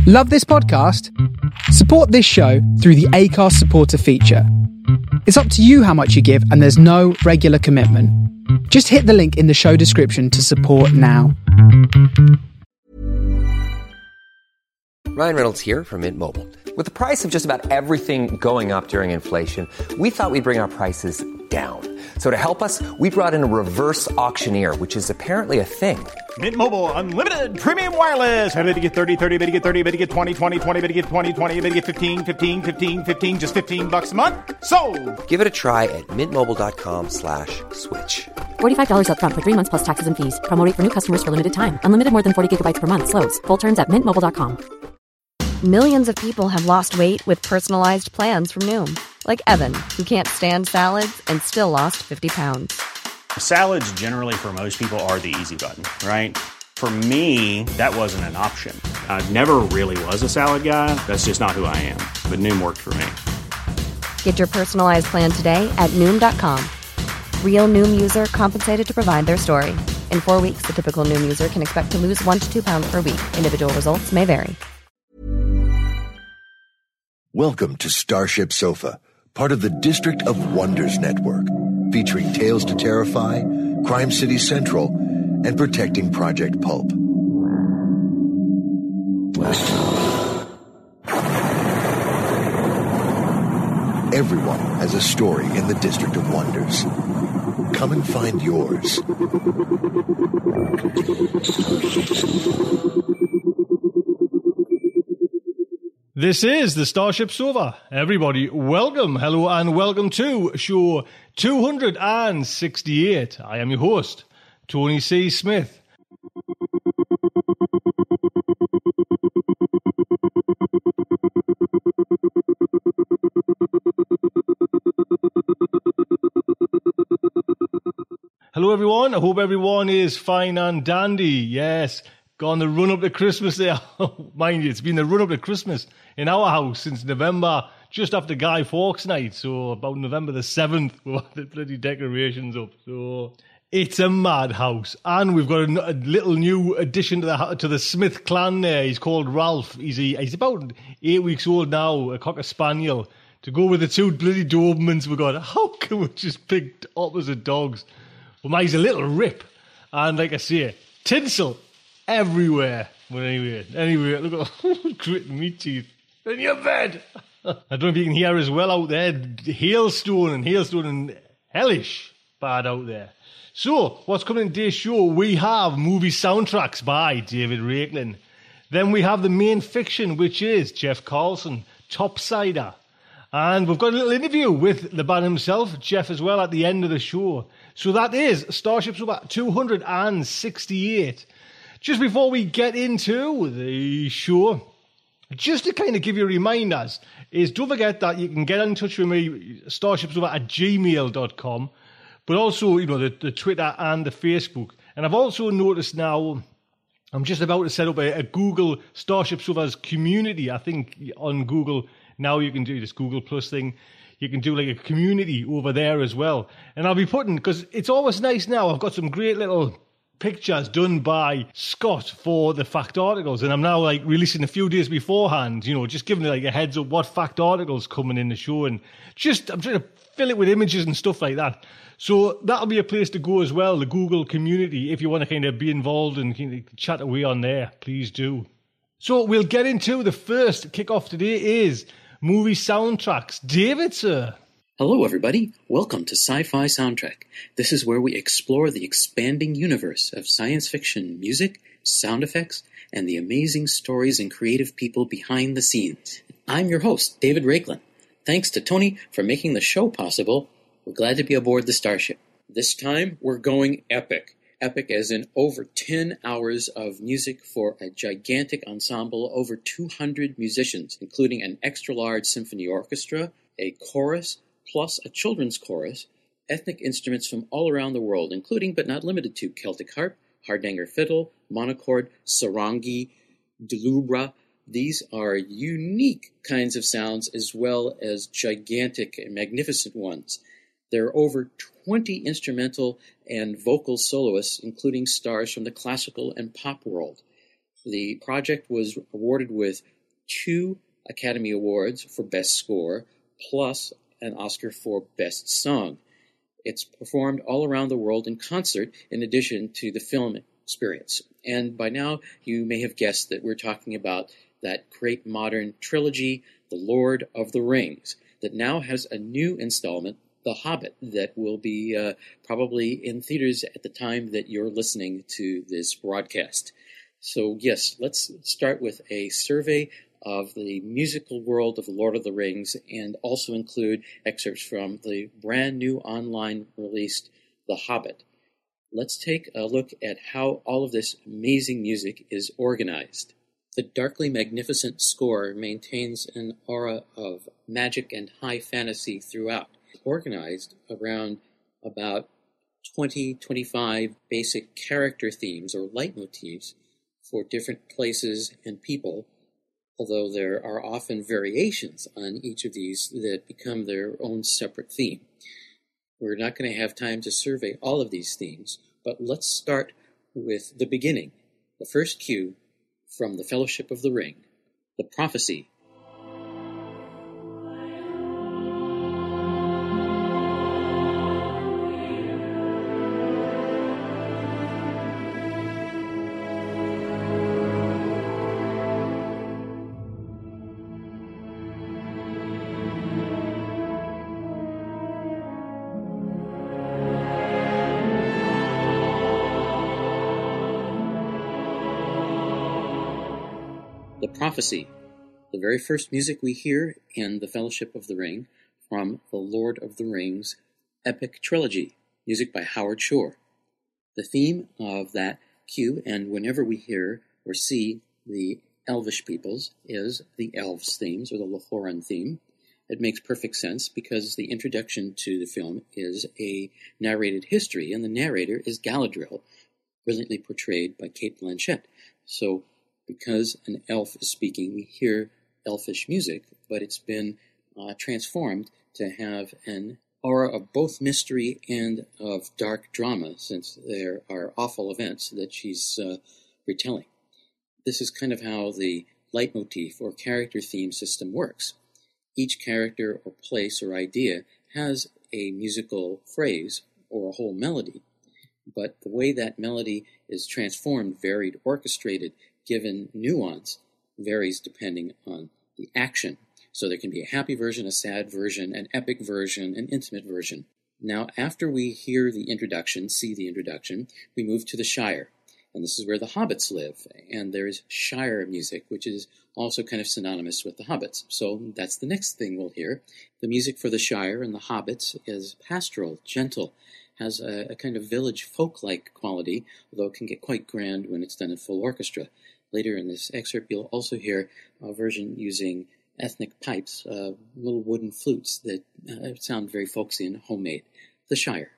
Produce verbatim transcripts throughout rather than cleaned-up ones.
Love this podcast? Support this show through the Acast supporter feature. It's up to you how much you give, and there's no regular commitment. Just hit the link in the show description to support now. Ryan Reynolds here from Mint Mobile. With the price of just about everything going up during inflation, we thought we'd bring our prices down. So to help us, we brought in a reverse auctioneer, which is apparently a thing. Mint Mobile Unlimited Premium Wireless. How to get thirty, thirty, how to get thirty, how to get twenty, twenty, twenty, how to get twenty, twenty, how to get fifteen, fifteen, fifteen, fifteen, just fifteen bucks a month? Sold! Give it a try at mintmobile.com slash switch. forty-five dollars up front for three months plus taxes and fees. Promo rate for new customers for limited time. Unlimited more than forty gigabytes per month. Slows full terms at mint mobile dot com. Millions of people have lost weight with personalized plans from Noom. Like Evan, who can't stand salads and still lost fifty pounds. Salads generally for most people are the easy button, right? For me, that wasn't an option. I never really was a salad guy. That's just not who I am. But Noom worked for me. Get your personalized plan today at Noom dot com. Real Noom user compensated to provide their story. In four weeks, the typical Noom user can expect to lose one to two pounds per week. Individual results may vary. Welcome to Starship Sofa, part of the District of Wonders network, featuring Tales to Terrify, Crime City Central, and Protecting Project Pulp. Everyone has a story in the District of Wonders. Come and find yours. This is the Starship Sofa. Everybody, welcome, hello, and welcome to show two hundred sixty-eight. I am your host, Tony C. Smith. Hello, everyone. I hope everyone is fine and dandy. Yes. Gone the run up to Christmas there. Mind you, it's been the run up to Christmas in our house since November, just after Guy Fawkes night. So about November the seventh, we had the bloody decorations up. So it's a madhouse. And we've got a, a little new addition to the to the Smith clan there. He's called Ralph. He's, a, he's about eight weeks old now, a Cocker Spaniel. To go with the two bloody Dobermans we got. How can we just pick opposite dogs? Well, mine's a little rip. And like I say, tinsel everywhere. Well, anyway, anyway, look at grit meat teeth in your bed. I don't know if you can hear as well out there. Hailstone and hailstone and hellish bad out there. So, what's coming in today's show? We have movie soundtracks by David Rakelin. Then we have the main fiction, which is Jeff Carlson, Topsider. And we've got a little interview with the band himself, Jeff, as well, at the end of the show. So that is Starship Sofa two hundred sixty-eight. Just before we get into the show, just to kind of give you reminders, is don't forget that you can get in touch with me, starshipsofa at gmail dot com, but also, you know, the, the Twitter and the Facebook. And I've also noticed now, I'm just about to set up a, a Google Starship Sofa's community. I think on Google, now you can do this Google Plus thing. You can do like a community over there as well. And I'll be putting, because it's always nice now, I've got some great little pictures done by Scott for the fact articles, and I'm now like releasing a few days beforehand, you know, just giving it like a heads up what fact articles coming in the show, and just I'm trying to fill it with images and stuff like that. So that'll be a place to go as well, the Google community, if you want to kind of be involved and kind of chat away on there, please do. So we'll get into the first kickoff today is movie soundtracks. David, sir. Hello, everybody. Welcome to Sci-Fi Soundtrack. This is where we explore the expanding universe of science fiction music, sound effects, and the amazing stories and creative people behind the scenes. I'm your host, David Rakelin. Thanks to Tony for making the show possible. We're glad to be aboard the Starship. This time, we're going epic. Epic as in over ten hours of music for a gigantic ensemble, over two hundred musicians, including an extra-large symphony orchestra, a chorus, plus a children's chorus, ethnic instruments from all around the world, including but not limited to Celtic harp, hardanger fiddle, monochord, sarangi, dulubra. These are unique kinds of sounds as well as gigantic and magnificent ones. There are over twenty instrumental and vocal soloists, including stars from the classical and pop world. The project was awarded with two Academy Awards for Best Score, plus an Oscar for Best Song. It's performed all around the world in concert, in addition to the film experience. And by now, you may have guessed that we're talking about that great modern trilogy, The Lord of the Rings, that now has a new installment, The Hobbit, that will be uh, probably in theaters at the time that you're listening to this broadcast. So yes, let's start with a survey of the musical world of The Lord of the Rings, and also include excerpts from the brand new online released The Hobbit. Let's take a look at how all of this amazing music is organized. The darkly magnificent score maintains an aura of magic and high fantasy throughout, organized around about twenty, twenty-five basic character themes or leitmotifs for different places and people, although there are often variations on each of these that become their own separate theme. We're not going to have time to survey all of these themes, but let's start with the beginning, the first cue from the Fellowship of the Ring, the prophecy. The prophecy, the very first music we hear in the Fellowship of the Ring from the Lord of the Rings epic trilogy, music by Howard Shore. The theme of that cue, and whenever we hear or see the Elvish peoples, is the Elves themes, or the Lothlorien theme. It makes perfect sense because the introduction to the film is a narrated history, and the narrator is Galadriel, brilliantly portrayed by Cate Blanchett. So because an elf is speaking, we hear elfish music, but it's been uh, transformed to have an aura of both mystery and of dark drama, since there are awful events that she's uh, retelling. This is kind of how the leitmotif or character theme system works. Each character or place or idea has a musical phrase or a whole melody, but the way that melody is transformed, varied, orchestrated, given nuance, varies depending on the action. So there can be a happy version, a sad version, an epic version, an intimate version. Now, after we hear the introduction, see the introduction, we move to the Shire. And this is where the hobbits live. And there's Shire music, which is also kind of synonymous with the hobbits. So that's the next thing we'll hear. The music for the Shire and the hobbits is pastoral, gentle, has a, a kind of village folk-like quality, although it can get quite grand when it's done in full orchestra. Later in this excerpt, you'll also hear a version using ethnic pipes, uh, little wooden flutes that uh, sound very folksy and homemade. The Shire.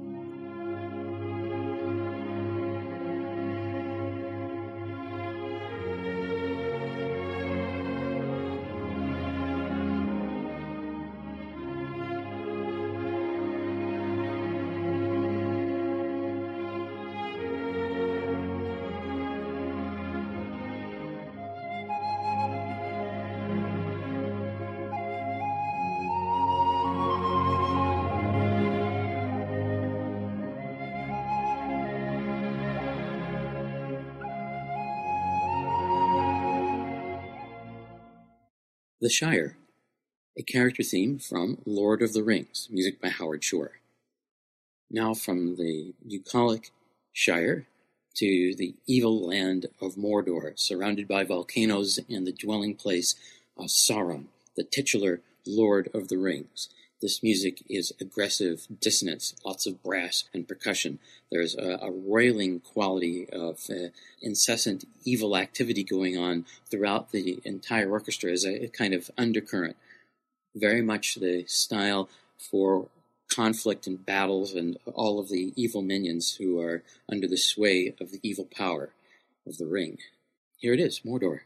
The Shire, a character theme from Lord of the Rings, music by Howard Shore. Now from the bucolic Shire to the evil land of Mordor, surrounded by volcanoes and the dwelling place of Sauron, the titular Lord of the Rings. This music is aggressive dissonance, lots of brass and percussion. There's a, a roiling quality of uh, incessant evil activity going on throughout the entire orchestra as a, a kind of undercurrent. Very much the style for conflict and battles and all of the evil minions who are under the sway of the evil power of the ring. Here it is, Mordor.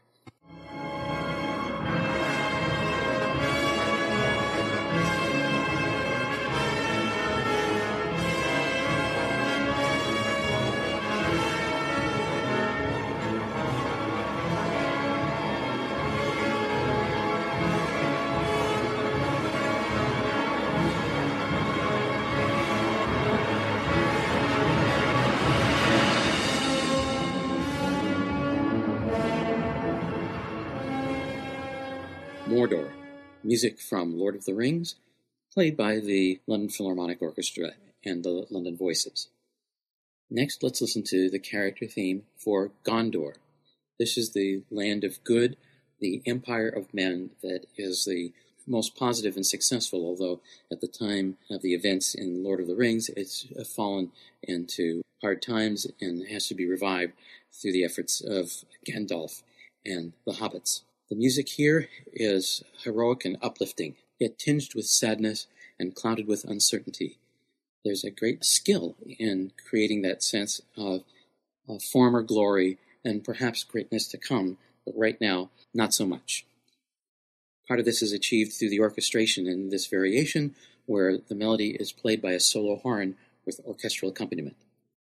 Mordor, music from Lord of the Rings, played by the London Philharmonic Orchestra and the London Voices. Next, let's listen to the character theme for Gondor. This is the land of good, the empire of men that is the most positive and successful, although at the time of the events in Lord of the Rings, it's fallen into hard times and has to be revived through the efforts of Gandalf and the hobbits. The music here is heroic and uplifting, yet tinged with sadness and clouded with uncertainty. There's a great skill in creating that sense of, of former glory and perhaps greatness to come, but right now, not so much. Part of this is achieved through the orchestration in this variation, where the melody is played by a solo horn with orchestral accompaniment.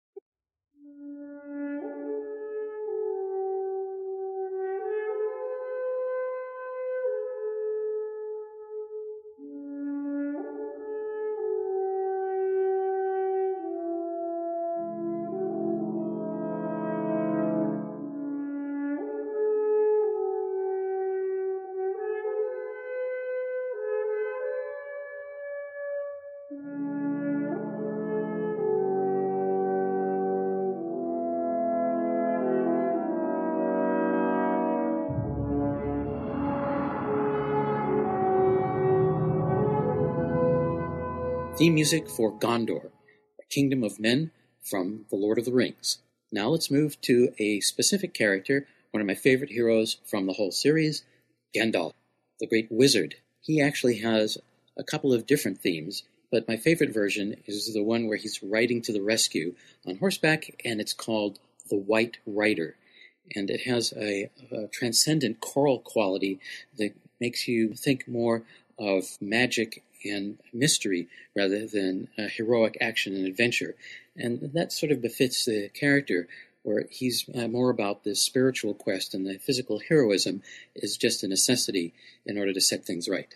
Theme music for Gondor, a kingdom of men from The Lord of the Rings. Now let's move to a specific character, one of my favorite heroes from the whole series, Gandalf, the great wizard. He actually has a couple of different themes, but my favorite version is the one where he's riding to the rescue on horseback, and it's called The White Rider. And it has a, a transcendent choral quality that makes you think more of magic and mystery rather than uh, heroic action and adventure. And that sort of befits the character, where he's uh, more about the spiritual quest, and the physical heroism is just a necessity in order to set things right.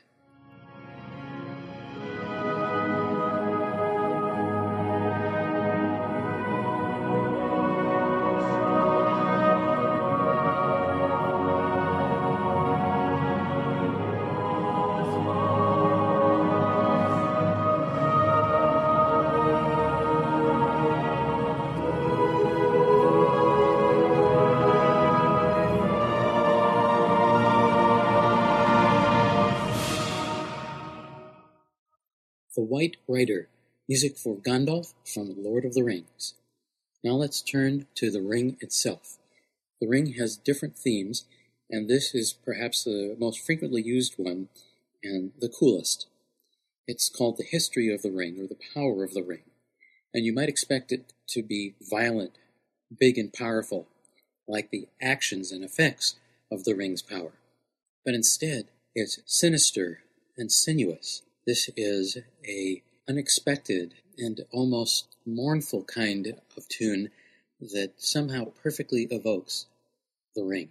The White Rider, music for Gandalf from The Lord of the Rings. Now let's turn to the ring itself. The ring has different themes, and this is perhaps the most frequently used one and the coolest. It's called The History of the Ring, or The Power of the Ring, and you might expect it to be violent, big and powerful, like the actions and effects of the ring's power. But instead, it's sinister and sinuous. This is a unexpected and almost mournful kind of tune that somehow perfectly evokes the ring.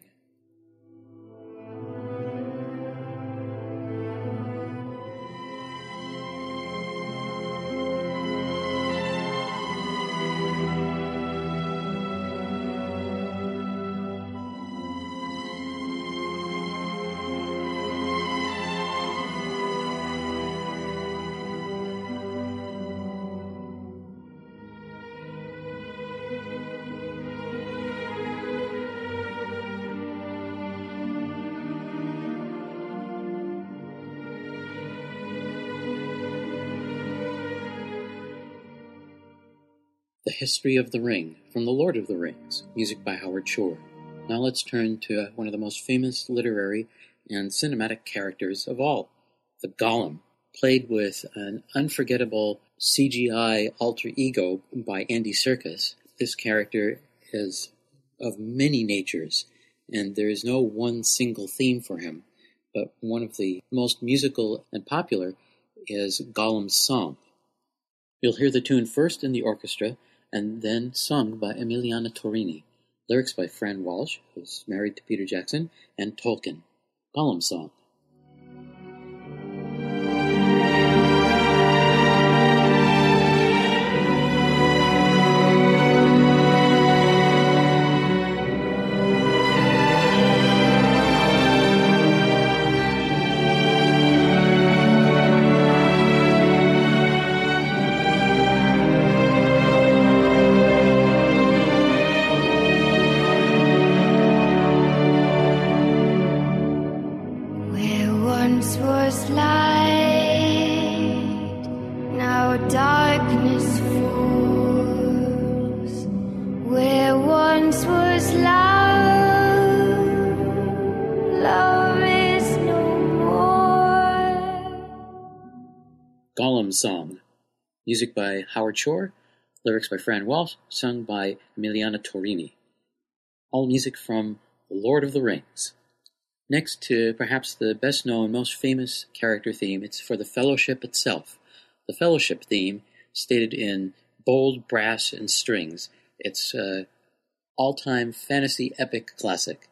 The History of the Ring, from The Lord of the Rings, music by Howard Shore. Now let's turn to one of the most famous literary and cinematic characters of all, the Gollum, played with an unforgettable C G I alter ego by Andy Serkis. This character is of many natures, and there is no one single theme for him, but one of the most musical and popular is Gollum's song. You'll hear the tune first in the orchestra, and then sung by Emiliana Torrini. Lyrics by Fran Walsh, who's married to Peter Jackson, and Tolkien. Gollum Song. once was light, now darkness falls. Where once was love, love is no more. Gollum Song. Music by Howard Shore, lyrics by Fran Welsh, sung by Emiliana Torini. All music from The Lord of the Rings. Next to perhaps the best-known, most famous character theme, it's for the Fellowship itself. The Fellowship theme, stated in bold brass and strings. It's an all-time fantasy epic classic.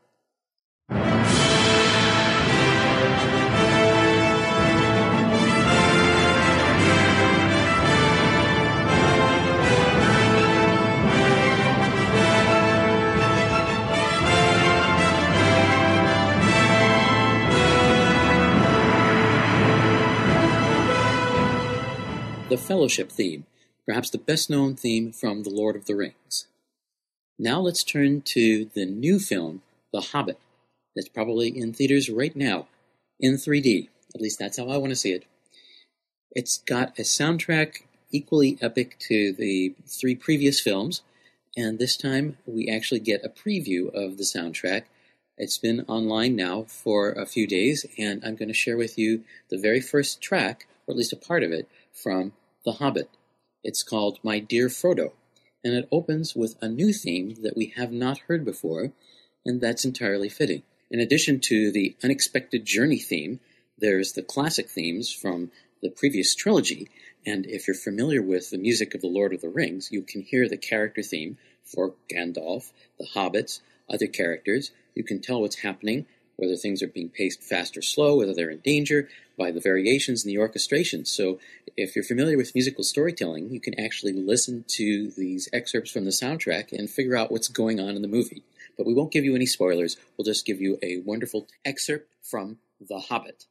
The Fellowship theme, perhaps the best-known theme from The Lord of the Rings. Now let's turn to the new film, The Hobbit, that's probably in theaters right now, in three D. At least that's how I want to see it. It's got a soundtrack equally epic to the three previous films, and this time we actually get a preview of the soundtrack. It's been online now for a few days, and I'm going to share with you the very first track, or at least a part of it, from The Hobbit. It's called My Dear Frodo, and it opens with a new theme that we have not heard before, and that's entirely fitting. In addition to the unexpected journey theme, there's the classic themes from the previous trilogy, and if you're familiar with the music of The Lord of the Rings, you can hear the character theme for Gandalf, the hobbits, other characters. You can tell what's happening, whether things are being paced fast or slow, whether they're in danger, by the variations in the orchestration. So if you're familiar with musical storytelling, you can actually listen to these excerpts from the soundtrack and figure out what's going on in the movie. But we won't give you any spoilers. We'll just give you a wonderful excerpt from The Hobbit.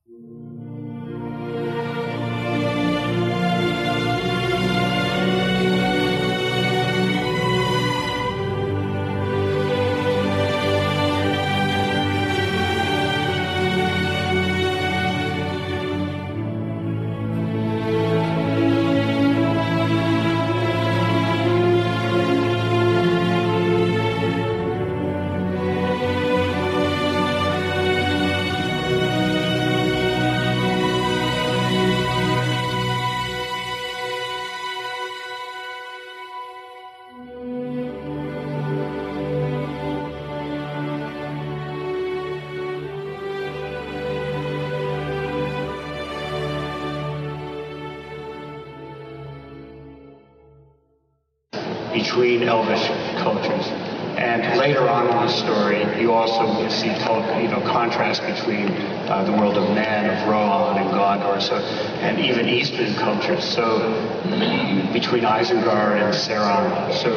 Between elvish cultures. And later on in the story, you also see you know, contrast between uh, the world of man, of Rohan and Gondor, so, and even Eastern cultures. So between Isengard and Sauron. So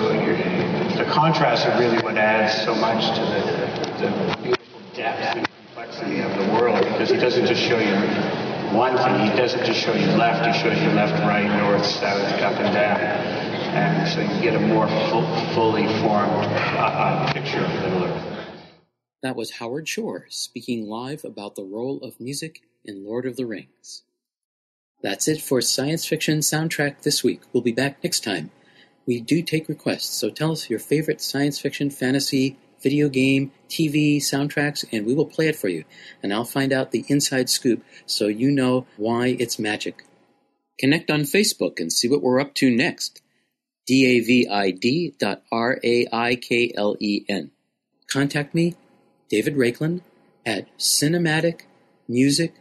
the contrast is really what adds so much to the, the beautiful depth and complexity of the world, because he doesn't just show you one thing. He doesn't just show you left. He shows you left, right, north, south, up and down. And so you get a more full, fully formed uh, picture of Middle-earth. That was Howard Shore speaking live about the role of music in Lord of the Rings. That's it for Science Fiction Soundtrack this week. We'll be back next time. We do take requests, so tell us your favorite science fiction, fantasy, video game, T V soundtracks, and we will play it for you. And I'll find out the inside scoop so you know why it's magic. Connect on Facebook and see what we're up to next. D A V I D dot R A I K L E N. Contact me, David Raiklen, at cinematic music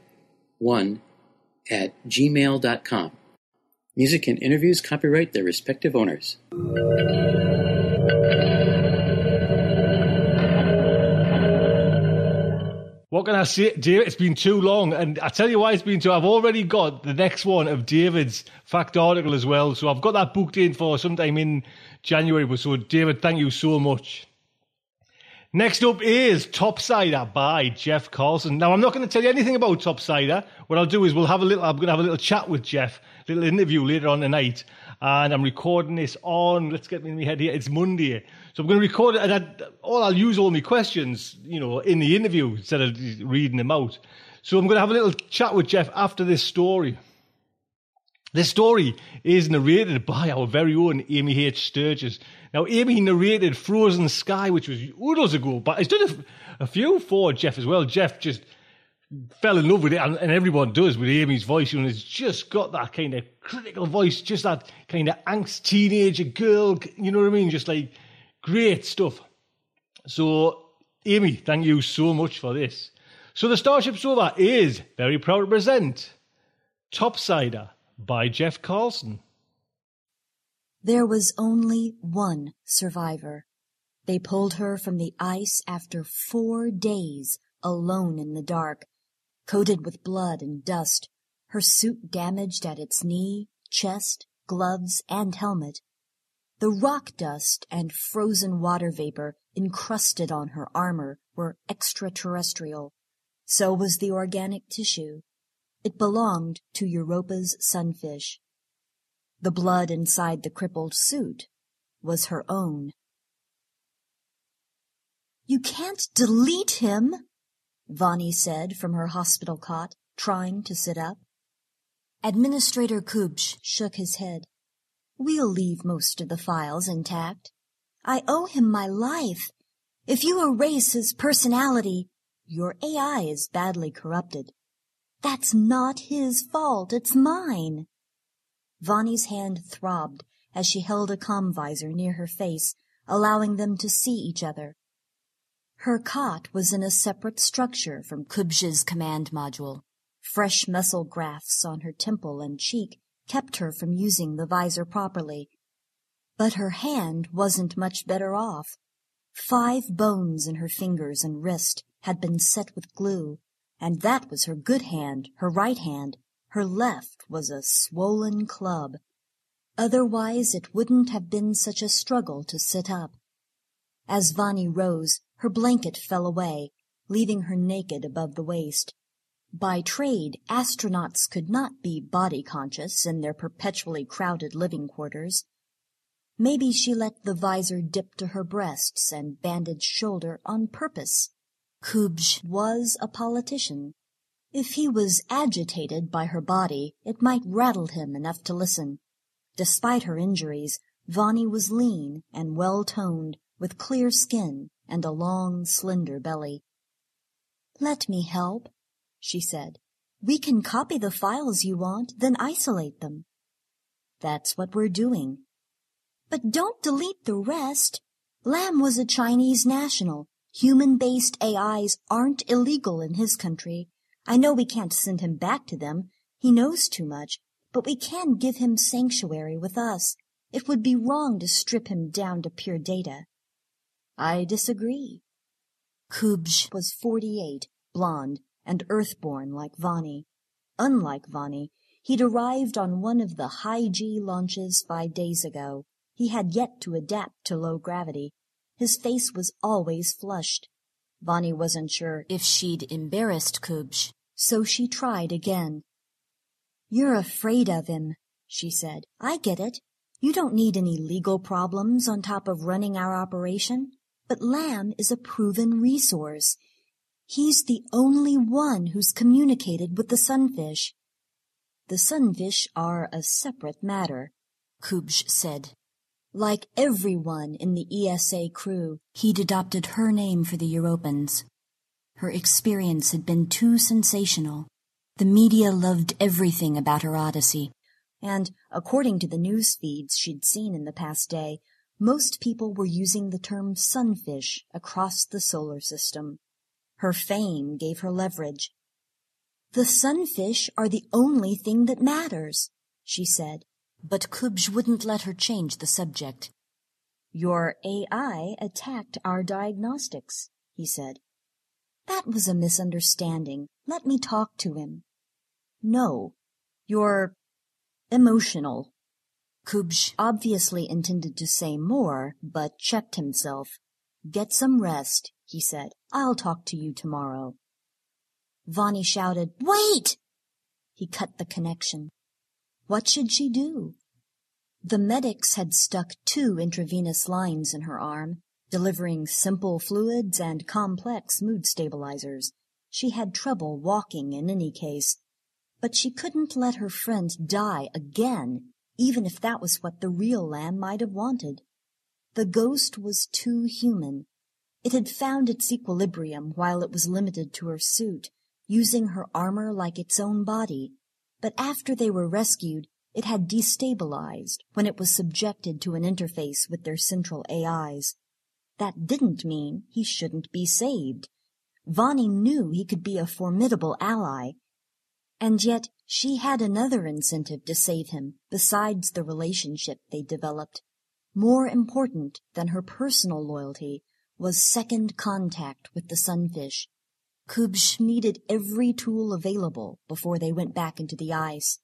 one at gmail dot com. Music and interviews copyright their respective owners. What can I say, David? It's been too long, and I tell you why it's been too. I've already got the next one of David's fact article as well, so I've got that booked in for sometime in January. So, David, thank you so much. Next up is Topsider by Jeff Carlson. Now, I'm not going to tell you anything about Topsider. What I'll do is we'll have a little. I'm going to have a little chat with Jeff, a little interview later on tonight, and I'm recording this on. Let's get me in my head here. It's Monday, So I'm going to record it, and I, all I'll use all my questions, you know, in the interview instead of reading them out. So I'm going to have a little chat with Jeff after this story. This story is narrated by our very own Amy H. Sturgis. Now, Amy narrated Frozen Sky, which was oodles ago, but he's done a, a few for Jeff as well. Jeff just fell in love with it, and, and everyone does with Amy's voice. You know, it's just got that kind of critical voice, just that kind of angst teenager girl, you know what I mean? Just like great stuff. So, Amy, thank you so much for this. So, the Starship Sofa is very proud to present Topsider by Jeff Carlson. There was only one survivor. They pulled her from the ice after four days, alone in the dark, coated with blood and dust, her suit damaged at its knee, chest, gloves, and helmet. The rock dust and frozen water vapor encrusted on her armor were extraterrestrial. So was the organic tissue. It belonged to Europa's sunfish. The blood inside the crippled suit was her own. "You can't delete him," Vani said from her hospital cot, trying to sit up. Administrator Kubsch shook his head. "We'll leave most of the files intact. I owe him my life. If you erase his personality, your A I is badly corrupted. That's not his fault, it's mine." Vani's hand throbbed as she held a comm visor near her face, allowing them to see each other. Her cot was in a separate structure from Kubsch's command module. Fresh muscle grafts on her temple and cheek kept her from using the visor properly. But her hand wasn't much better off. Five bones in her fingers and wrist had been set with glue, and that was her good hand, her right hand. Her left was a swollen club. Otherwise it wouldn't have been such a struggle to sit up. As Vani rose, her blanket fell away, leaving her naked above the waist. By trade, astronauts could not be body-conscious in their perpetually crowded living quarters. Maybe she let the visor dip to her breasts and bandaged shoulder on purpose. Kubsch was a politician. If he was agitated by her body, it might rattle him enough to listen. Despite her injuries, Vani was lean and well-toned, with clear skin and a long, slender belly. "Let me help," she said. "We can copy the files you want, then isolate them." "That's what we're doing." "But don't delete the rest. Lam was a Chinese national. Human-based A Is aren't illegal in his country. I know we can't send him back to them. He knows too much. But we can give him sanctuary with us. It would be wrong to strip him down to pure data." "I disagree." Kubsch was forty-eight, blonde, and earthborn like Vani. Unlike Vani, he'd arrived on one of the high-G launches five days ago. He had yet to adapt to low gravity. His face was always flushed. Vani wasn't sure if she'd embarrassed Kubsch, so she tried again. "You're afraid of him," she said. "I get it. You don't need any legal problems on top of running our operation. But Lam is a proven resource. He's the only one who's communicated with the sunfish." "The sunfish are a separate matter," Kubsch said. Like everyone in the E S A crew, he'd adopted her name for the Europans. Her experience had been too sensational. The media loved everything about her odyssey, and, according to the news feeds she'd seen in the past day, most people were using the term sunfish across the solar system. Her fame gave her leverage. "The sunfish are the only thing that matters," she said. But Kubsch wouldn't let her change the subject. "Your A I attacked our diagnostics," he said. "That was a misunderstanding. Let me talk to him." "No, you're emotional." Kubsch obviously intended to say more, but checked himself. "Get some rest," he said. "I'll talk to you tomorrow." Vani shouted, "Wait!" He cut the connection. What should she do? The medics had stuck two intravenous lines in her arm, delivering simple fluids and complex mood stabilizers. She had trouble walking in any case, but she couldn't let her friend die again, even if that was what the real Lamb might have wanted. The ghost was too human. It had found its equilibrium while it was limited to her suit, using her armor like its own body, but after they were rescued, it had destabilized when it was subjected to an interface with their central A Is. That didn't mean he shouldn't be saved. Vonnie knew he could be a formidable ally, and yet she had another incentive to save him besides the relationship they developed. More important than her personal loyalty was second contact with the sunfish. Kubsh needed every tool available before they went back into the ice.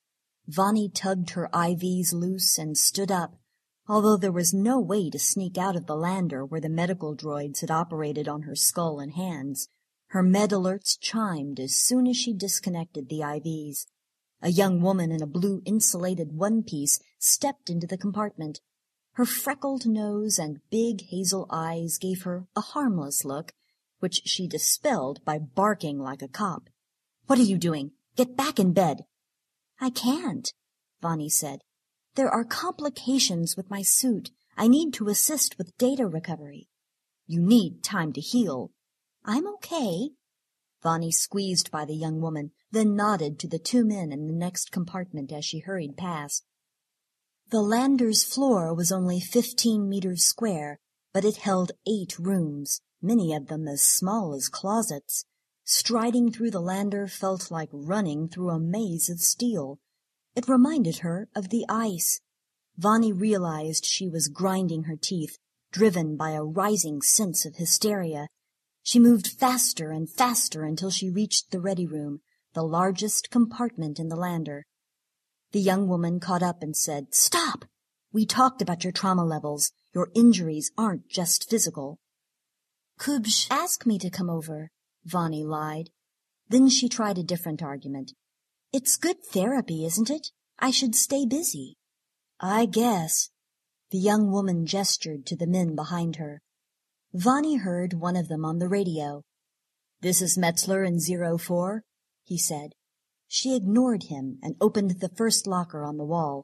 Vonnie tugged her I Vs loose and stood up, although there was no way to sneak out of the lander where the medical droids had operated on her skull and hands. Her med alerts chimed as soon as she disconnected the I Vs. A young woman in a blue insulated one-piece stepped into the compartment. Her freckled nose and big hazel eyes gave her a harmless look, which she dispelled by barking like a cop. "What are you doing? Get back in bed." "I can't," Vonnie said. "There are complications with my suit. I need to assist with data recovery." "You need time to heal." "I'm okay." Vonnie squeezed by the young woman, then nodded to the two men in the next compartment as she hurried past. The lander's floor was only fifteen meters square, but it held eight rooms, many of them as small as closets. Striding through the lander felt like running through a maze of steel. It reminded her of the ice. Vonnie realized she was grinding her teeth, driven by a rising sense of hysteria. She moved faster and faster until she reached the ready room, the largest compartment in the lander. The young woman caught up and said, "Stop! We talked about your trauma levels. Your injuries aren't just physical." "Kubsh asked me to come over," Vonnie lied. Then she tried a different argument. "It's good therapy, isn't it? I should stay busy." "I guess." The young woman gestured to the men behind her. Vonnie heard one of them on the radio. "This is Metzler in Zero Four," he said. She ignored him and opened the first locker on the wall.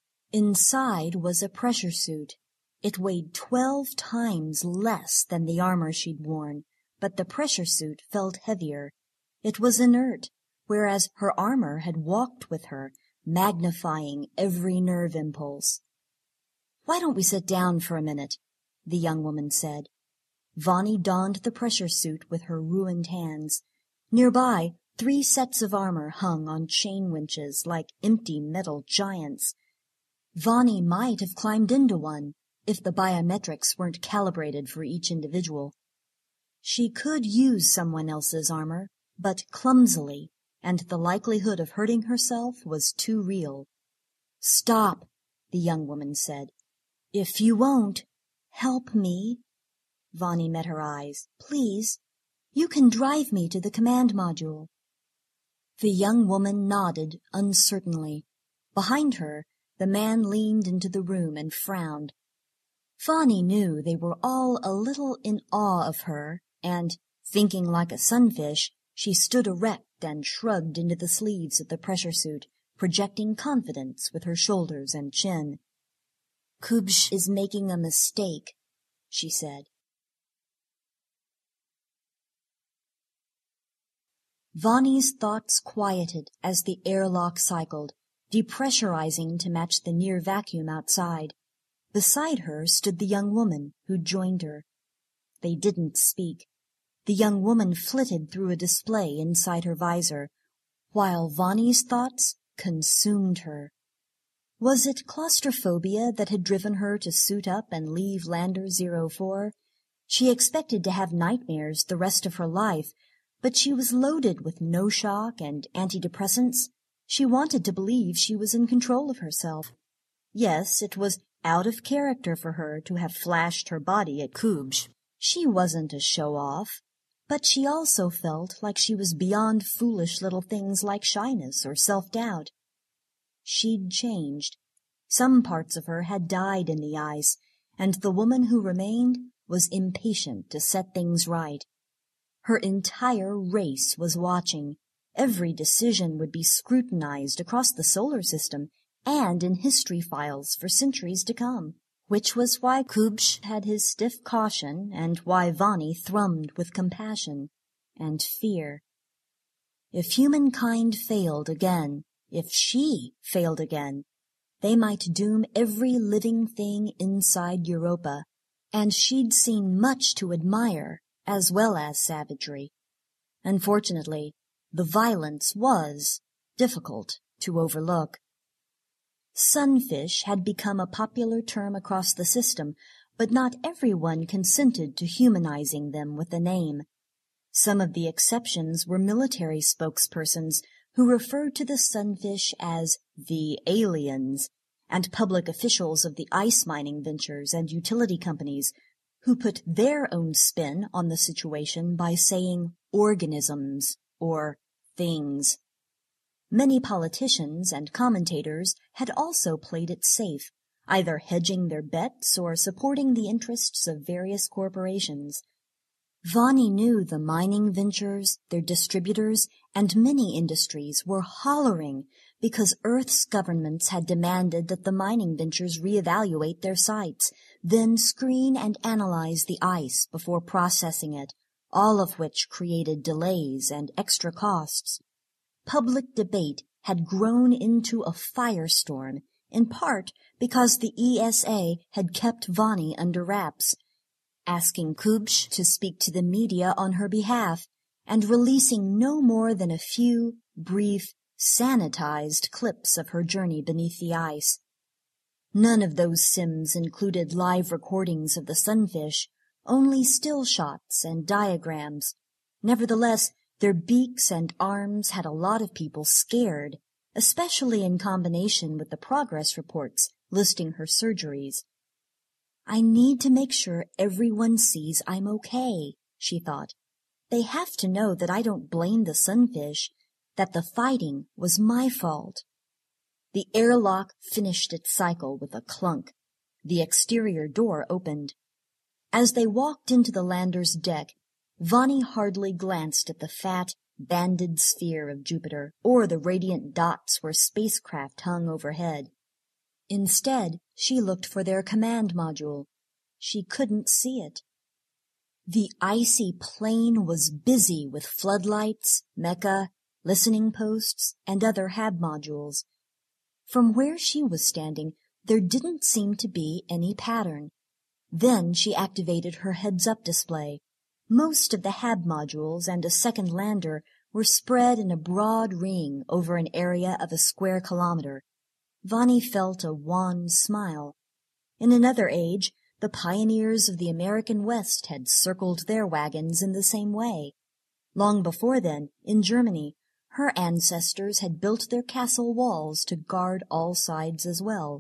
Inside was a pressure suit. It weighed twelve times less than the armor she'd worn, but the pressure suit felt heavier. It was inert, whereas her armor had walked with her, magnifying every nerve impulse. "Why don't we sit down for a minute?" the young woman said. Vonnie donned the pressure suit with her ruined hands. Nearby, three sets of armor hung on chain winches like empty metal giants. Vonnie might have climbed into one if the biometrics weren't calibrated for each individual. She could use someone else's armor, but clumsily, and the likelihood of hurting herself was too real. "Stop," the young woman said. "If you won't help me," Vonnie met her eyes. "Please, you can drive me to the command module." The young woman nodded uncertainly. Behind her, the man leaned into the room and frowned. Vonnie knew they were all a little in awe of her, and, thinking like a sunfish, she stood erect and shrugged into the sleeves of the pressure suit, projecting confidence with her shoulders and chin. "Kubsh is making a mistake," she said. Vonnie's thoughts quieted as the airlock cycled, depressurizing to match the near vacuum outside. Beside her stood the young woman who'd joined her. They didn't speak. The young woman flitted through a display inside her visor, while Vonnie's thoughts consumed her. Was it claustrophobia that had driven her to suit up and leave Lander Zero Four? She expected to have nightmares the rest of her life, but she was loaded with no-shock and antidepressants. She wanted to believe she was in control of herself. Yes, it was out of character for her to have flashed her body at Kubsh. She wasn't a show-off, but she also felt like she was beyond foolish little things like shyness or self-doubt. She'd changed. Some parts of her had died in the ice, and the woman who remained was impatient to set things right. Her entire race was watching. Every decision would be scrutinized across the solar system and in history files for centuries to come, which was why Kubsch had his stiff caution and why Vani thrummed with compassion and fear. If humankind failed again, if she failed again, they might doom every living thing inside Europa, and she'd seen much to admire as well as savagery. Unfortunately, the violence was difficult to overlook. Sunfish had become a popular term across the system, but not everyone consented to humanizing them with a name. Some of the exceptions were military spokespersons who referred to the sunfish as the aliens, and public officials of the ice mining ventures and utility companies who put their own spin on the situation by saying organisms or things. Many politicians and commentators had also played it safe, either hedging their bets or supporting the interests of various corporations. Vani knew the mining ventures, their distributors, and many industries were hollering because Earth's governments had demanded that the mining ventures reevaluate their sites, then screen and analyze the ice before processing it, all of which created delays and extra costs. Public debate had grown into a firestorm, in part because the E S A had kept Vani under wraps, asking Kubsch to speak to the media on her behalf and releasing no more than a few brief, sanitized clips of her journey beneath the ice. None of those sims included live recordings of the sunfish, only still shots and diagrams. Nevertheless, their beaks and arms had a lot of people scared, especially in combination with the progress reports listing her surgeries. I need to make sure everyone sees I'm okay, she thought. They have to know that I don't blame the sunfish, that the fighting was my fault. The airlock finished its cycle with a clunk. The exterior door opened. As they walked into the lander's deck, Vani hardly glanced at the fat, banded sphere of Jupiter or the radiant dots where spacecraft hung overhead. Instead, she looked for their command module. She couldn't see it. The icy plain was busy with floodlights, mecha, listening posts, and other hab modules. From where she was standing, there didn't seem to be any pattern. Then she activated her heads-up display. Most of the hab modules and a second lander were spread in a broad ring over an area of a square kilometer. Vani felt a wan smile. In another age, the pioneers of the American West had circled their wagons in the same way. Long before then, in Germany, her ancestors had built their castle walls to guard all sides as well.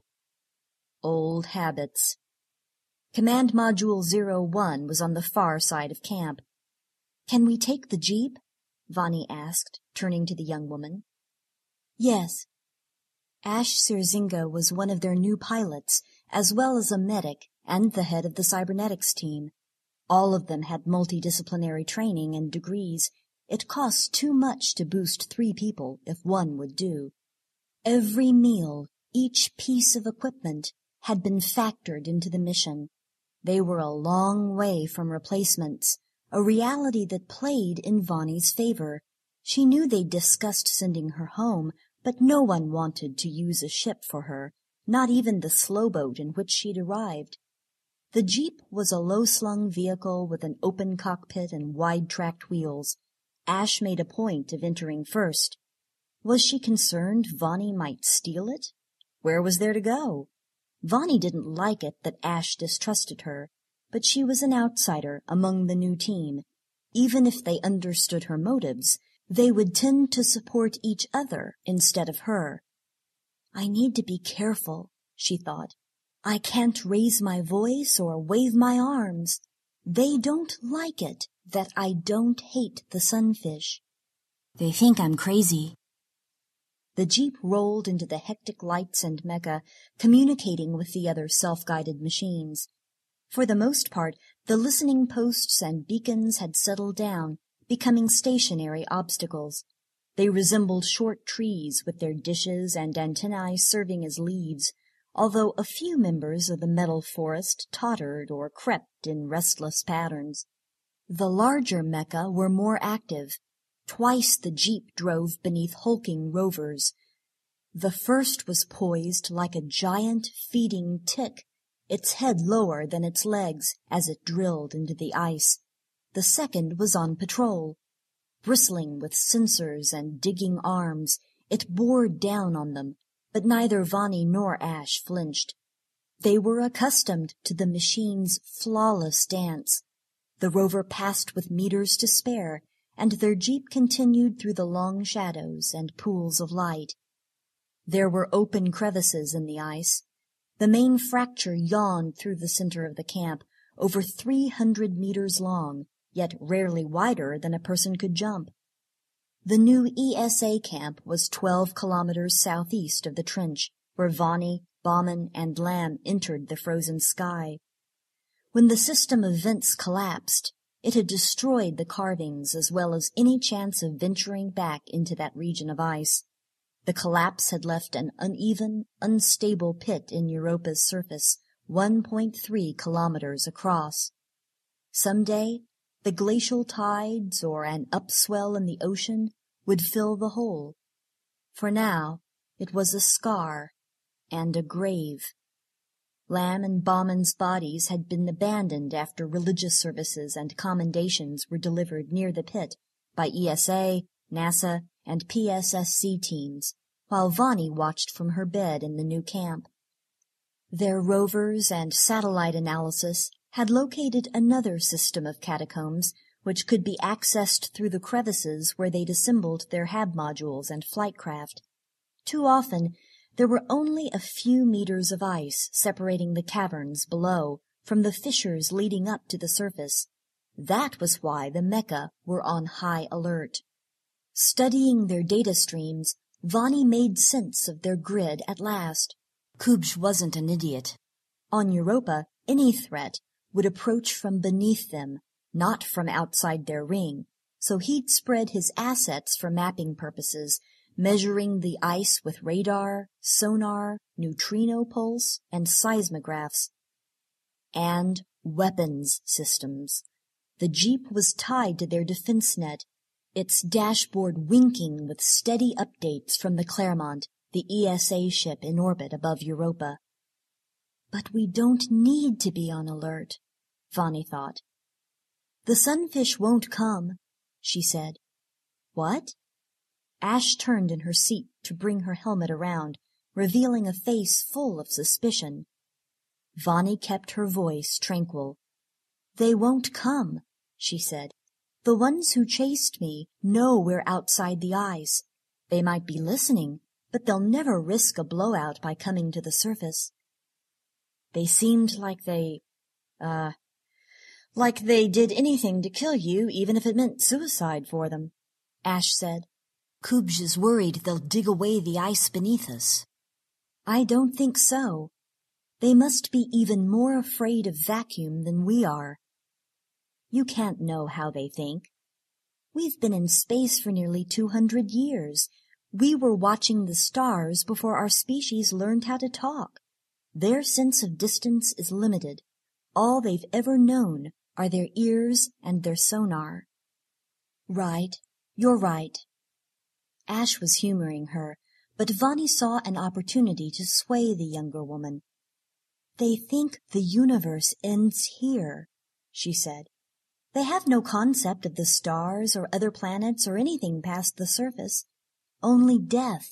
Old habits. Command Module zero one was on the far side of camp. "Can we take the jeep?" Vani asked, turning to the young woman. "Yes." Ash Sirzinga was one of their new pilots, as well as a medic and the head of the cybernetics team. All of them had multidisciplinary training and degrees. It cost too much to boost three people if one would do. Every meal, each piece of equipment, had been factored into the mission. They were a long way from replacements, a reality that played in Vani's favor. She knew they'd discussed sending her home, but no one wanted to use a ship for her, not even the slow boat in which she'd arrived. The Jeep was a low-slung vehicle with an open cockpit and wide-tracked wheels. Ash made a point of entering first. Was she concerned Vani might steal it? Where was there to go? Vani didn't like it that Ash distrusted her, but she was an outsider among the new team. Even if they understood her motives, they would tend to support each other instead of her. I need to be careful, she thought. I can't raise my voice or wave my arms. They don't like it that I don't hate the sunfish. They think I'm crazy. The Jeep rolled into the hectic lights and mecha, communicating with the other self-guided machines. For the most part, The listening posts and beacons had settled down, becoming stationary obstacles. They resembled short trees with their dishes and antennae serving as leaves, although a few members of the metal forest tottered or crept in restless patterns. The larger mecha were more active. Twice the jeep drove beneath hulking rovers. The first was poised like a giant feeding tick, its head lower than its legs as it drilled into the ice. The second was on patrol. Bristling with sensors and digging arms, it bored down on them, but neither Vani nor Ash flinched. They were accustomed to the machine's flawless dance. The rover passed with meters to spare, and their jeep continued through the long shadows and pools of light. There were open crevices in the ice. The main fracture yawned through the center of the camp, over three hundred meters long, yet rarely wider than a person could jump. The new E S A camp was twelve kilometers southeast of the trench, where Vani, Bauman, and Lamb entered the frozen sky. When the system of vents collapsed, it had destroyed the carvings as well as any chance of venturing back into that region of ice. The collapse had left an uneven, unstable pit in Europa's surface, one point three kilometers across. Someday, the glacial tides or an upswell in the ocean would fill the hole. For now, it was a scar and a grave. Lamb and Bauman's bodies had been abandoned after religious services and commendations were delivered near the pit by E S A, NASA, and P S S C teams, while Vani watched from her bed in the new camp. Their rovers and satellite analysis had located another system of catacombs which could be accessed through the crevices where they'd assembled their Hab modules and flight craft. Too often, there were only a few meters of ice separating the caverns below from the fissures leading up to the surface. That was why the mecha were on high alert. Studying their data streams, Vani made sense of their grid at last. Kubj wasn't an idiot. On Europa, any threat would approach from beneath them, not from outside their ring, so he'd spread his assets for mapping purposes, measuring the ice with radar, sonar, neutrino pulse, and seismographs. And weapons systems. The jeep was tied to their defense net, its dashboard winking with steady updates from the Clermont, the E S A ship in orbit above Europa. But we don't need to be on alert, Vani thought. The sunfish won't come, she said. What? Ash turned in her seat to bring her helmet around, revealing a face full of suspicion. Vani kept her voice tranquil. They won't come, she said. The ones who chased me know we're outside the ice. They might be listening, but they'll never risk a blowout by coming to the surface. They seemed like they, uh, like they did anything to kill you, even if it meant suicide for them, Ash said. Kubj is worried they'll dig away the ice beneath us. I don't think so. They must be even more afraid of vacuum than we are. You can't know how they think. We've been in space for nearly two hundred years. We were watching the stars before our species learned how to talk. Their sense of distance is limited. All they've ever known are their ears and their sonar. Right, you're right. Ash was humoring her, but Vani saw an opportunity to sway the younger woman. They think the universe ends here, she said. They have no concept of the stars or other planets or anything past the surface. Only death.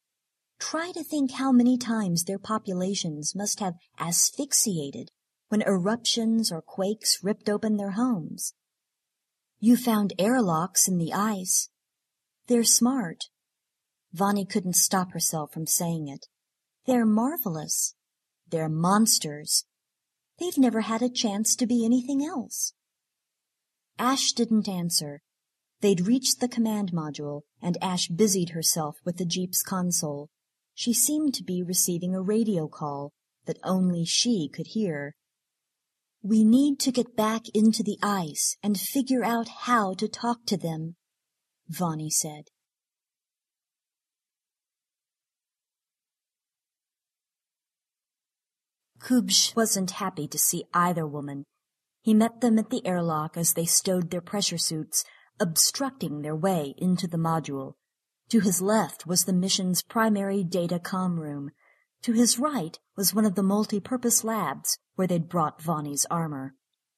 Try to think how many times their populations must have asphyxiated when eruptions or quakes ripped open their homes. You found airlocks in the ice. They're smart. Vani couldn't stop herself from saying it. They're marvelous. They're monsters. They've never had a chance to be anything else. Ash didn't answer. They'd reached the command module, and Ash busied herself with the jeep's console. She seemed to be receiving a radio call that only she could hear. We need to get back into the ice and figure out how to talk to them, Vani said. Kubsh wasn't happy to see either woman. He met them at the airlock as they stowed their pressure suits, obstructing their way into the module. To his left was the mission's primary data comm room. To his right was one of the multi-purpose labs where they'd brought Vani's armor.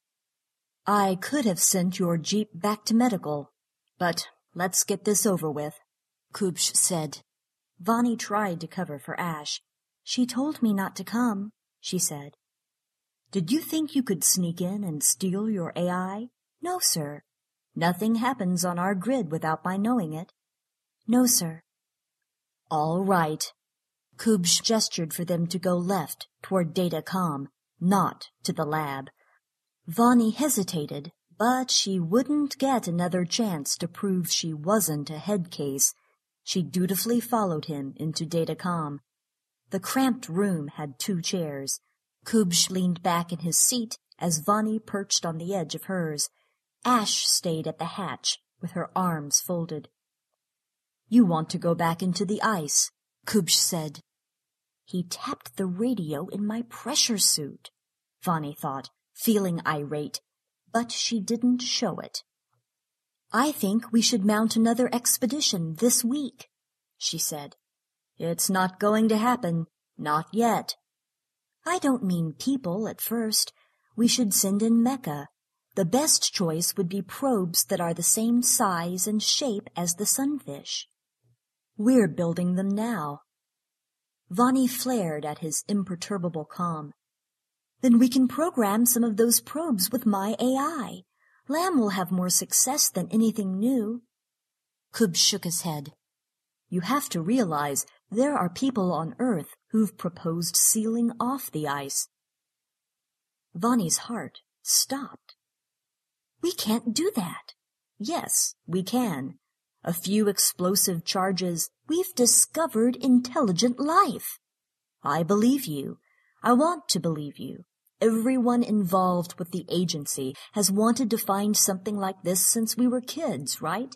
I could have sent your jeep back to medical, but let's get this over with, Kubsh said. Vani tried to cover for Ash. She told me not to come, she said. Did you think you could sneak in and steal your A I? No, sir. Nothing happens on our grid without my knowing it. No, sir. All right. Kubsh gestured for them to go left toward Data Comm, not to the lab. Vani hesitated, but she wouldn't get another chance to prove she wasn't a head case. She dutifully followed him into Data Comm. The cramped room had two chairs. Kubsh leaned back in his seat as Vani perched on the edge of hers. Ash stayed at the hatch with her arms folded. You want to go back into the ice, Kubsh said. He tapped the radio in my pressure suit, Vani thought, feeling irate, but she didn't show it. I think we should mount another expedition this week, she said. It's not going to happen, not yet. I don't mean people at first. We should send in Mecha. The best choice would be probes that are the same size and shape as the sunfish. We're building them now. Vani flared at his imperturbable calm. Then we can program some of those probes with my A I. Lamb will have more success than anything new. Kubsh shook his head. You have to realize there are people on Earth who've proposed sealing off the ice. Vani's heart stopped. We can't do that. Yes, we can. A few explosive charges. We've discovered intelligent life. I believe you. I want to believe you. Everyone involved with the agency has wanted to find something like this since we were kids, right?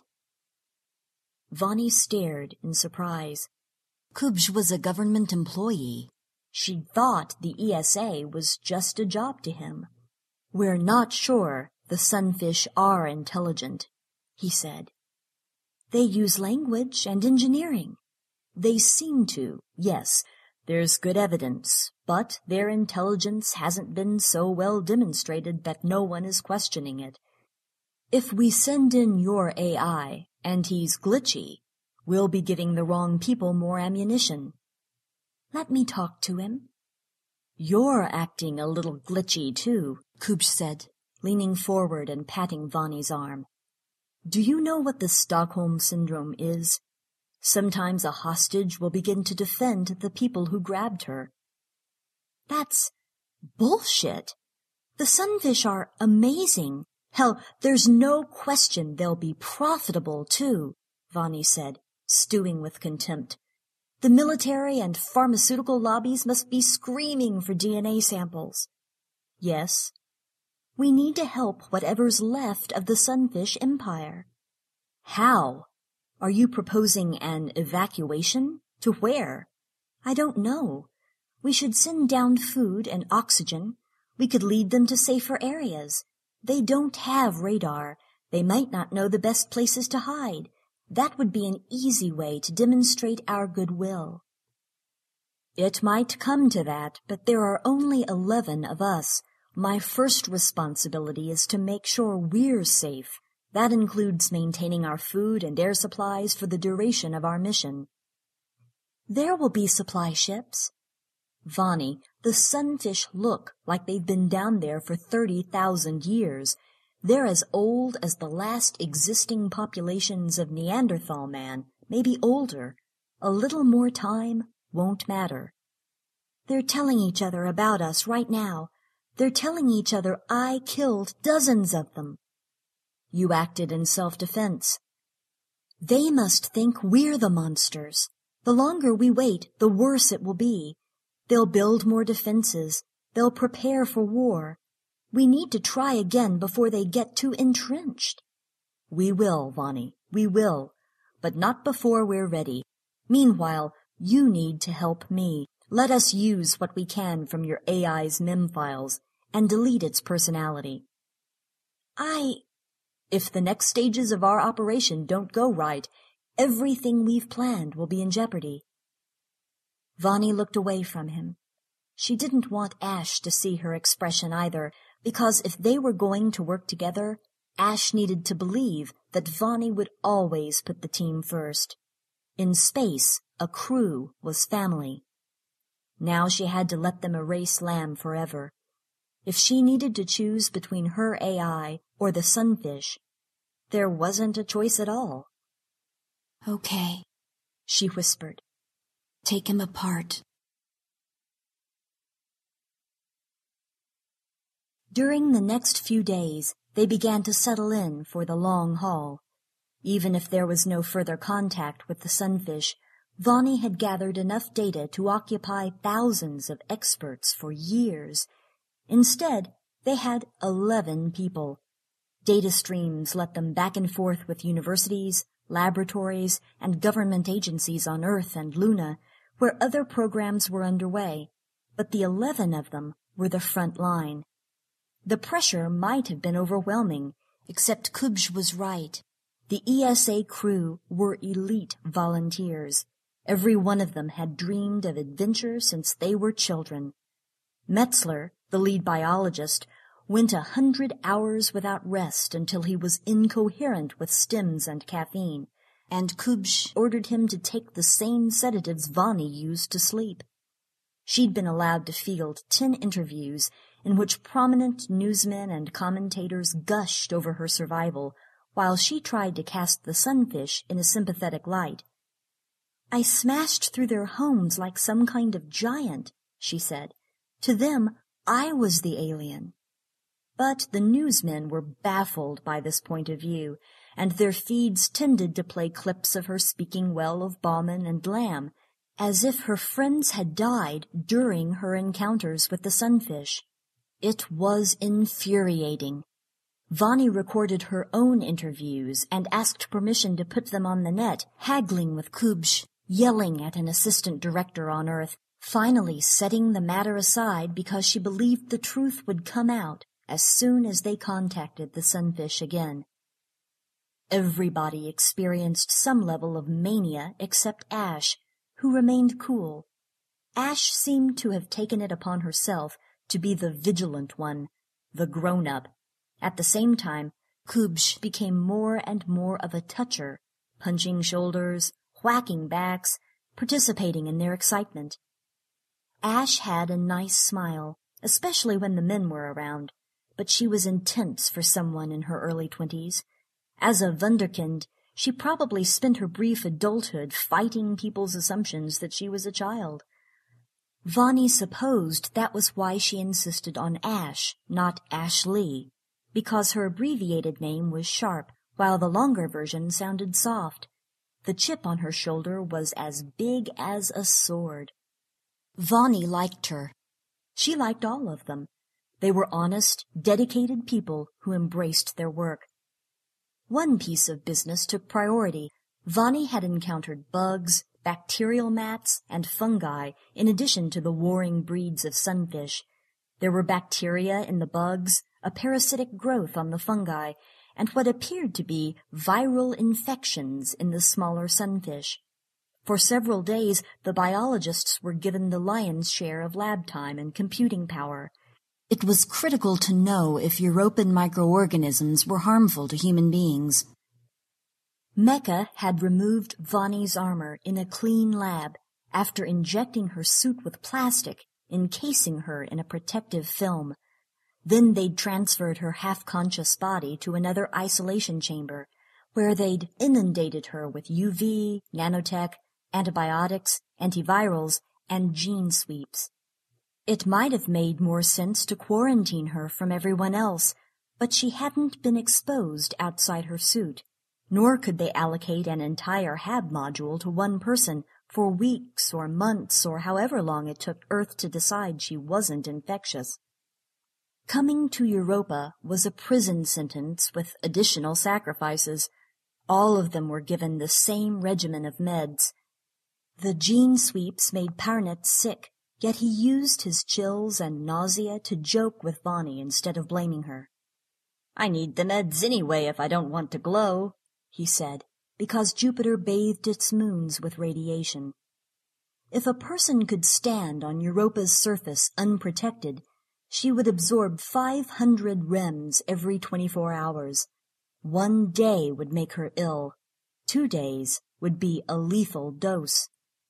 Vani stared in surprise. Kubsh was a government employee. She'd thought the E S A was just a job to him. We're not sure the sunfish are intelligent, he said. They use language and engineering. They seem to, yes. There's good evidence, but their intelligence hasn't been so well demonstrated that no one is questioning it. If we send in your A I, and he's glitchy, we'll be giving the wrong people more ammunition. Let me talk to him. You're acting a little glitchy, too, Kubsh said, leaning forward and patting Vani's arm. Do you know what the Stockholm Syndrome is? Sometimes a hostage will begin to defend the people who grabbed her. That's bullshit. The sunfish are amazing. Hell, there's no question they'll be profitable, too, Vani said, stewing with contempt. The military and pharmaceutical lobbies must be screaming for D N A samples. Yes. We need to help whatever's left of the sunfish empire. How? Are you proposing an evacuation? To where? I don't know. We should send down food and oxygen. We could lead them to safer areas. They don't have radar. They might not know the best places to hide. That would be an easy way to demonstrate our goodwill. It might come to that, but there are only eleven of us. My first responsibility is to make sure we're safe. That includes maintaining our food and air supplies for the duration of our mission. There will be supply ships. Vani, the sunfish look like they've been down there for thirty thousand years. They're as old as the last existing populations of Neanderthal man, maybe older. A little more time won't matter. They're telling each other about us right now. They're telling each other I killed dozens of them. You acted in self-defense. They must think we're the monsters. The longer we wait, the worse it will be. They'll build more defenses. They'll prepare for war. We need to try again before they get too entrenched. We will, Vonnie, we will, but not before we're ready. Meanwhile, you need to help me. Let us use what we can from your A I's mem files and delete its personality. I... If the next stages of our operation don't go right, everything we've planned will be in jeopardy. Vonnie looked away from him. She didn't want Ash to see her expression either, because if they were going to work together, Ash needed to believe that Vonnie would always put the team first. In space, a crew was family. Now she had to let them erase Lamb forever. If she needed to choose between her A I or the sunfish, there wasn't a choice at all. Okay, she whispered. Take him apart. During the next few days, they began to settle in for the long haul. Even if there was no further contact with the sunfish, Vonnie had gathered enough data to occupy thousands of experts for years. Instead, they had eleven people. Data streams let them back and forth with universities, laboratories, and government agencies on Earth and Luna, where other programs were underway, but the eleven of them were the front line. The pressure might have been overwhelming, except Kubsch was right. The E S A crew were elite volunteers. Every one of them had dreamed of adventure since they were children. Metzler, the lead biologist, went a hundred hours without rest until he was incoherent with stims and caffeine, and Kubsch ordered him to take the same sedatives Vonnie used to sleep. She'd been allowed to field ten interviews in which prominent newsmen and commentators gushed over her survival, while she tried to cast the sunfish in a sympathetic light. I smashed through their homes like some kind of giant, she said. To them, I was the alien. But the newsmen were baffled by this point of view, and their feeds tended to play clips of her speaking well of Bauman and Lamb, as if her friends had died during her encounters with the sunfish. It was infuriating. Vonnie recorded her own interviews and asked permission to put them on the net, haggling with Kubsch, yelling at an assistant director on Earth, finally setting the matter aside because she believed the truth would come out as soon as they contacted the sunfish again. Everybody experienced some level of mania except Ash, who remained cool. Ash seemed to have taken it upon herself to be the vigilant one, the grown-up. At the same time, Kubsch became more and more of a toucher, punching shoulders, whacking backs, participating in their excitement. Ash had a nice smile, especially when the men were around, but she was intense for someone in her early twenties. As a wunderkind, she probably spent her brief adulthood fighting people's assumptions that she was a child. Vonnie supposed that was why she insisted on Ash, not Ashley, because her abbreviated name was Sharp, while the longer version sounded soft. The chip on her shoulder was as big as a sword. Vonnie liked her. She liked all of them. They were honest, dedicated people who embraced their work. One piece of business took priority. Vonnie had encountered bugs, bacterial mats, and fungi, in addition to the warring breeds of sunfish. There were bacteria in the bugs, a parasitic growth on the fungi, and what appeared to be viral infections in the smaller sunfish. For several days, the biologists were given the lion's share of lab time and computing power. It was critical to know if European microorganisms were harmful to human beings. Mecca had removed Vonnie's armor in a clean lab after injecting her suit with plastic, encasing her in a protective film. Then they'd transferred her half-conscious body to another isolation chamber, where they'd inundated her with U V, nanotech, antibiotics, antivirals, and gene sweeps. It might have made more sense to quarantine her from everyone else, but she hadn't been exposed outside her suit, nor could they allocate an entire Hab module to one person for weeks or months or however long it took Earth to decide she wasn't infectious. Coming to Europa was a prison sentence with additional sacrifices. All of them were given the same regimen of meds. The gene sweeps made Parnitz sick, yet he used his chills and nausea to joke with Vonnie instead of blaming her. "I need the meds anyway if I don't want to glow," he said, because Jupiter bathed its moons with radiation. If a person could stand on Europa's surface unprotected, she would absorb five hundred R E Ms every twenty-four hours. One day would make her ill. Two days would be a lethal dose.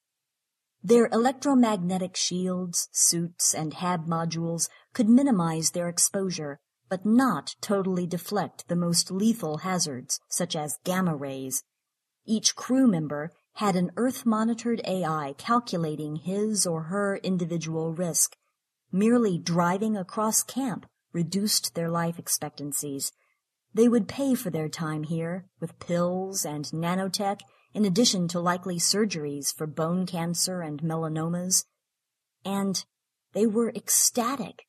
Their electromagnetic shields, suits, and H A B modules could minimize their exposure, but not totally deflect the most lethal hazards, such as gamma rays. Each crew member had an Earth-monitored A I calculating his or her individual risk. Merely driving across camp reduced their life expectancies. They would pay for their time here with pills and nanotech, in addition to likely surgeries for bone cancer and melanomas. And they were ecstatic.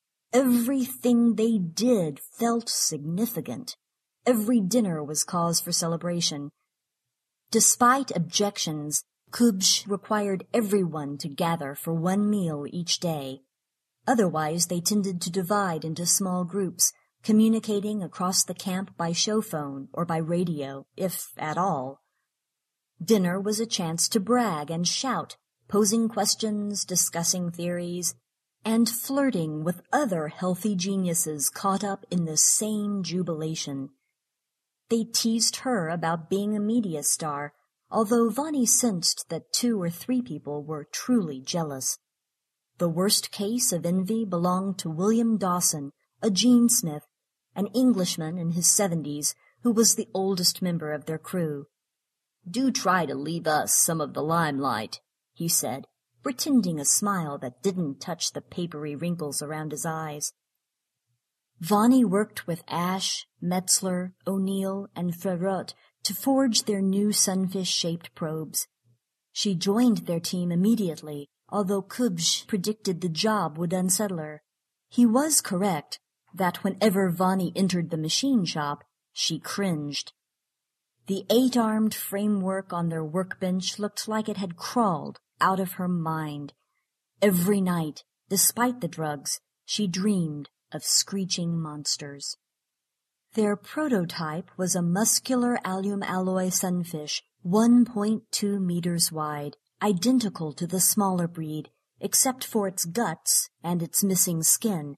Everything they did felt significant. Every dinner was cause for celebration. Despite objections, Kubsch required everyone to gather for one meal each day. Otherwise, they tended to divide into small groups, communicating across the camp by showphone or by radio, if at all. Dinner was a chance to brag and shout, posing questions, discussing theories, and flirting with other healthy geniuses caught up in the same jubilation. They teased her about being a media star, although Vonnie sensed that two or three people were truly jealous. The worst case of envy belonged to William Dawson, a genesmith, an Englishman in his seventies, who was the oldest member of their crew. "Do try to leave us some of the limelight," he said, pretending a smile that didn't touch the papery wrinkles around his eyes. Vonnie worked with Ash, Metzler, O'Neill, and Frerot to forge their new sunfish-shaped probes. She joined their team immediately, although Kubsch predicted the job would unsettle her. He was correct that whenever Vonnie entered the machine shop, she cringed. The eight-armed framework on their workbench looked like it had crawled out of her mind. Every night, despite the drugs, she dreamed of screeching monsters. Their prototype was a muscular allium alloy sunfish, one point two meters wide, identical to the smaller breed, except for its guts and its missing skin.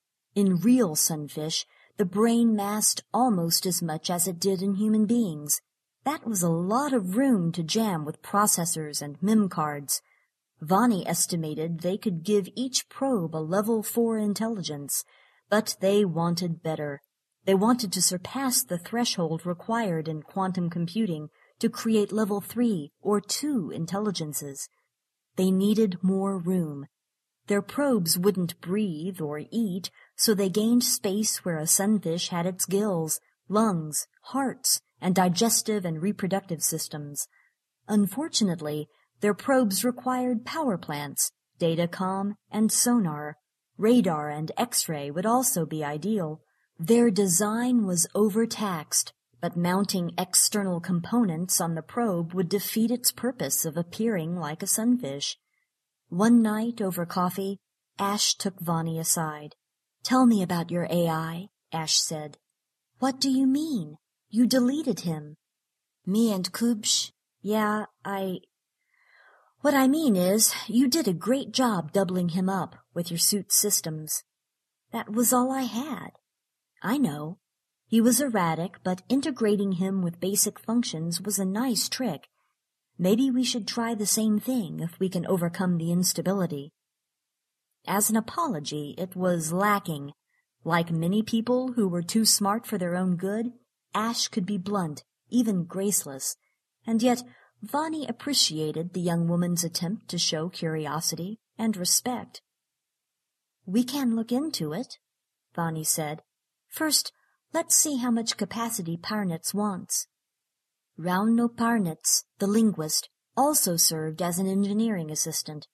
In real sunfish, the brain massed almost as much as it did in human beings. That was a lot of room to jam with processors and mem cards. Vonnie estimated they could give each probe a level four intelligence, but they wanted better. They wanted to surpass the threshold required in quantum computing to create level three or two intelligences. They needed more room. Their probes wouldn't breathe or eat, so they gained space where a sunfish had its gills, lungs, hearts, and digestive and reproductive systems. Unfortunately, their probes required power plants, datacom, and sonar. Radar and X-ray would also be ideal. Their design was overtaxed, but mounting external components on the probe would defeat its purpose of appearing like a sunfish. One night over coffee, Ash took Vonnie aside. "Tell me about your A I," Ash said. "What do you mean? You deleted him." "Me and Kubsch? Yeah, I... What I mean is, you did a great job doubling him up with your suit systems." "That was all I had." "I know. He was erratic, but integrating him with basic functions was a nice trick. Maybe we should try the same thing if we can overcome the instability." As an apology, it was lacking. Like many people who were too smart for their own good, Ash could be blunt, even graceless, and yet Vonnie appreciated the young woman's attempt to show curiosity and respect. "We can look into it," Vonnie said. "First, let's see how much capacity Parnitz wants." Rauno Parnitz, the linguist, also served as an engineering assistant.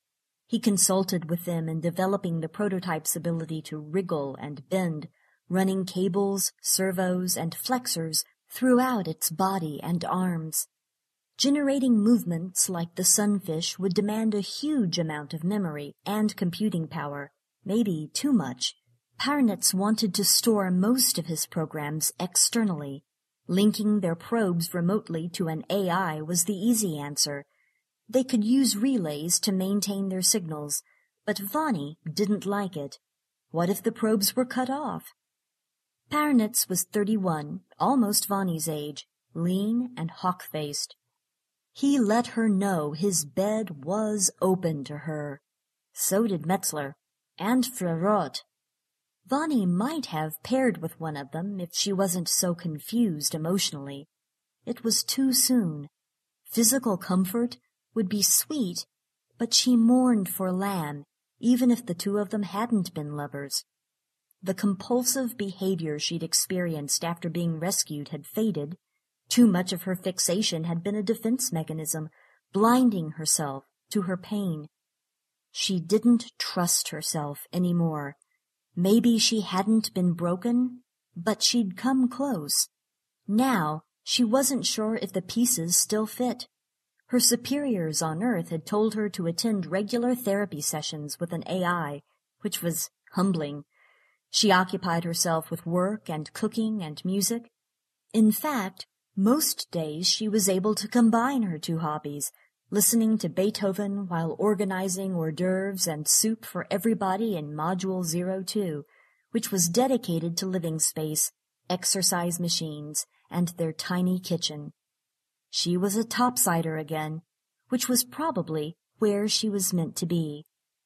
He consulted with them in developing the prototype's ability to wriggle and bend, running cables, servos, and flexors throughout its body and arms. Generating movements like the sunfish would demand a huge amount of memory and computing power, maybe too much. Parnitz wanted to store most of his programs externally. Linking their probes remotely to an A I was the easy answer. They could use relays to maintain their signals, but Vani didn't like it. What if the probes were cut off? Parnitz was thirty-one, almost Vani's age, lean and hawk-faced. He let her know his bed was open to her. So did Metzler, and Frerot. Vani might have paired with one of them if she wasn't so confused emotionally. It was too soon. Physical comfort would be sweet, but she mourned for Lamb, even if the two of them hadn't been lovers. The compulsive behavior she'd experienced after being rescued had faded. Too much of her fixation had been a defense mechanism, blinding herself to her pain. She didn't trust herself anymore. Maybe she hadn't been broken, but she'd come close. Now, she wasn't sure if the pieces still fit. Her superiors on Earth had told her to attend regular therapy sessions with an A I, which was humbling. She occupied herself with work and cooking and music. In fact, most days she was able to combine her two hobbies, listening to Beethoven while organizing hors d'oeuvres and soup for everybody in Module zero two, which was dedicated to living space, exercise machines, and their tiny kitchen. She was a topsider again, which was probably where she was meant to be.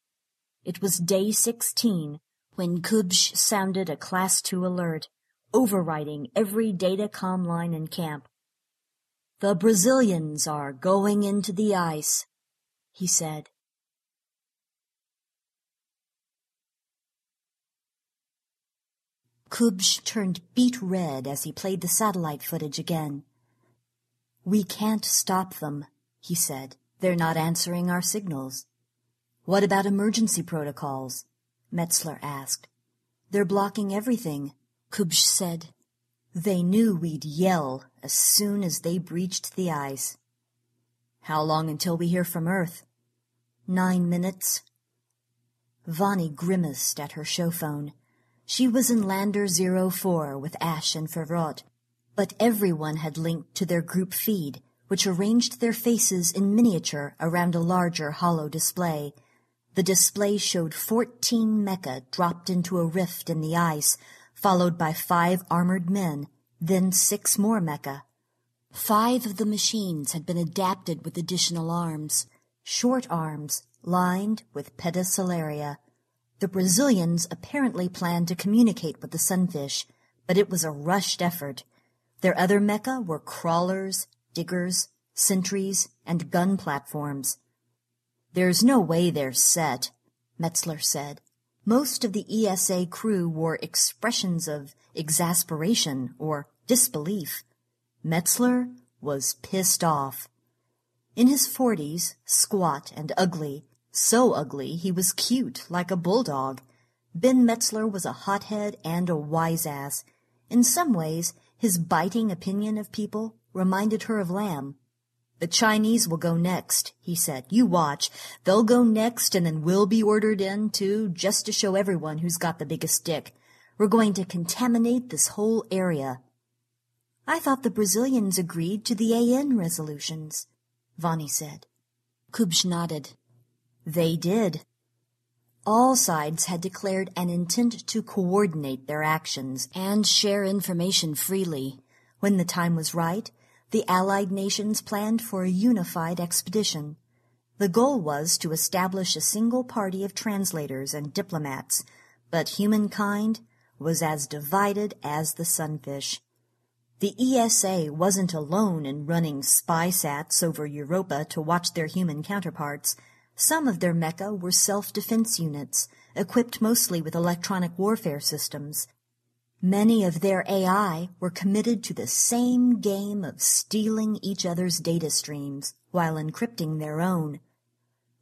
It was day sixteen when Kubsch sounded a Class two alert, overriding every data comm line in camp. "The Brazilians are going into the ice," he said. Kubsch turned beet red as he played the satellite footage again. "We can't stop them," he said. "They're not answering our signals." "What about emergency protocols?" Metzler asked. "They're blocking everything," Kubsch said. "They knew we'd yell as soon as they breached the ice." "How long until we hear from Earth?" Nine minutes." Vani grimaced at her show phone. She was in Lander zero four with Ash and Ferrot, but everyone had linked to their group feed, which arranged their faces in miniature around a larger hollow display. The display showed fourteen mecha dropped into a rift in the ice, followed by five armored men, then six more mecha. Five of the machines had been adapted with additional arms, short arms lined with pedicelaria. The Brazilians apparently planned to communicate with the sunfish, but it was a rushed effort. Their other mecha were crawlers, diggers, sentries, and gun platforms. "There's no way they're set," Metzler said. Most of the E S A crew wore expressions of exasperation or disbelief. Metzler was pissed off. In his forties, squat and ugly, so ugly he was cute like a bulldog, Ben Metzler was a hothead and a wise-ass. In some ways, his biting opinion of people reminded her of Lamb. "The Chinese will go next," he said. "You watch. They'll go next, and then we'll be ordered in, too, just to show everyone who's got the biggest dick. We're going to contaminate this whole area." "I thought the Brazilians agreed to the A N resolutions," Vani said. Kubsch nodded. "They did." All sides had declared an intent to coordinate their actions and share information freely. When the time was right, the Allied nations planned for a unified expedition. The goal was to establish a single party of translators and diplomats, but humankind was as divided as the sunfish. The E S A wasn't alone in running spy sats over Europa to watch their human counterparts. Some of their mecha were self-defense units, equipped mostly with electronic warfare systems. Many of their A I were committed to the same game of stealing each other's data streams while encrypting their own.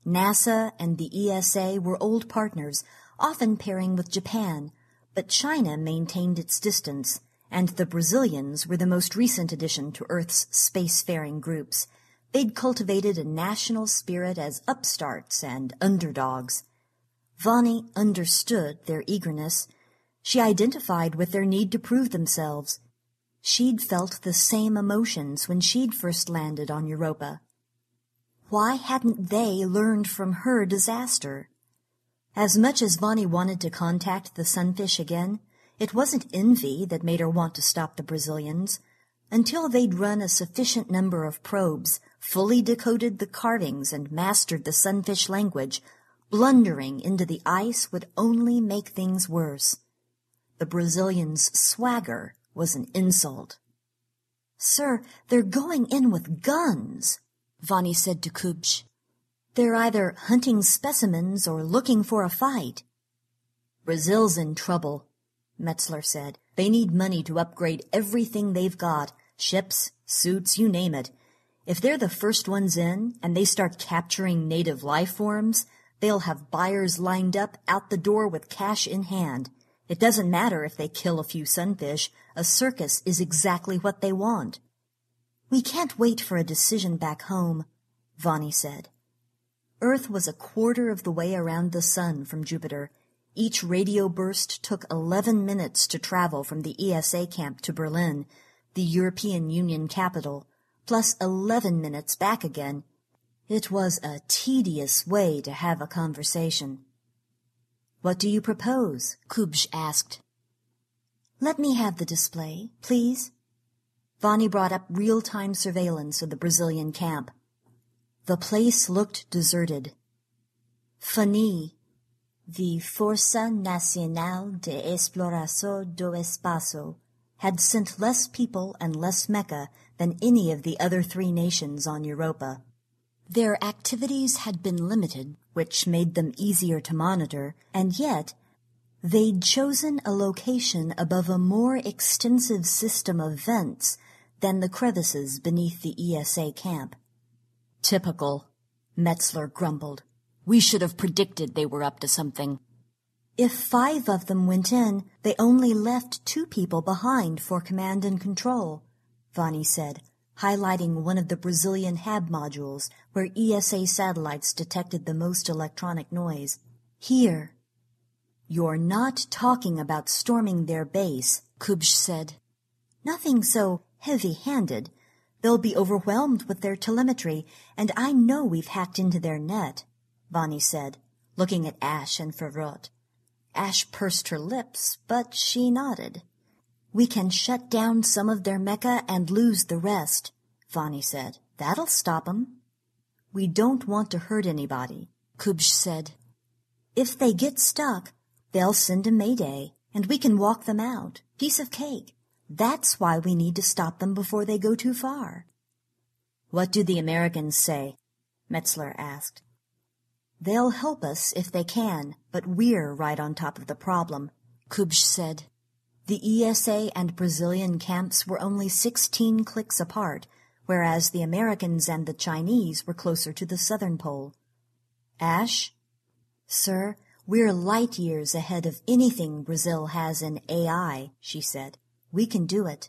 NASA and the E S A were old partners, often pairing with Japan, but China maintained its distance, and the Brazilians were the most recent addition to Earth's spacefaring groups. They'd cultivated a national spirit as upstarts and underdogs. Vonnie understood their eagerness. She identified with their need to prove themselves. She'd felt the same emotions when she'd first landed on Europa. Why hadn't they learned from her disaster? As much as Vonnie wanted to contact the sunfish again, it wasn't envy that made her want to stop the Brazilians. Until they'd run a sufficient number of probes, fully decoded the carvings and mastered the sunfish language, blundering into the ice would only make things worse. The Brazilians' swagger was an insult. "Sir, they're going in with guns," Vonnie said to Kubsch. "They're either hunting specimens or looking for a fight." "Brazil's in trouble," Metzler said. "They need money to upgrade everything they've got, ships, suits, you name it. If they're the first ones in and they start capturing native life forms, they'll have buyers lined up out the door with cash in hand. It doesn't matter if they kill a few sunfish. A circus is exactly what they want." "We can't wait for a decision back home," Vonnie said. Earth was a quarter of the way around the sun from Jupiter. Each radio burst took eleven minutes to travel from the E S A camp to Berlin, the European Union capital, plus eleven minutes back again. It was a tedious way to have a conversation. "What do you propose?" Kubsch asked. "Let me have the display, please." Vonnie brought up real-time surveillance of the Brazilian camp. The place looked deserted. Fani, the Força Nacional de Exploração do Espaço, had sent less people and less mecha than any of the other three nations on Europa. Their activities had been limited, which made them easier to monitor, and yet they'd chosen a location above a more extensive system of vents than the crevices beneath the E S A camp. "Typical," Metzler grumbled. "We should have predicted they were up to something." "If five of them went in, they only left two people behind for command and control," Vonnie said, highlighting one of the Brazilian H A B modules where E S A satellites detected the most electronic noise. "Here." "You're not talking about storming their base," Kubsch said. "Nothing so heavy-handed. They'll be overwhelmed with their telemetry, and I know we've hacked into their net," Vonnie said, looking at Ash and Ferrot. Ash pursed her lips, but she nodded. "We can shut down some of their mecha and lose the rest," Vonnie said. "That'll stop 'em." "We don't want to hurt anybody," Kubsch said. "If they get stuck, they'll send a mayday, and we can walk them out. Piece of cake. That's why we need to stop them before they go too far." "What do the Americans say?" Metzler asked. "They'll help us if they can, but we're right on top of the problem," Kubsch said. The E S A and Brazilian camps were only sixteen clicks apart, whereas the Americans and the Chinese were closer to the southern pole. "Ash?" "Sir, we're light years ahead of anything Brazil has in A I," she said. "We can do it."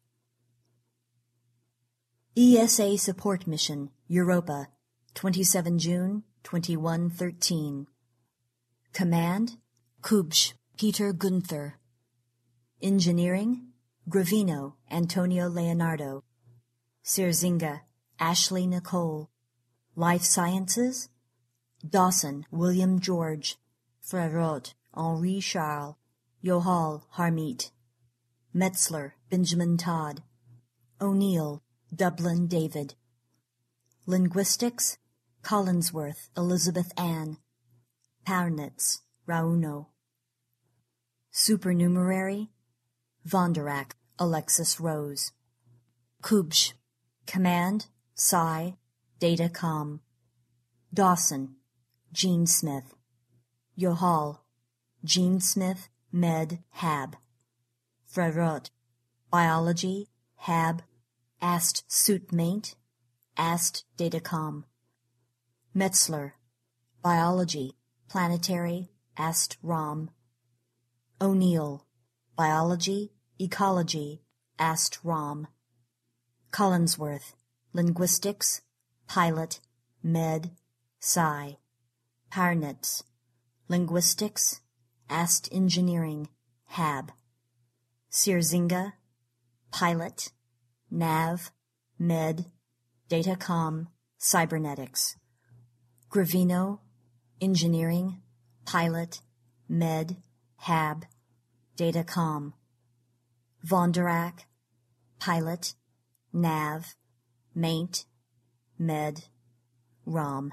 E S A Support Mission, Europa, twenty-seven June, twenty-one thirteen. Command, Kubsch, Peter Gunther. Engineering, Gravino, Antonio Leonardo. Serzinga, Ashley Nicole. Life Sciences, Dawson, William George. Frerot, Henri Charles. Yohal, Harmeet. Metzler, Benjamin Todd. O'Neill, Dublin David. Linguistics, Collinsworth, Elizabeth Ann. Parnitz, Rauno. Supernumerary, Vonderak, Alexis Rose. Kubsch, Command, Psi, Data Com. Dawson, Gene Smith. Yohal, Gene Smith, Med, Hab. Frerot, Biology, Hab, Ast Suitmate, Ast Datacom. Metzler, Biology, planetary, asked Rom. O'Neill, biology, ecology, asked Rom. Collinsworth, linguistics, pilot, med, sci. Parnitz, linguistics, asked engineering, hab. Sierzinga, pilot, nav, med, datacom, cybernetics. Gravino, engineering, pilot, med, hab, datacom. Vonderak, pilot, nav, maint, med, rom.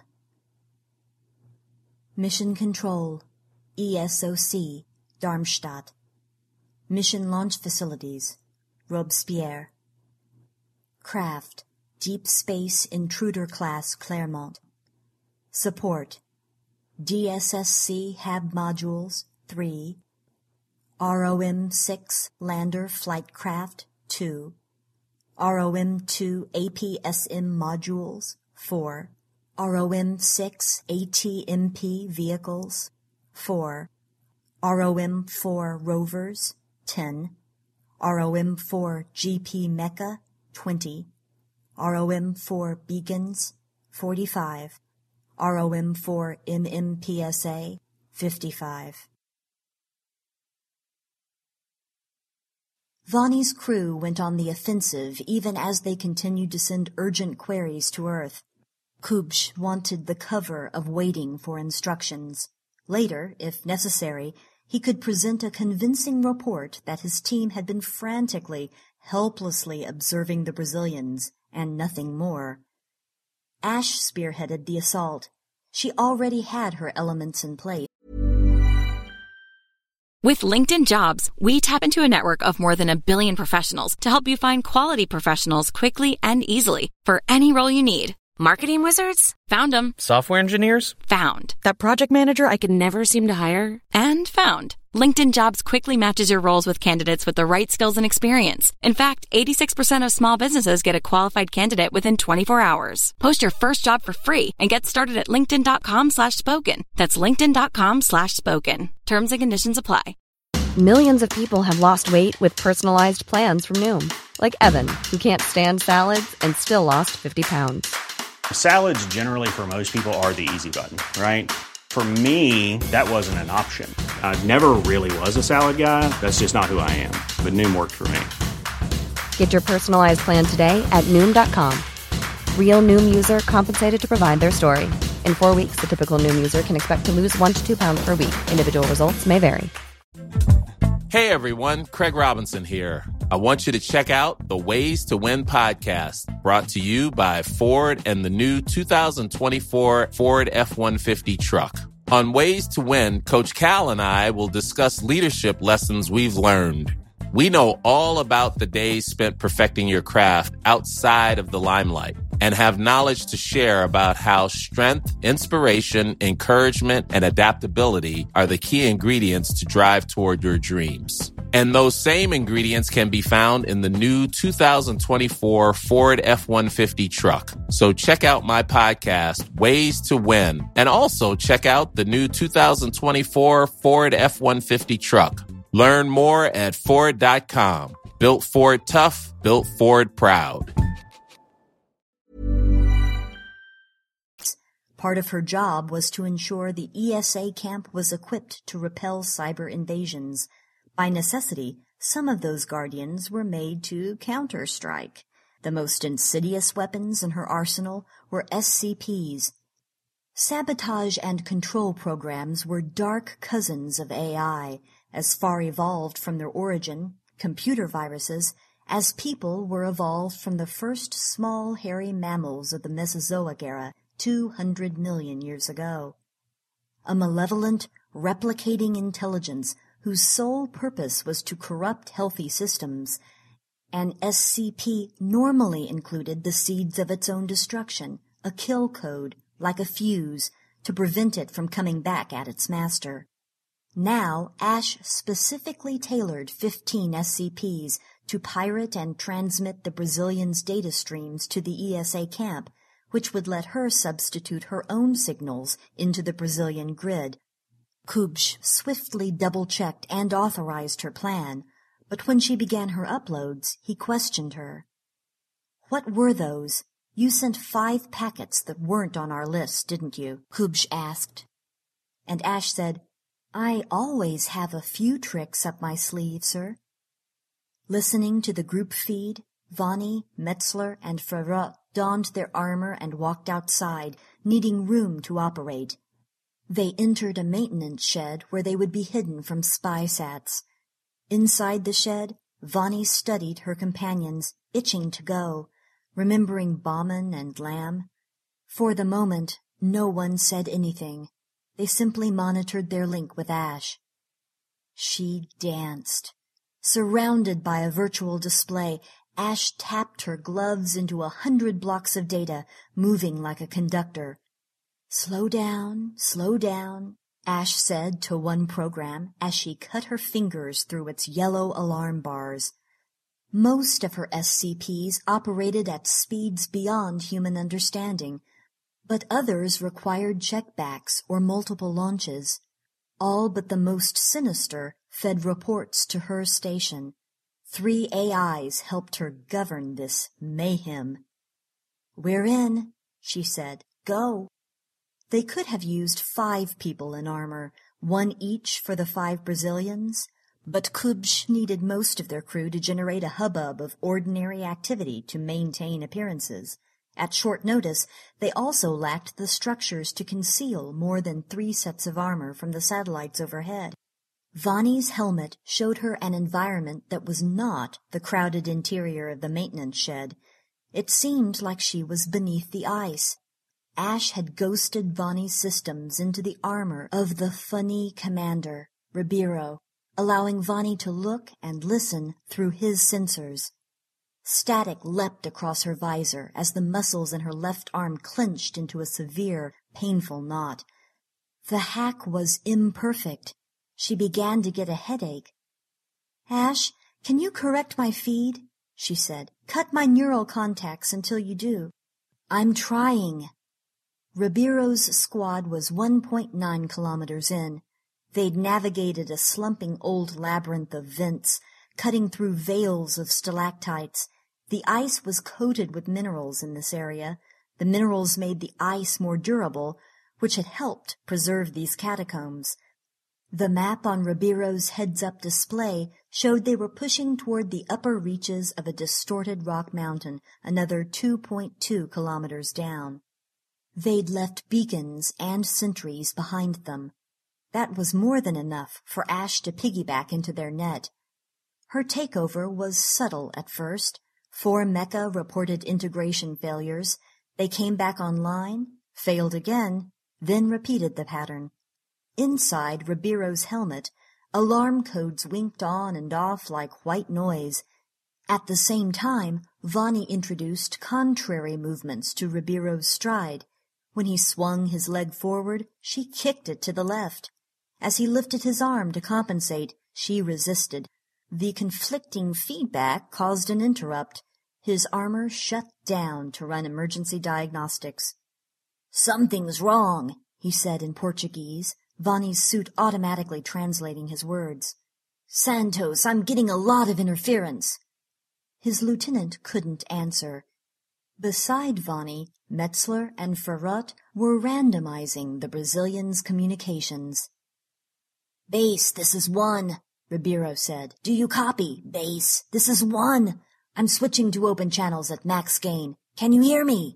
Mission Control, E S O C, Darmstadt. Mission Launch Facilities, Robespierre. Craft, Deep Space Intruder Class Clermont. Support, D S S C Hab Modules, three. R O M six Lander Flight Craft, two. R O M two A P S M Modules, four. R O M six A T M P Vehicles, four. R O M four Rovers, ten. R O M four G P Mecha, twenty. R O M four Beacons, forty-five. R O M four M M P S A, fifty-five. Vonnie's crew went on the offensive even as they continued to send urgent queries to Earth. Kubsch wanted the cover of waiting for instructions. Later, if necessary, he could present a convincing report that his team had been frantically, helplessly observing the Brazilians, and nothing more. Ash spearheaded the assault. She already had her elements in place. With LinkedIn Jobs, we tap into a network of more than a billion professionals to help you find quality professionals quickly and easily for any role you need. Marketing wizards? Found them. Software engineers? Found. That project manager I could never seem to hire? And found. LinkedIn Jobs quickly matches your roles with candidates with the right skills and experience. In fact, eighty-six percent of small businesses get a qualified candidate within twenty-four hours. Post your first job for free and get started at linkedin.com slash spoken. That's linkedin.com slash spoken. Terms and conditions apply. Millions of people have lost weight with personalized plans from Noom. Like Evan, who can't stand salads and still lost fifty pounds. Salads generally for most people are the easy button, right? For me, that wasn't an option. I never really was a salad guy. That's just not who I am. But Noom worked for me. Get your personalized plan today at Noom dot com. Real Noom user compensated to provide their story. In four weeks, the typical Noom user can expect to lose one to two pounds per week. Individual results may vary. Hey everyone, Craig Robinson here. I want you to check out the Ways to Win podcast, brought to you by Ford and the new two thousand twenty-four Ford F one fifty truck. On Ways to Win, Coach Cal and I will discuss leadership lessons we've learned. We know all about the days spent perfecting your craft outside of the limelight and have knowledge to share about how strength, inspiration, encouragement, and adaptability are the key ingredients to drive toward your dreams. And those same ingredients can be found in the new two thousand twenty-four Ford F one fifty truck. So check out my podcast, Ways to Win, and also check out the new two thousand twenty-four Ford F one fifty truck. Learn more at Ford dot com. Built Ford tough, built Ford proud. Part of her job was to ensure the E S A camp was equipped to repel cyber invasions. By necessity, some of those guardians were made to counter-strike. The most insidious weapons in her arsenal were S C Ps. Sabotage and control programs were dark cousins of A I, as far evolved from their origin, computer viruses, as people were evolved from the first small hairy mammals of the Mesozoic era two hundred million years ago. A malevolent, replicating intelligence whose sole purpose was to corrupt healthy systems. An S C P normally included the seeds of its own destruction, a kill code, like a fuse, to prevent it from coming back at its master. Now, Ash specifically tailored fifteen S C Ps to pirate and transmit the Brazilians' data streams to the E S A camp, which would let her substitute her own signals into the Brazilian grid. Kubsch swiftly double-checked and authorized her plan, but when she began her uploads, he questioned her. "What were those? You sent five packets that weren't on our list, didn't you?" Kubsch asked. And Ash said, "I always have a few tricks up my sleeve, sir." Listening to the group feed, Vani, Metzler, and Ferrat donned their armor and walked outside, needing room to operate. They entered a maintenance shed where they would be hidden from spy sats. Inside the shed, Vani studied her companions, itching to go, remembering Bauman and Lamb. For the moment, no one said anything. They simply monitored their link with Ash. She danced. Surrounded by a virtual display, Ash tapped her gloves into a hundred blocks of data, moving like a conductor. "Slow down, slow down," Ash said to one program as she cut her fingers through its yellow alarm bars. Most of her S C Ps operated at speeds beyond human understanding, but others required checkbacks or multiple launches. All but the most sinister fed reports to her station. Three A Is helped her govern this mayhem. "We're in," she said. "Go." They could have used five people in armor, one each for the five Brazilians, but Kubsch needed most of their crew to generate a hubbub of ordinary activity to maintain appearances. At short notice, they also lacked the structures to conceal more than three sets of armor from the satellites overhead. Vani's helmet showed her an environment that was not the crowded interior of the maintenance shed. It seemed like she was beneath the ice. Ash had ghosted Vani's systems into the armor of the funny commander, Ribeiro, allowing Vani to look and listen through his sensors. Static leapt across her visor as the muscles in her left arm clenched into a severe, painful knot. The hack was imperfect. She began to get a headache. "Ash, can you correct my feed?" she said. "Cut my neural contacts until you do." "I'm trying." Ribeiro's squad was one point nine kilometers in. They'd navigated a slumping old labyrinth of vents, cutting through veils of stalactites. The ice was coated with minerals in this area. The minerals made the ice more durable, which had helped preserve these catacombs. The map on Ribeiro's heads-up display showed they were pushing toward the upper reaches of a distorted rock mountain, another two point two kilometers down. They'd left beacons and sentries behind them. That was more than enough for Ash to piggyback into their net. Her takeover was subtle at first. Four mecha reported integration failures. They came back online, failed again, then repeated the pattern. Inside Ribeiro's helmet, alarm codes winked on and off like white noise. At the same time, Vani introduced contrary movements to Ribeiro's stride. When he swung his leg forward, she kicked it to the left. As he lifted his arm to compensate, she resisted. The conflicting feedback caused an interrupt. His armor shut down to run emergency diagnostics. "Something's wrong," he said in Portuguese, Vani's suit automatically translating his words. "Santos, I'm getting a lot of interference." His lieutenant couldn't answer. Beside Vani, Metzler and Ferrat were randomizing the Brazilians' communications. "Base, this is one," Ribeiro said. "Do you copy? Base, this is one. I'm switching to open channels at max gain. Can you hear me?"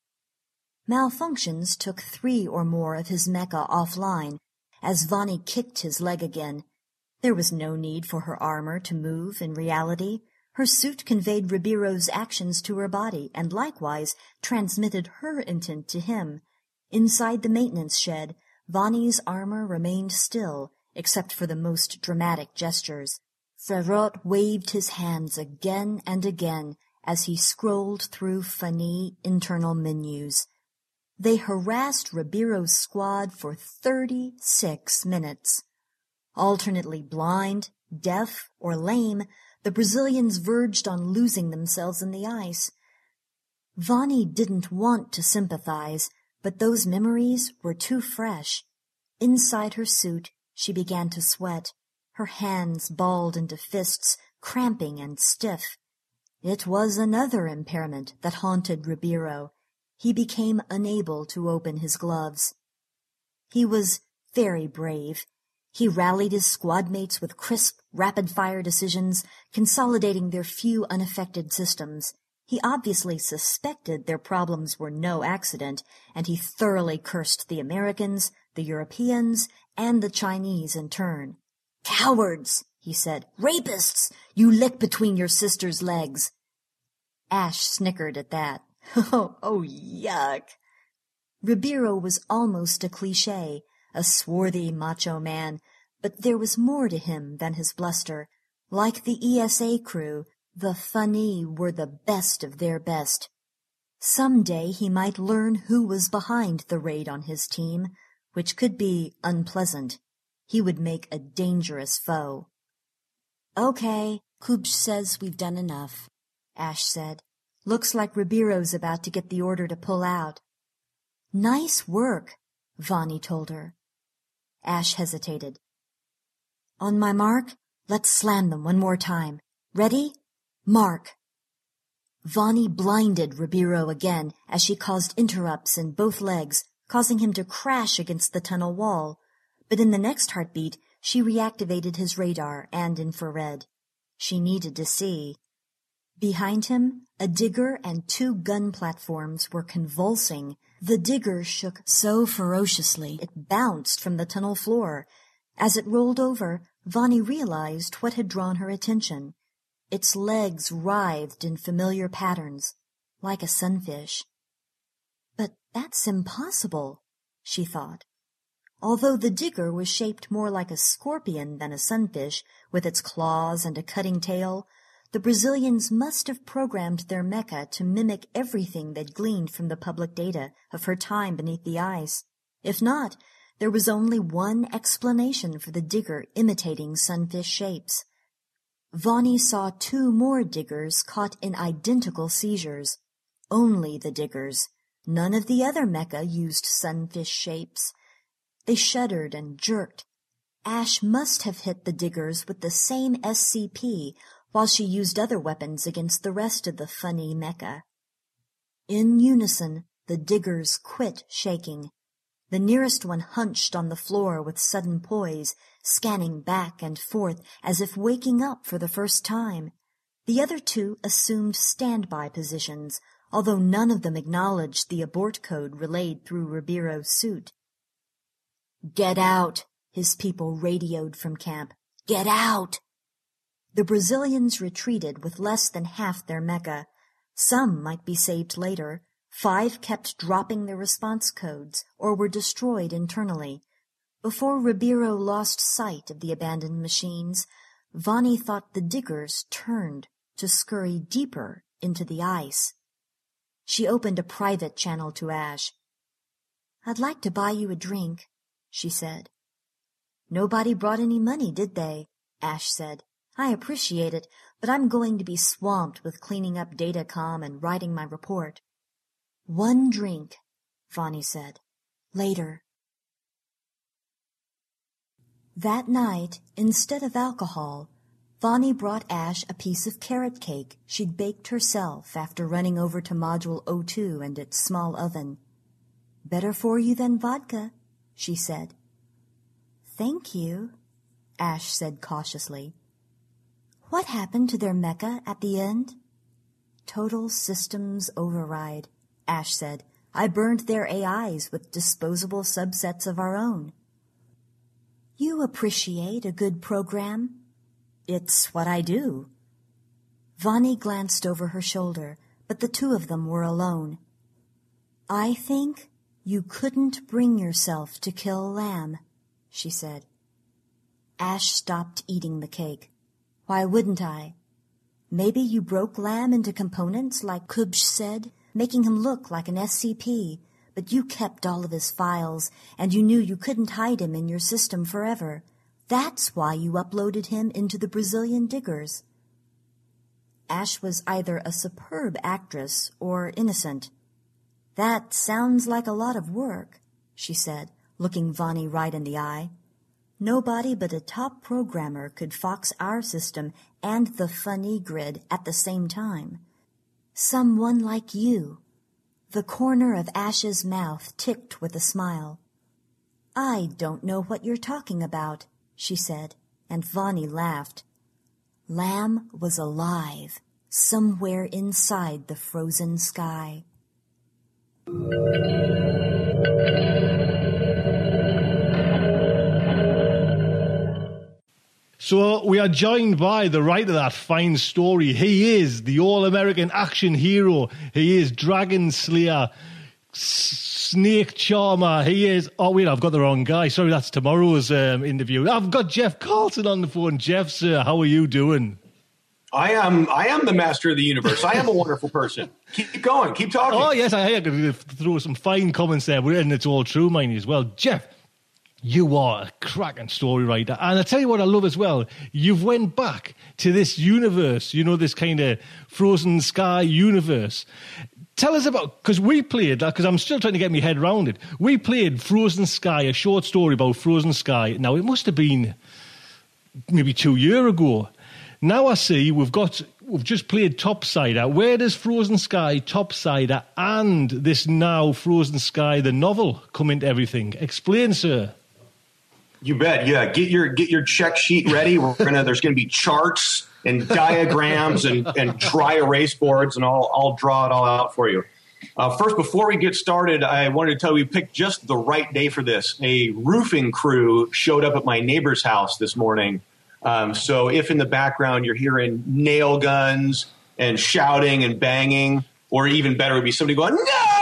Malfunctions took three or more of his mecha offline as Vani kicked his leg again. There was no need for her armor to move in reality. Her suit conveyed Ribeiro's actions to her body and likewise transmitted her intent to him. Inside the maintenance shed, Vani's armor remained still, except for the most dramatic gestures. Ferrat waved his hands again and again as he scrolled through funny internal menus. They harassed Ribeiro's squad for thirty-six minutes. Alternately blind, deaf, or lame, the Brazilians verged on losing themselves in the ice. Vani didn't want to sympathize, but those memories were too fresh. Inside her suit, she began to sweat, her hands balled into fists, cramping and stiff. It was another impairment that haunted Ribeiro. He became unable to open his gloves. He was very brave. He rallied his squad mates with crisp, rapid-fire decisions, consolidating their few unaffected systems. He obviously suspected their problems were no accident, and he thoroughly cursed the Americans, the Europeans, and the Chinese in turn. "Cowards!" he said. "Rapists! You lick between your sister's legs!" Ash snickered at that. Oh, oh, yuck! Ribeiro was almost a cliché, a swarthy macho man, but there was more to him than his bluster. Like the E S A crew, the funny were the best of their best. Some day he might learn who was behind the raid on his team, which could be unpleasant. He would make a dangerous foe. "Okay, Kubsch says we've done enough," Ash said. "Looks like Ribeiro's about to get the order to pull out." "Nice work," Vani told her. Ash hesitated. "On my mark, let's slam them one more time. Ready? Mark." Vani blinded Ribeiro again as she caused interrupts in both legs, causing him to crash against the tunnel wall. But in the next heartbeat, she reactivated his radar and infrared. She needed to see. Behind him, a digger and two gun platforms were convulsing. The digger shook so ferociously it bounced from the tunnel floor. As it rolled over, Vani realized what had drawn her attention. Its legs writhed in familiar patterns, like a sunfish. "But that's impossible," she thought. Although the digger was shaped more like a scorpion than a sunfish, with its claws and a cutting tail, the Brazilians must have programmed their mecha to mimic everything they'd gleaned from the public data of her time beneath the ice. If not, there was only one explanation for the digger imitating sunfish shapes. Vani saw two more diggers caught in identical seizures. Only the diggers. None of the other mecha used sunfish shapes. They shuddered and jerked. Ash must have hit the diggers with the same S C P, while she used other weapons against the rest of the funny mecha. In unison, the diggers quit shaking. The nearest one hunched on the floor with sudden poise, scanning back and forth as if waking up for the first time. The other two assumed standby positions, although none of them acknowledged the abort code relayed through Ribeiro's suit. "Get out!" his people radioed from camp. "Get out!" The Brazilians retreated with less than half their mecha. Some might be saved later. Five kept dropping their response codes or were destroyed internally. Before Ribeiro lost sight of the abandoned machines, Vani thought the diggers turned to scurry deeper into the ice. She opened a private channel to Ash. "I'd like to buy you a drink," she said. "Nobody brought any money, did they?" Ash said. "I appreciate it, but I'm going to be swamped with cleaning up Datacom and writing my report." "One drink," Vani said. "Later." That night, instead of alcohol, Vani brought Ash a piece of carrot cake she'd baked herself after running over to Module O two and its small oven. "Better for you than vodka," she said. "Thank you," Ash said cautiously. "What happened to their mecha at the end?" "Total systems override," Ash said. "I burned their A Is with disposable subsets of our own." "You appreciate a good program?" "It's what I do." Vani glanced over her shoulder, but the two of them were alone. "I think you couldn't bring yourself to kill Lamb," she said. Ash stopped eating the cake. "Why wouldn't I? Maybe you broke Lamb into components like Kubsch said, making him look like an S C P, but you kept all of his files, and you knew you couldn't hide him in your system forever. That's why you uploaded him into the Brazilian diggers." Ash was either a superb actress or innocent. "That sounds like a lot of work," she said, looking Vonnie right in the eye. "Nobody but a top programmer could fox our system and the funny grid at the same time. Someone like you." The corner of Ash's mouth ticked with a smile. "I don't know what you're talking about," she said, and Vonnie laughed. Lamb was alive, somewhere inside the frozen sky. So we are joined by the writer of that fine story. He is the all-American action hero. He is Dragon Slayer, Snake Charmer. He is... Oh, wait, I've got the wrong guy. Sorry, that's tomorrow's um, interview. I've got Jeff Carlton on the phone. Jeff, sir, how are you doing? I am I am the master of the universe. I am a wonderful person. Keep going. Keep talking. Oh, yes, I had to throw some fine comments there, and it's all true, mind you, as well. Jeff, you are a cracking story writer. And I tell you what I love as well. You've went back to this universe, you know, this kind of Frozen Sky universe. Tell us about, because we played, because I'm still trying to get my head around it. We played Frozen Sky, a short story about Frozen Sky. Now, it must have been maybe two years ago. Now I see we've got, we've just played Topsider. Where does Frozen Sky, Topsider, and this now Frozen Sky, the novel, come into everything? Explain, sir. You bet. Yeah, get your get your check sheet ready. We're gonna there's gonna be charts and diagrams and, and dry erase boards, and I'll I'll draw it all out for you. Uh, first, before we get started, I wanted to tell you we picked just the right day for this. A roofing crew showed up at my neighbor's house this morning. Um, so if in the background you're hearing nail guns and shouting and banging, or even better would be somebody going,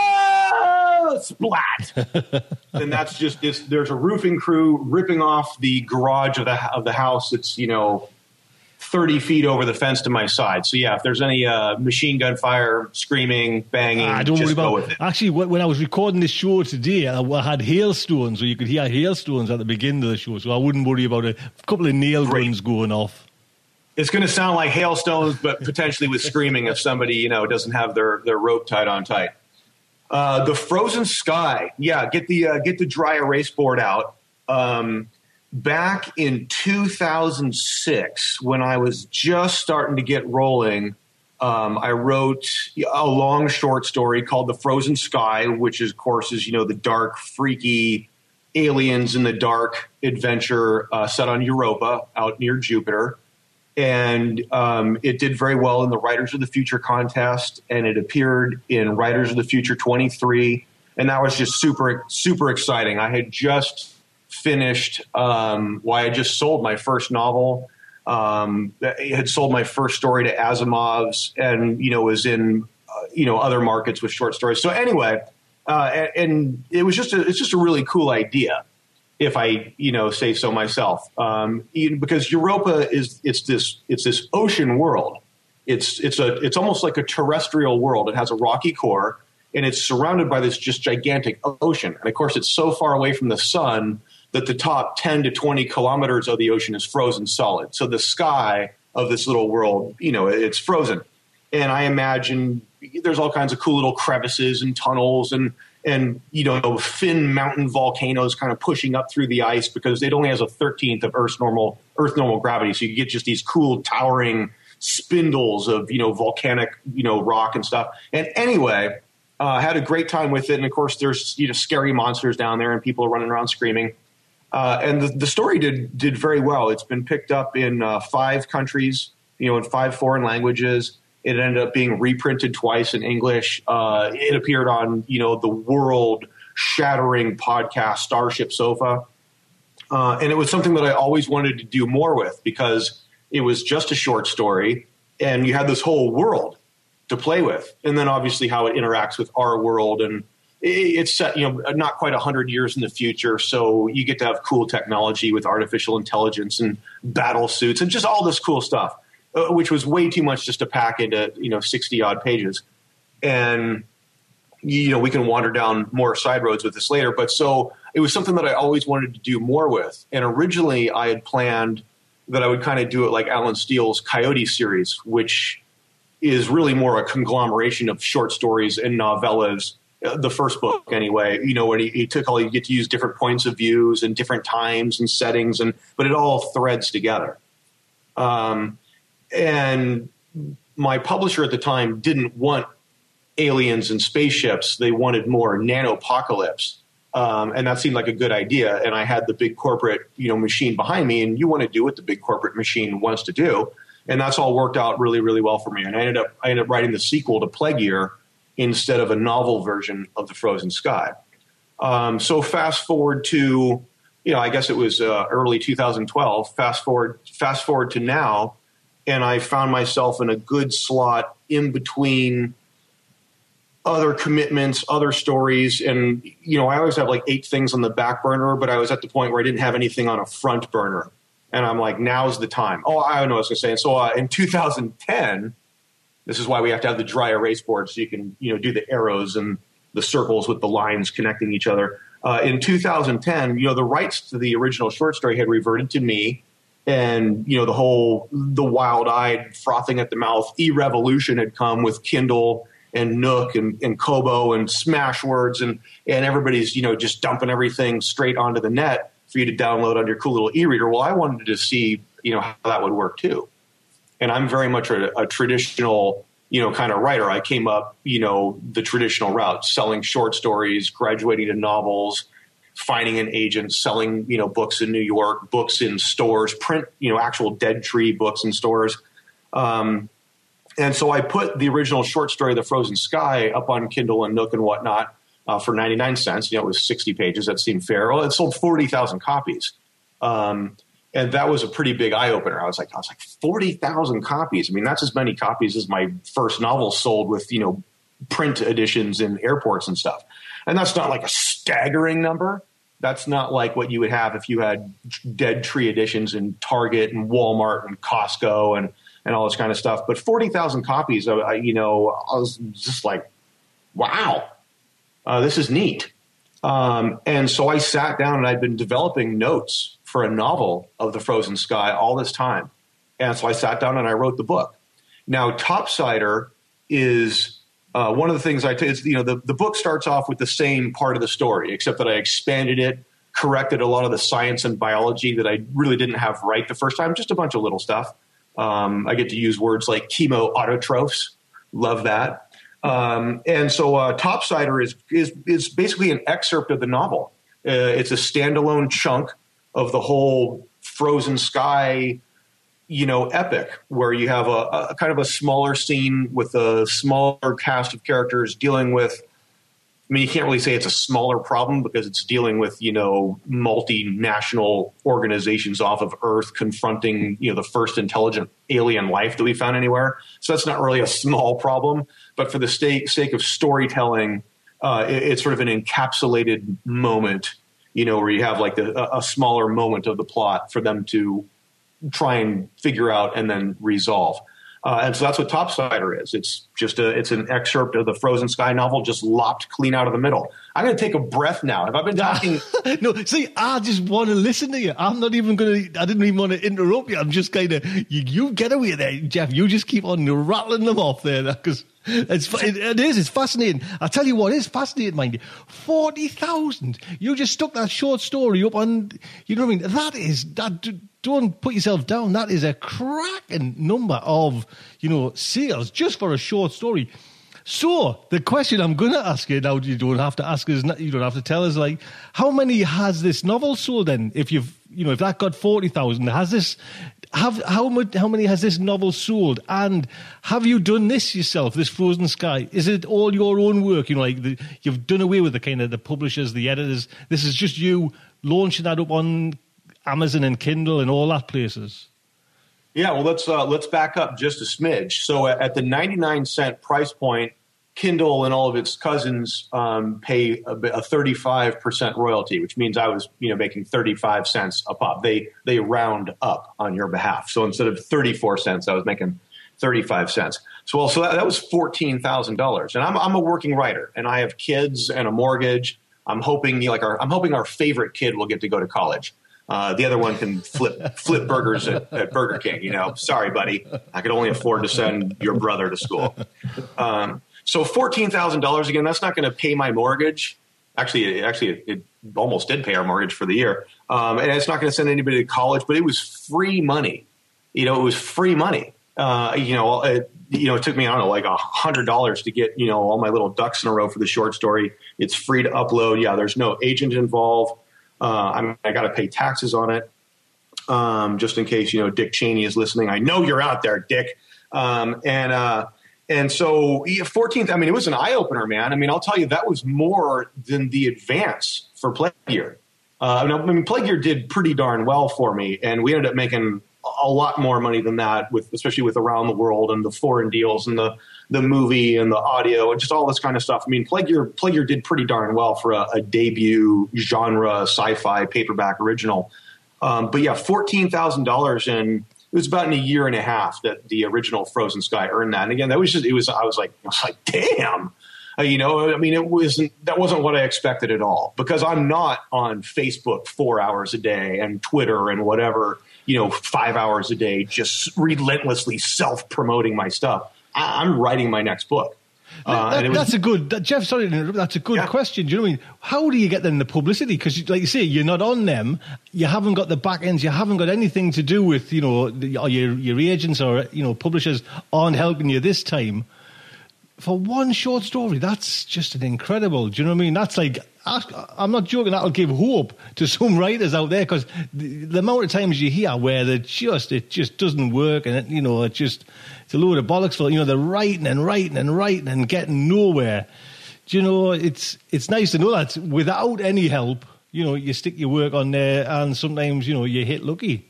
"No!" Splat. And that's just, it's, there's a roofing crew ripping off the garage of the, of the house. It's, you know, thirty feet over the fence to my side. So yeah, if there's any uh, machine gun fire, screaming, banging, ah, don't just worry go about with it. Actually, when I was recording this show today, I had hailstones, so you could hear hailstones at the beginning of the show, so I wouldn't worry about a couple of nail Great. guns going off. It's going to sound like hailstones, but potentially with screaming if somebody, you know, doesn't have their, their rope tied on tight. Uh, the Frozen Sky. Yeah, get the uh, get the dry erase board out. Um, back in two thousand six, when I was just starting to get rolling, um, I wrote a long short story called The Frozen Sky, which is, of course, is, you know, the dark, freaky aliens in the dark adventure uh, set on Europa out near Jupiter. And um, it did very well in the Writers of the Future contest, and it appeared in Writers of the Future twenty-three, and that was just super, super exciting. I had just finished, um, well, I had just sold my first novel, um, I had sold my first story to Asimov's, and, you know, was in, uh, you know, other markets with short stories. So anyway, uh, and, and it was just a, it's just a really cool idea, if I, you know, say so myself, um, because Europa is, it's this, it's this ocean world. It's, it's a, it's almost like a terrestrial world. It has a rocky core, and it's surrounded by this just gigantic ocean. And of course, it's so far away from the sun that the top ten to twenty kilometers of the ocean is frozen solid. So the sky of this little world, you know, it's frozen. And I imagine there's all kinds of cool little crevices and tunnels and, and, you know, thin mountain volcanoes kind of pushing up through the ice because it only has a thirteenth of Earth's normal, Earth normal gravity. So you get just these cool towering spindles of, you know, volcanic, you know, rock and stuff. And anyway, I uh, had a great time with it. And of course, there's, you know, scary monsters down there and people are running around screaming. Uh, and the, the story did, did very well. It's been picked up in uh, five countries, you know, in five foreign languages. It ended up being reprinted twice in English. Uh, it appeared on, you know, the world-shattering podcast Starship Sofa. Uh, and it was something that I always wanted to do more with because it was just a short story, and you had this whole world to play with. And then obviously how it interacts with our world. And it, it's set, you know, not quite one hundred years in the future, so you get to have cool technology with artificial intelligence and battle suits and just all this cool stuff. Uh, which was way too much just to pack into, you know, sixty odd pages. And, you know, we can wander down more side roads with this later. But so it was something that I always wanted to do more with. And originally I had planned that I would kind of do it like Alan Steele's Coyote series, which is really more a conglomeration of short stories and novellas. Uh, the first book, anyway, you know, when he, he took all, you get to use different points of views and different times and settings, and but it all threads together. Um, and my publisher at the time didn't want aliens and spaceships. They wanted more nanopocalypse. Um, and that seemed like a good idea. And I had the big corporate, you know, machine behind me, and you want to do what the big corporate machine wants to do. And that's all worked out really, really well for me. And I ended up, I ended up writing the sequel to Plague Year instead of a novel version of The Frozen Sky. Um, so fast forward to, you know, I guess it was uh, early two thousand twelve, fast forward, fast forward to now. And I found myself in a good slot in between other commitments, other stories. And, you know, I always have like eight things on the back burner, but I was at the point where I didn't have anything on a front burner. And I'm like, now's the time. Oh, I don't know what I was going to say. And so uh, in two thousand ten, this is why we have to have the dry erase board so you can, you know, do the arrows and the circles with the lines connecting each other. Uh, in two thousand ten, you know, the rights to the original short story had reverted to me. And, you know, the whole, the wild-eyed, frothing at the mouth e-revolution had come with Kindle and Nook and, and Kobo and Smashwords, and, and everybody's, you know, just dumping everything straight onto the net for you to download on your cool little e-reader. Well, I wanted to see, you know, how that would work too. And I'm very much a, a traditional, you know, kind of writer. I came up, you know, the traditional route, selling short stories, graduating to novels, finding an agent, selling, you know, books in New York, books in stores, print, you know, actual Dead Tree books in stores. Um, and so I put the original short story, The Frozen Sky, up on Kindle and Nook and whatnot uh, for ninety-nine cents. You know, it was sixty pages. That seemed fair. Well, it sold forty thousand copies. Um, and that was a pretty big eye opener. I was like, I was like forty thousand copies. I mean, that's as many copies as my first novel sold with, you know, print editions in airports and stuff. And that's not like a staggering number. That's not like what you would have if you had Dead Tree editions in Target and Walmart and Costco and, and all this kind of stuff. But forty thousand copies, I, you know, I was just like, wow, uh, this is neat. Um, and so I sat down and I'd been developing notes for a novel of The Frozen Sky all this time. And so I sat down and I wrote the book. Now, Topsider is uh, one of the things I tell you, you know, the, the book starts off with the same part of the story, except that I expanded it, corrected a lot of the science and biology that I really didn't have right the first time, just a bunch of little stuff. Um, I get to use words like chemoautotrophs. Love that. Um, and so uh, Topsider is, is is basically an excerpt of the novel. Uh, it's a standalone chunk of the whole Frozen Sky, you know, epic, where you have a, a kind of a smaller scene with a smaller cast of characters dealing with, I mean, you can't really say it's a smaller problem because it's dealing with, you know, multinational organizations off of Earth confronting, you know, the first intelligent alien life that we found anywhere. So that's not really a small problem. But for the sake, sake of storytelling, uh, it, it's sort of an encapsulated moment, you know, where you have like the, a, a smaller moment of the plot for them to try and figure out and then resolve. Uh, and so that's what Topsider is. It's just a, it's an excerpt of the Frozen Sky novel just lopped clean out of the middle. I'm going to take a breath now. Have I been talking? No, see, I just want to listen to you. I'm not even going to, I didn't even want to interrupt you. I'm just kind of, you, you get away there, Jeff. You just keep on rattling them off there because it's, it, it is, it's fascinating. I'll tell you what is fascinating, mind you. forty thousand. You just stuck that short story up on, you know what I mean? That is, that, don't put yourself down. That is a cracking number of, you know, sales just for a short story. So the question I'm going to ask you now, you don't have to ask us, you don't have to tell us, like, how many has this novel sold then? If you've, you know, if that got forty thousand, has this, have, how much, how many has this novel sold? And have you done this yourself, this Frozen Sky? Is it all your own work? You know, like the, you've done away with the kind of the publishers, the editors. This is just you launching that up on Amazon and Kindle and all that places. Yeah, well, let's uh, let's back up just a smidge. So at the ninety-nine cent price point, Kindle and all of its cousins um, pay a, a thirty-five percent royalty, which means I was, you know, making thirty-five cents a pop. They they round up on your behalf. So instead of thirty-four cents, I was making thirty-five cents. So well, so that, that was fourteen thousand dollars. And I'm I'm a working writer, and I have kids and a mortgage. I'm hoping you know, like our I'm hoping our favorite kid will get to go to college. Uh, the other one can flip flip burgers at, at Burger King. You know, sorry, buddy, I could only afford to send your brother to school. Um, so fourteen thousand dollars again. That's not going to pay my mortgage. Actually, it, actually, it, it almost did pay our mortgage for the year, um, and it's not going to send anybody to college. But it was free money. You know, it was free money. Uh, you know, it, you know, it took me, I don't know, like a hundred dollars to get, you know, all my little ducks in a row for the short story. It's free to upload. Yeah, there's no agent involved. Uh, I mean, I got to pay taxes on it, um, just in case, you know, Dick Cheney is listening. I know you're out there, Dick. Um, and uh, and so fourteenth, I mean, it was an eye opener, man. I mean, I'll tell you, that was more than the advance for Plague Year. Uh, I mean, Plague Year did pretty darn well for me, and we ended up making a lot more money than that, with especially with Around the World and the foreign deals and the the movie and the audio and just all this kind of stuff. I mean, Plague Year, Plague Year did pretty darn well for a, a debut genre sci-fi paperback original. Um, but yeah, fourteen thousand dollars, and it was about in a year and a half that the original Frozen Sky earned that. And again, that was just, it was, I was like, I was like, damn, uh, you know, I mean, it wasn't, that wasn't what I expected at all, because I'm not on Facebook four hours a day and Twitter and whatever, you know, five hours a day, just relentlessly self-promoting my stuff. I, I'm writing my next book. Uh, that, and it was, that's a good, that, Jeff, sorry to interrupt, that's a good yeah. question. Do you know what I mean? How do you get them the publicity? Because, like you say, you're not on them. You haven't got the back ends. You haven't got anything to do with, you know, the, or your, your agents or, you know, publishers aren't helping you this time. For one short story, that's just an incredible, do you know what I mean? That's like, I'm not joking, that'll give hope to some writers out there, because the, the amount of times you hear where they just, it just doesn't work, and, it, you know, it just, it's a load of bollocks for, you know, they're writing and writing and writing and getting nowhere. Do you know, it's it's nice to know that without any help, you know, you stick your work on there and sometimes, you know, you hit lucky.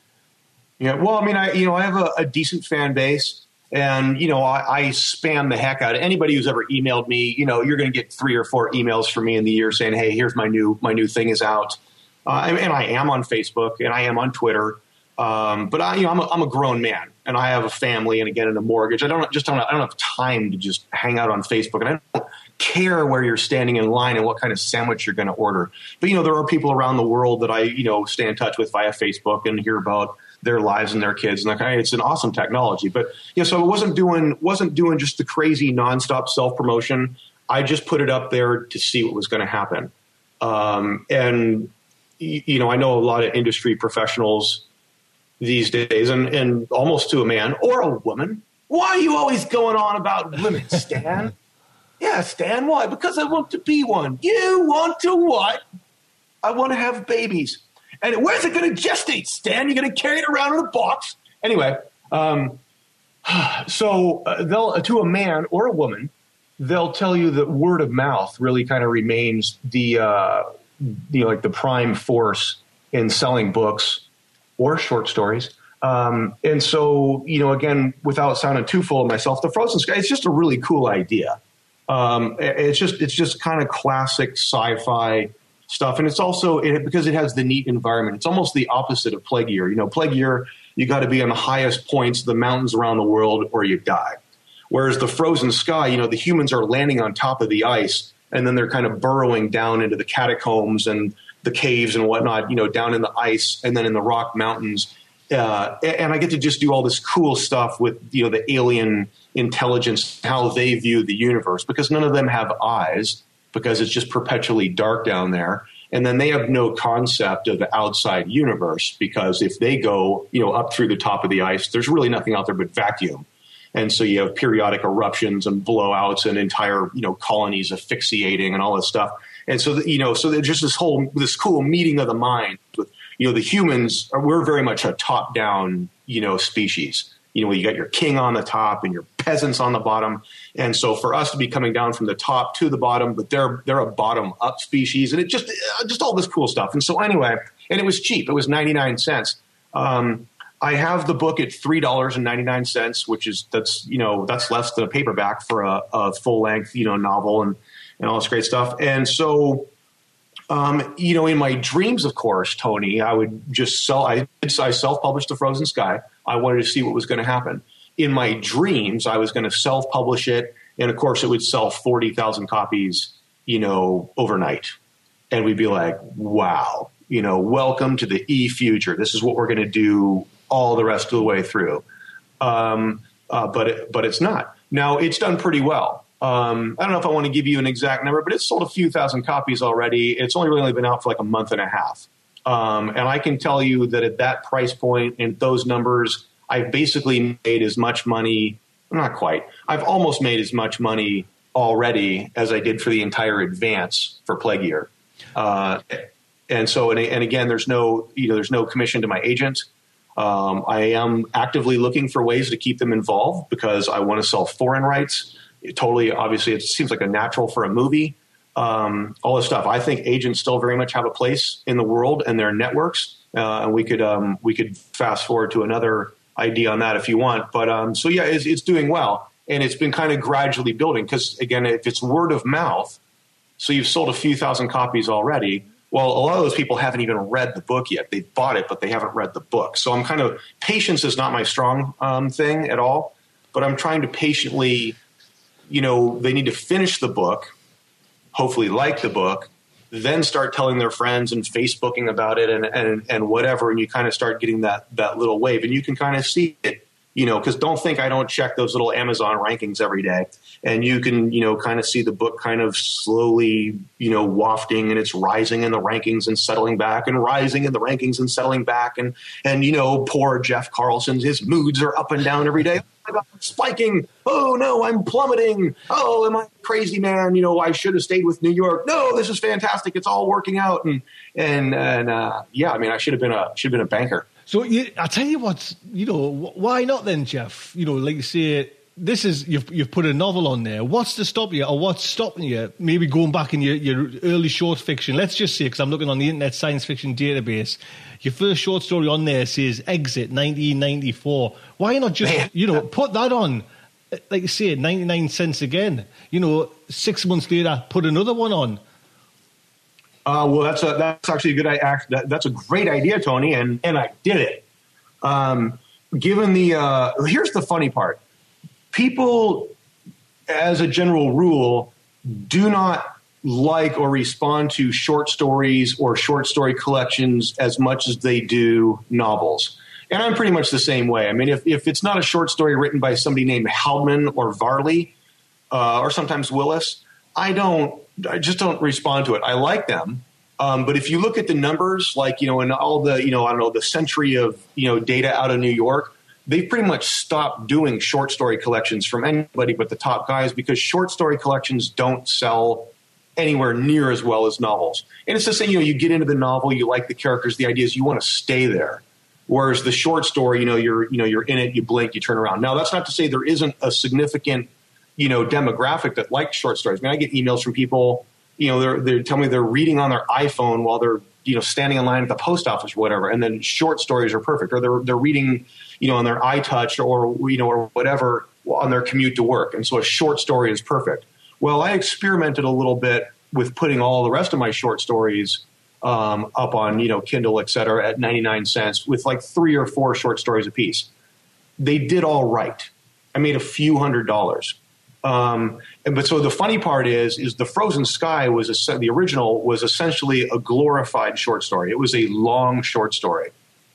Yeah, well, I mean, I, you know, I have a, a decent fan base. And, you know, I, I spam the heck out of anybody who's ever emailed me. You know, you're going to get three or four emails from me in the year saying, hey, here's my new my new thing is out. Uh, and, and I am on Facebook and I am on Twitter. Um, but, I, you know, I'm a, I'm a grown man and I have a family and, again, and a mortgage. I don't just don't, I don't have time to just hang out on Facebook. And I don't care where you're standing in line and what kind of sandwich you're going to order. But, you know, there are people around the world that I, you know, stay in touch with via Facebook and hear about their lives and their kids, and like, it's an awesome technology. But yeah, so it wasn't doing wasn't doing just the crazy nonstop self promotion. I just put it up there to see what was going to happen. Um, and you know, I know a lot of industry professionals these days, and, and almost to a man or a woman. Why are you always going on about women, Stan? Yeah, Stan. Why? Because I want to be one. You want to what? I want to have babies. And where's it going to gestate, Stan? You're going to carry it around in a box? Anyway, um, so uh, they'll uh, to a man or a woman, they'll tell you that word of mouth really kind of remains the uh, you know, like the prime force in selling books or short stories. Um, and so, you know, again, without sounding too full of myself, the Frozen Sky, it's just a really cool idea. Um, it's just it's just kind of classic sci-fi stuff. And it's also, it, because it has the neat environment, it's almost the opposite of Plague Year. You know, Plague Year, you got to be on the highest points of the mountains around the world or you die. Whereas the Frozen Sky, you know, the humans are landing on top of the ice and then they're kind of burrowing down into the catacombs and the caves and whatnot, you know, down in the ice and then in the rock mountains. Uh, and I get to just do all this cool stuff with, you know, the alien intelligence, how they view the universe, because none of them have eyes, because it's just perpetually dark down there. And then they have no concept of the outside universe, because if they go, you know, up through the top of the ice, there's really nothing out there but vacuum. And so you have periodic eruptions and blowouts and entire, you know, colonies asphyxiating and all this stuff. And so, you know, so there's just this whole, this cool meeting of the mind with, you know, the humans are, we're very much a top down, you know, species. You know, you got your king on the top and your peasants on the bottom. And so for us to be coming down from the top to the bottom, but they're they're a bottom up species, and it just just all this cool stuff. And so anyway, and it was cheap. It was ninety-nine cents. Um, I have the book at three dollars and ninety-nine cents, which is that's, you know, that's less than a paperback for a, a full length, you know, novel and, and all this great stuff. And so, um, you know, in my dreams, of course, Tony, I would just sell, I, I self-published The Frozen Sky. I wanted to see what was going to happen. In my dreams, I was going to self-publish it. And of course, it would sell forty thousand copies, you know, overnight. And we'd be like, wow, you know, welcome to the E future. This is what we're going to do all the rest of the way through. Um, uh, but it, but it's not. Now, it's done pretty well. Um, I don't know if I want to give you an exact number, but it's sold a few thousand copies already. It's only really been out for like a month and a half. Um, and I can tell you that at that price point and those numbers, I've basically made as much money, not quite, I've almost made as much money already as I did for the entire advance for Plague Year. Uh, and so, and, and again, there's no, you know, there's no commission to my agent. Um, I am actively looking for ways to keep them involved because I want to sell foreign rights. It totally, obviously, it seems like a natural for a movie. Um, all this stuff. I think agents still very much have a place in the world and their networks. Uh, and we could um, we could fast forward to another idea on that if you want. But um, so yeah, it's, it's doing well, and it's been kind of gradually building because again, if it's word of mouth, so you've sold a few thousand copies already. Well, a lot of those people haven't even read the book yet. They've bought it, but they haven't read the book. So I'm kind of patience is not my strong um, thing at all. But I'm trying to patiently, you know, they need to finish the book. Hopefully like the book, then start telling their friends and Facebooking about it and, and, and whatever. And you kind of start getting that, that little wave and you can kind of see it, you know, because don't think I don't check those little Amazon rankings every day. And you can, you know, kind of see the book kind of slowly, you know, wafting and it's rising in the rankings and settling back and rising in the rankings and settling back. And, and you know, poor Jeff Carlson, his moods are up and down every day. Oh my God, I'm spiking. Oh, no, I'm plummeting. Oh, am I crazy, man? You know, I should have stayed with New York. No, this is fantastic. It's all working out. And, and, and uh, yeah, I mean, I should have been a, should have been a banker. So you, I tell you what, you know, why not then, Jeff? You know, like you say, this is, you've, you've put a novel on there. What's to stop you, or what's stopping you? Maybe going back in your, your early short fiction. Let's just say, because I'm looking on the Internet Science Fiction Database, your first short story on there says Exit nineteen ninety-four. Why not just, Man. you know, put that on, like you say, ninety-nine cents again? You know, six months later, put another one on. Uh, well, that's a, that's actually a good idea. That, that's a great idea, Tony, and, and I did it. Um, given the uh, here's the funny part: people, as a general rule, do not like or respond to short stories or short story collections as much as they do novels. And I'm pretty much the same way. I mean, if, if it's not a short story written by somebody named Haldman or Varley, uh, or sometimes Willis, I don't. I just don't respond to it. I like them. Um, but if you look at the numbers, like, you know, in all the, you know, I don't know, the century of, you know, data out of New York, they've pretty much stopped doing short story collections from anybody but the top guys because short story collections don't sell anywhere near as well as novels. And it's the same, you know, you get into the novel, you like the characters, the idea is you want to stay there. Whereas the short story, you know, you're, you know, you're in it, you blink, you turn around. Now, that's not to say there isn't a significant, you know, demographic that likes short stories. I mean, I get emails from people, you know, they're, they're telling me they're reading on their iPhone while they're, you know, standing in line at the post office or whatever. And then short stories are perfect. Or they're, they're reading, you know, on their iTouch or, you know, or whatever on their commute to work. And so a short story is perfect. Well, I experimented a little bit with putting all the rest of my short stories um, up on, you know, Kindle, et cetera, at ninety-nine cents with like three or four short stories a piece. They did all right. I made a few hundred dollars. Um, and, but so the funny part is, is The Frozen Sky was a, the original was essentially a glorified short story. It was a long short story.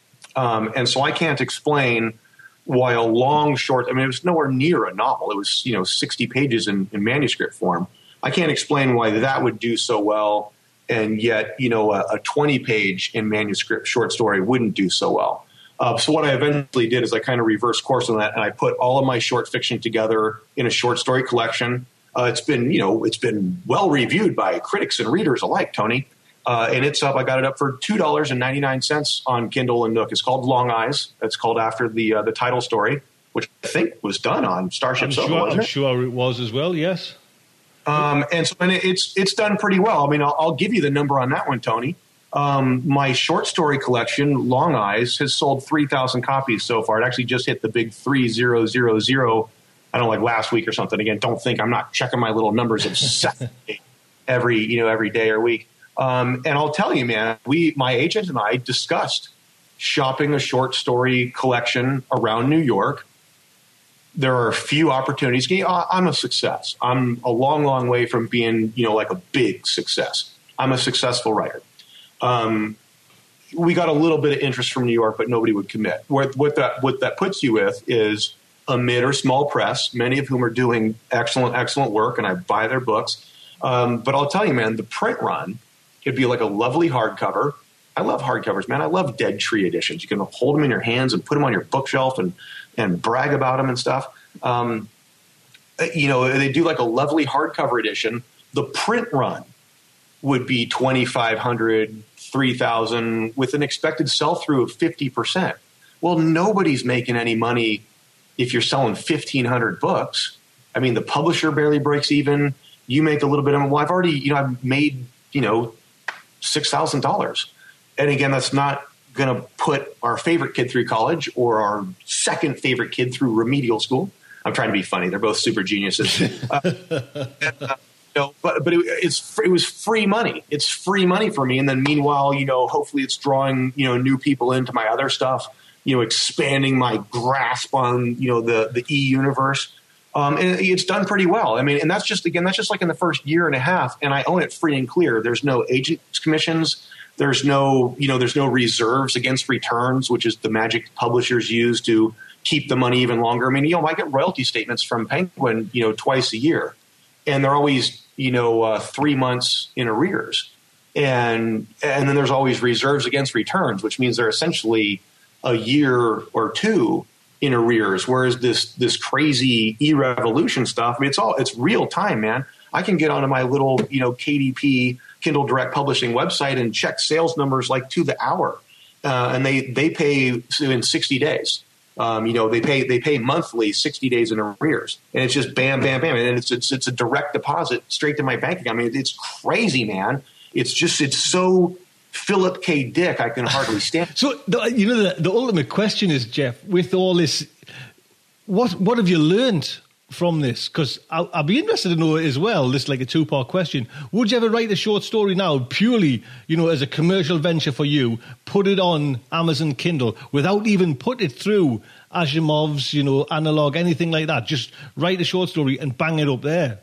Um, and so I can't explain why a long short, I mean, it was nowhere near a novel. It was, you know, sixty pages in, in manuscript form. I can't explain why that would do so well. And yet, you know, a, a twenty page in manuscript short story wouldn't do so well. Uh, so what I eventually did is I kind of reversed course on that, and I put all of my short fiction together in a short story collection. Uh, it's been, you know, it's been well reviewed by critics and readers alike, Tony. Uh, and it's up. I got it up for two dollars and ninety nine cents on Kindle and Nook. It's called Long Eyes. It's called after the uh, the title story, which I think was done on Starship I'm Sofa, sure, wasn't I'm it? sure it was as well. Yes. Um, and so and it's it's done pretty well. I mean, I'll, I'll give you the number on that one, Tony. Um, my short story collection, Long Eyes, has sold three thousand copies so far. It actually just hit the big three zero zero zero. I don't know, like last week or something. Again, don't think I'm not checking my little numbers obsessively every, you know, every day or week. Um, and I'll tell you, man, we, my agent and I discussed shopping a short story collection around New York. There are a few opportunities. I'm a success. I'm a long, long way from being, you know, like a big success. I'm a successful writer. Um, we got a little bit of interest from New York, but nobody would commit. What, what that what that puts you with is a mid or small press, many of whom are doing excellent, excellent work, and I buy their books. Um, but I'll tell you, man, the print run, it'd be like a lovely hardcover. I love hardcovers, man. I love Dead Tree editions. You can hold them in your hands and put them on your bookshelf and and brag about them and stuff. Um, you know, they do like a lovely hardcover edition. The print run would be twenty-five hundred, three thousand with an expected sell-through of fifty percent. Well, nobody's making any money if you're selling fifteen hundred books. I mean, the publisher barely breaks even. You make a little bit of, well, I've already, you know, I've made, you know, six thousand dollars. And again, that's not going to put our favorite kid through college or our second favorite kid through remedial school. I'm trying to be funny. They're both super geniuses. uh, and, uh, you know, but but it, it's it was free money. It's free money for me. And then meanwhile, you know, hopefully it's drawing, you know, new people into my other stuff, you know, expanding my grasp on, you know, the, the e-universe. Um, and it's done pretty well. I mean, and that's just, again, that's just like in the first year and a half, and I own it free and clear. There's no agent's commissions. There's no, you know, there's no reserves against returns, which is the magic publishers use to keep the money even longer. I mean, you know, I get royalty statements from Penguin, you know, twice a year, and they're always, you know, uh, three months in arrears. And, and then there's always reserves against returns, which means they're essentially a year or two in arrears, whereas this this crazy e-revolution stuff, I mean, it's all it's real time, man. I can get onto my little, you know, K D P Kindle Direct Publishing website and check sales numbers like to the hour, uh, and they they pay in sixty days. Um, you know, they pay they pay monthly, sixty days in arrears, and it's just bam, bam, bam, and it's it's it's a direct deposit straight to my bank account. I mean, it's crazy, man. It's just it's so Philip K. Dick, I can hardly stand. So, the, you know, the, the ultimate question is, Jeff, with all this, what what have you learned from this? Because I'll, I'll be interested to know as well, this is like a two-part question. Would you ever write a short story now, purely, you know, as a commercial venture for you, put it on Amazon Kindle without even put it through Asimov's, you know, analog, anything like that? Just write a short story and bang it up there?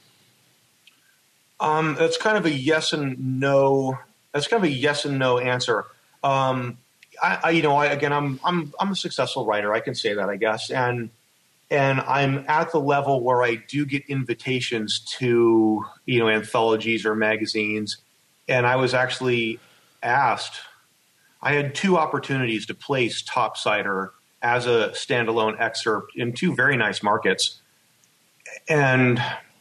Um, that's kind of a yes and no That's kind of a yes and no answer. Um, I, I, you know, I, again, I'm I'm I'm a successful writer. I can say that, I guess, and and I'm at the level where I do get invitations to, you know, anthologies or magazines. And I was actually asked. I had two opportunities to place Topsider as a standalone excerpt in two very nice markets, and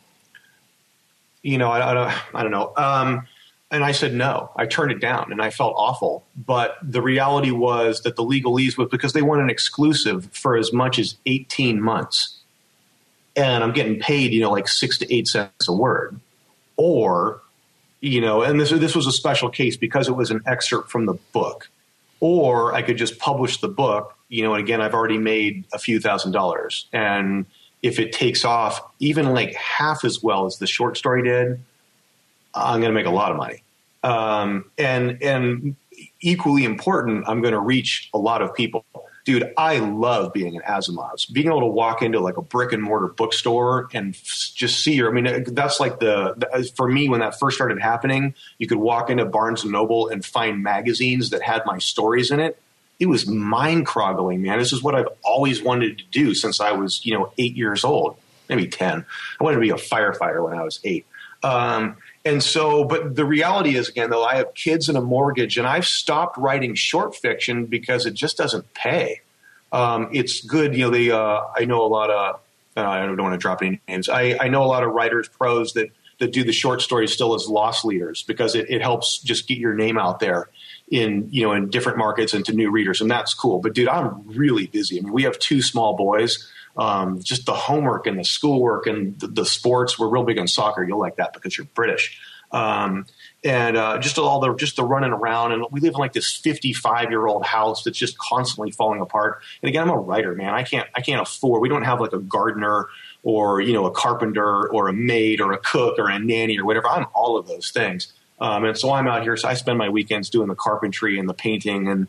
you know, I, I don't I don't know. Um, And I said no. I turned it down, and I felt awful. But the reality was that the legalese was because they want an exclusive for as much as eighteen months. And I'm getting paid, you know, like six to eight cents a word. Or, you know, and this, this was a special case because it was an excerpt from the book. Or I could just publish the book, you know, and again, I've already made a few thousand dollars. And if it takes off even like half as well as the short story did, I'm going to make a lot of money. Um, and, and equally important, I'm going to reach a lot of people. Dude, I love being at Asimov's. Being able to walk into like a brick and mortar bookstore and f- just see your, I mean, that's like the, the, for me, when that first started happening, you could walk into Barnes and Noble and find magazines that had my stories in it. It was mind-croggling, man. This is what I've always wanted to do since I was, you know, eight years old, maybe ten. I wanted to be a firefighter when I was eight. Um, And so, but the reality is, again, though, I have kids and a mortgage, and I've stopped writing short fiction because it just doesn't pay. Um, it's good. You know, they, uh, I know a lot of, uh, I don't want to drop any names. I, I know a lot of writers, pros that, that do the short stories still as loss leaders because it, it helps just get your name out there in, you know, in different markets and to new readers. And that's cool. But dude, I'm really busy. I mean, we have two small boys. Um, just the homework and the schoolwork and the, the sports. We're real big on soccer. You'll like that because you're British. Um, and uh, just all the just the running around. And we live in like this fifty-five year old house that's just constantly falling apart. And again, I'm a writer, man. I can't I can't afford. We don't have like a gardener or, you know, a carpenter or a maid or a cook or a nanny or whatever. I'm all of those things. Um, and so I'm out here. So I spend my weekends doing the carpentry and the painting and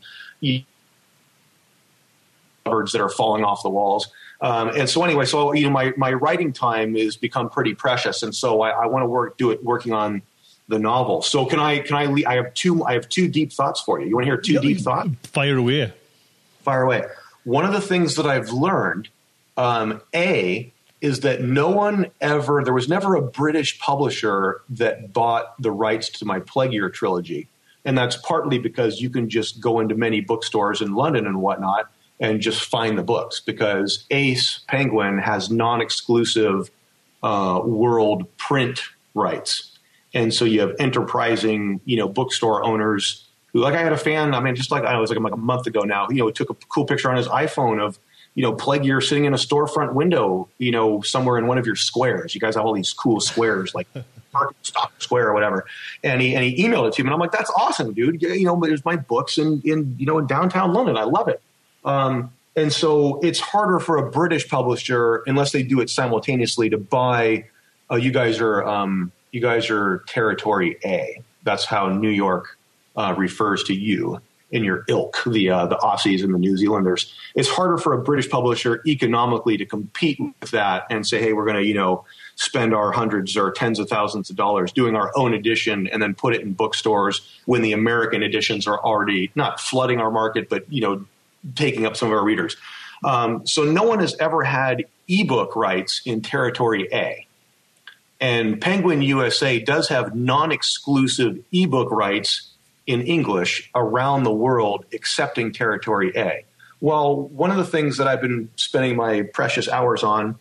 birds that are falling off the walls. Um, and so anyway, so, you know, my, my writing time has become pretty precious. And so I, I want to work, do it working on the novel. So can I, can I, le- I have two, I have two deep thoughts for you. You want to hear two yeah, deep thoughts? Fire away. Fire away. One of the things that I've learned, um, A, is that no one ever, there was never a British publisher that bought the rights to my Plague Year trilogy. And that's partly because you can just go into many bookstores in London and whatnot and just find the books, because Ace Penguin has non-exclusive uh, world print rights. And so you have enterprising, you know, bookstore owners who, like I had a fan, I mean, just like I was like, like a month ago now, you know, took a cool picture on his iPhone of, you know, Plague Year sitting in a storefront window, you know, somewhere in one of your squares. You guys have all these cool squares like Stock Square or whatever. And he, and he emailed it to me and I'm like, that's awesome, dude. You know, there's my books in, in, you know, in downtown London. I love it. Um, and so it's harder for a British publisher, unless they do it simultaneously, to buy, uh, you guys are, um, you guys are Territory A. That's how New York uh, refers to you in your ilk, the uh, the Aussies and the New Zealanders. It's harder for a British publisher economically to compete with that and say, hey, we're going to, you know, spend our hundreds or tens of thousands of dollars doing our own edition and then put it in bookstores when the American editions are already not flooding our market, but, you know, taking up some of our readers. Um, so no one has ever had ebook rights in Territory A. And Penguin U S A does have non-exclusive ebook rights in English around the world, excepting Territory A. Well, one of the things that I've been spending my precious hours on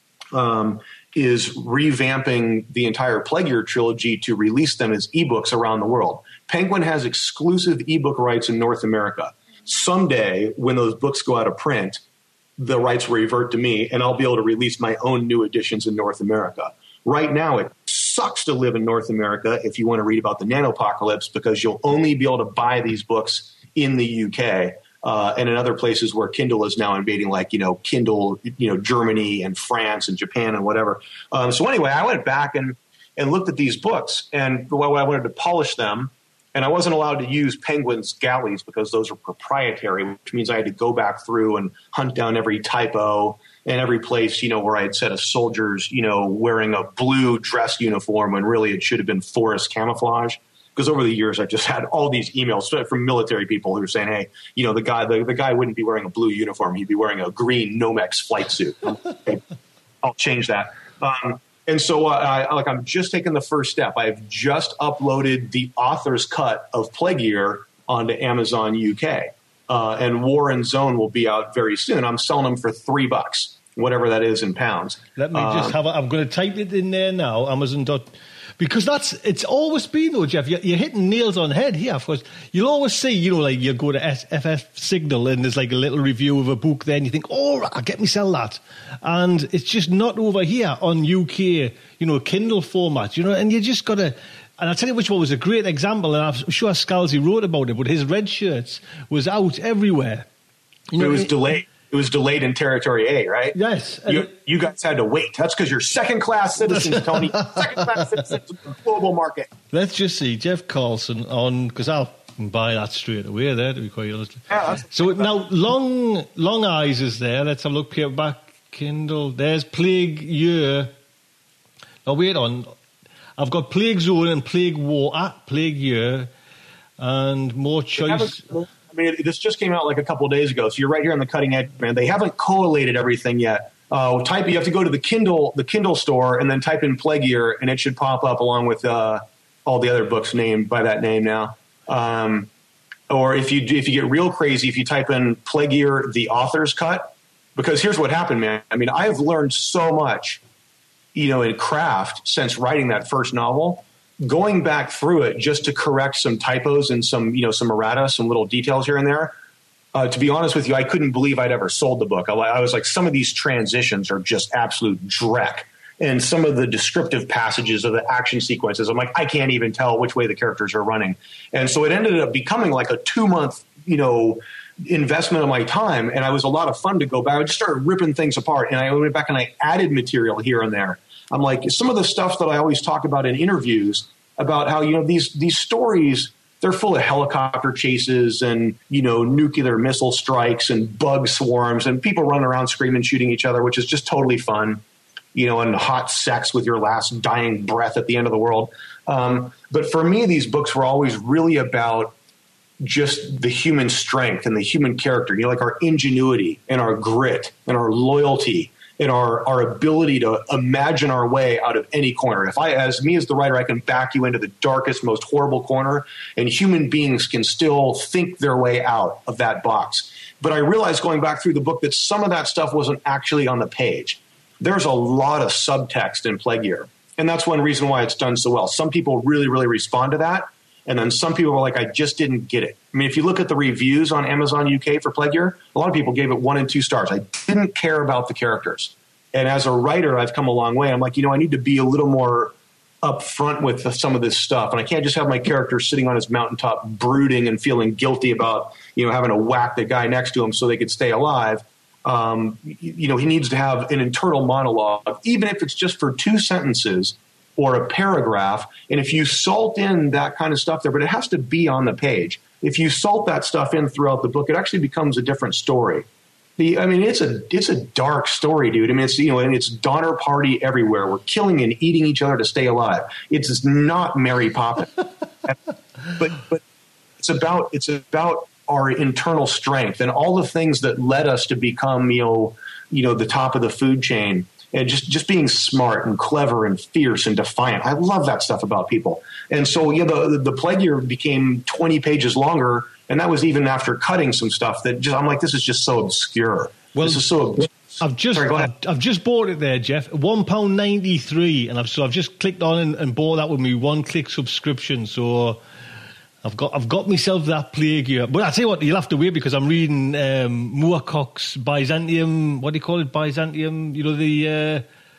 um, is revamping the entire Plague Year trilogy to release them as ebooks around the world. Penguin has exclusive ebook rights in North America. Someday, when those books go out of print, the rights will revert to me, and I'll be able to release my own new editions in North America. Right now, it sucks to live in North America if you want to read about the nanopocalypse, because you'll only be able to buy these books in the U K uh, and in other places where Kindle is now invading, like, you know, Kindle, you know, Germany and France and Japan and whatever. Um, so anyway, I went back and, and looked at these books, and well, I wanted to polish them. And I wasn't allowed to use Penguin's galleys because those are proprietary, which means I had to go back through and hunt down every typo and every place, you know, where I had said a soldier's, you know, wearing a blue dress uniform when really it should have been forest camouflage. Because over the years, I just had all these emails from military people who were saying, hey, you know, the guy the, the guy wouldn't be wearing a blue uniform. He'd be wearing a green Nomex flight suit. Okay, I'll change that. Um, And so, uh, I, like, I'm just taking the first step. I've just uploaded the author's cut of Plague Year onto Amazon U K, uh, and War and Zone will be out very soon. I'm selling them for three bucks, whatever that is in pounds. Let me just um, have. A, I'm going to type it in there now. Amazon dot. Because that's, it's always been though, Jeff, you're, you're hitting nails on the head here. Of course, you'll always see, you know, like you go to F F Signal and there's like a little review of a book there and you think, oh, I'll get me sell that. And it's just not over here on U K, you know, Kindle format, you know, and you just got to, and I'll tell you which one was a great example, and I'm sure Scalzi wrote about it, but his Red Shirts was out everywhere. You know, it was it, delayed. It was delayed in Territory A, right? Yes. You, you guys had to wait. That's because you're second-class citizens, Tony. Second-class citizens of the global market. Let's just see. Jeff Carlson on, because I'll buy that straight away there, to be quite honest. Yeah, so now, Long Long Eyes is there. Let's have a look. Paperback, Kindle. There's Plague Year. Now, wait on. I've got Plague Zone and Plague War, ah, Plague Year, and more choice. I mean, this just came out like a couple of days ago, so you're right here on the cutting edge, man. They haven't collated everything yet. Uh, type you have to go to the Kindle, the Kindle store, and then type in Plague Year, and it should pop up along with uh, all the other books named by that name now. Um, or if you if you get real crazy, if you type in Plague Year, the author's cut, because here's what happened, man. I mean, I've learned so much, you know, in craft since writing that first novel. Going back through it just to correct some typos and some, you know, some errata, some little details here and there. Uh, to be honest with you, I couldn't believe I'd ever sold the book. I, I was like, some of these transitions are just absolute dreck. And some of the descriptive passages of the action sequences, I'm like, I can't even tell which way the characters are running. And so it ended up becoming like a two month, you know, investment of my time. And it was a lot of fun to go back. I just started ripping things apart. And I went back and I added material here and there. I'm like, some of the stuff that I always talk about in interviews about how, you know, these these stories, they're full of helicopter chases and, you know, nuclear missile strikes and bug swarms and people running around screaming, shooting each other, which is just totally fun, you know, and hot sex with your last dying breath at the end of the world. Um, but for me, these books were always really about just the human strength and the human character, you know, like our ingenuity and our grit and our loyalty and our, our ability to imagine our way out of any corner. If I, as me as the writer, I can back you into the darkest, most horrible corner, and human beings can still think their way out of that box. But I realized going back through the book that some of that stuff wasn't actually on the page. There's a lot of subtext in Plague Year, and that's one reason why it's done so well. Some people really, really respond to that, and then some people are like, I just didn't get it. I mean, if you look at the reviews on Amazon U K for Plague Year, a lot of people gave it one and two stars. I didn't care about the characters. And as a writer, I've come a long way. I'm like, you know, I need to be a little more upfront with the, some of this stuff. And I can't just have my character sitting on his mountaintop brooding and feeling guilty about, you know, having to whack the guy next to him so they could stay alive. Um, you, you know, he needs to have an internal monologue, even if it's just for two sentences or a paragraph. And if you salt in that kind of stuff there, but it has to be on the page. If you salt that stuff in throughout the book, it actually becomes a different story. The, I mean, it's a it's a dark story, dude. I mean, it's, you know, and it's Donner Party everywhere. We're killing and eating each other to stay alive. It's not Mary Poppins, but but it's about it's about our internal strength and all the things that led us to become, you know, you know, the top of the food chain. And just, just being smart and clever and fierce and defiant. I love that stuff about people. And so, yeah, the, the Plague Year became twenty pages longer, and that was even after cutting some stuff that just, I'm like, this is just so obscure. Well, this is so I've just Sorry, I've, I've just bought it there, Jeff. one pound ninety-three, and I've so I've just clicked on and, and bought that with me one-click subscription. So I've got I've got myself that Plague Year. But I tell you what, you'll have to wait because I'm reading um, Moorcock's Byzantium. What do you call it? Byzantium. You know the uh,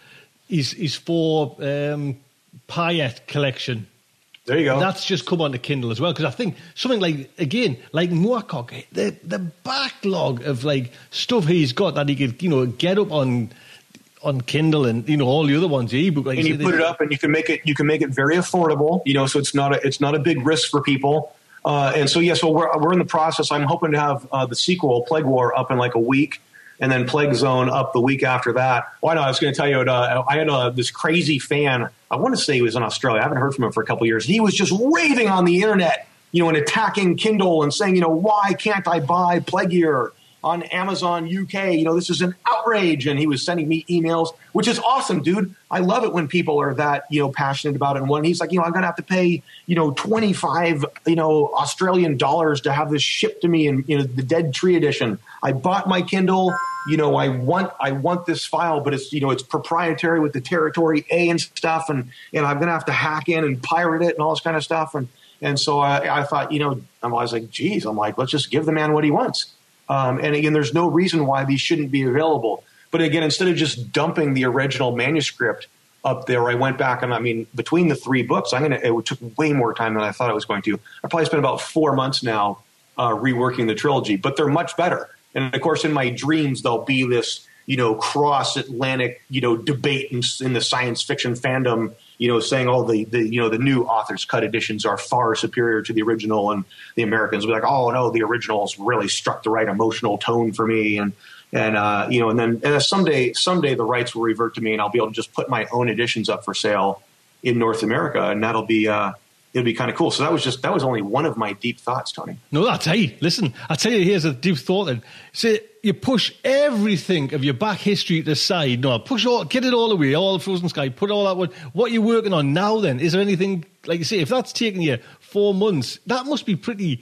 his his four um, Payet collection. There you go. That's just come onto Kindle as well because I think something like again like Moorcock, the the backlog of like stuff he's got that he could you know get up on. on Kindle and you know all the other ones, the ebook. Like and you, you put it up, and you can make it. You can make it very affordable. You know, so it's not a it's not a big risk for people. Uh, and so, yeah, so we're we're in the process. I'm hoping to have uh, the sequel, Plague War, up in like a week, and then Plague Zone up the week after that. Why not? I was going to tell you, uh, I had uh, this crazy fan. I want to say he was in Australia. I haven't heard from him for a couple of years. He was just raving on the internet, you know, and attacking Kindle and saying, you know, why can't I buy Plague Year on Amazon U K? You know, this is an outrage. And he was sending me emails, which is awesome, dude. I love it when people are that, you know, passionate about it. And when he's like, you know, I'm going to have to pay, you know, twenty-five, you know, Australian dollars to have this shipped to me in, you know, the Dead Tree edition. I bought my Kindle. You know, I want, I want this file, but it's, you know, it's proprietary with the territory A and stuff. And, and I'm going to have to hack in and pirate it and all this kind of stuff. And, and so I, I thought, you know, I was like, geez, I'm like, let's just give the man what he wants. Um, and again, there's no reason why these shouldn't be available. But again, instead of just dumping the original manuscript up there, I went back and I mean, between the three books, I'm gonna. It took way more time than I thought it was going to. I probably spent about four months now uh, reworking the trilogy, but they're much better. And of course, in my dreams, there'll be this, you know, cross-Atlantic, you know, debate in, in the science fiction fandom, you know, saying, oh, the, the, you know, the new author's cut editions are far superior to the original. And the Americans will be like, oh, no, the originals really struck the right emotional tone for me. And, and uh, you know, and then and someday, someday the rights will revert to me and I'll be able to just put my own editions up for sale in North America. And that'll be, uh, it'll be kind of cool. So that was just, that was only one of my deep thoughts, Tony. No, I tell you, listen, I tell you, here's a deep thought then. Say, you push everything of your back history to the side. No, push all, get it all away, all Frozen Sky, put all that one. What you're working on now then, is there anything, like you say, if that's taking you four months, that must be pretty,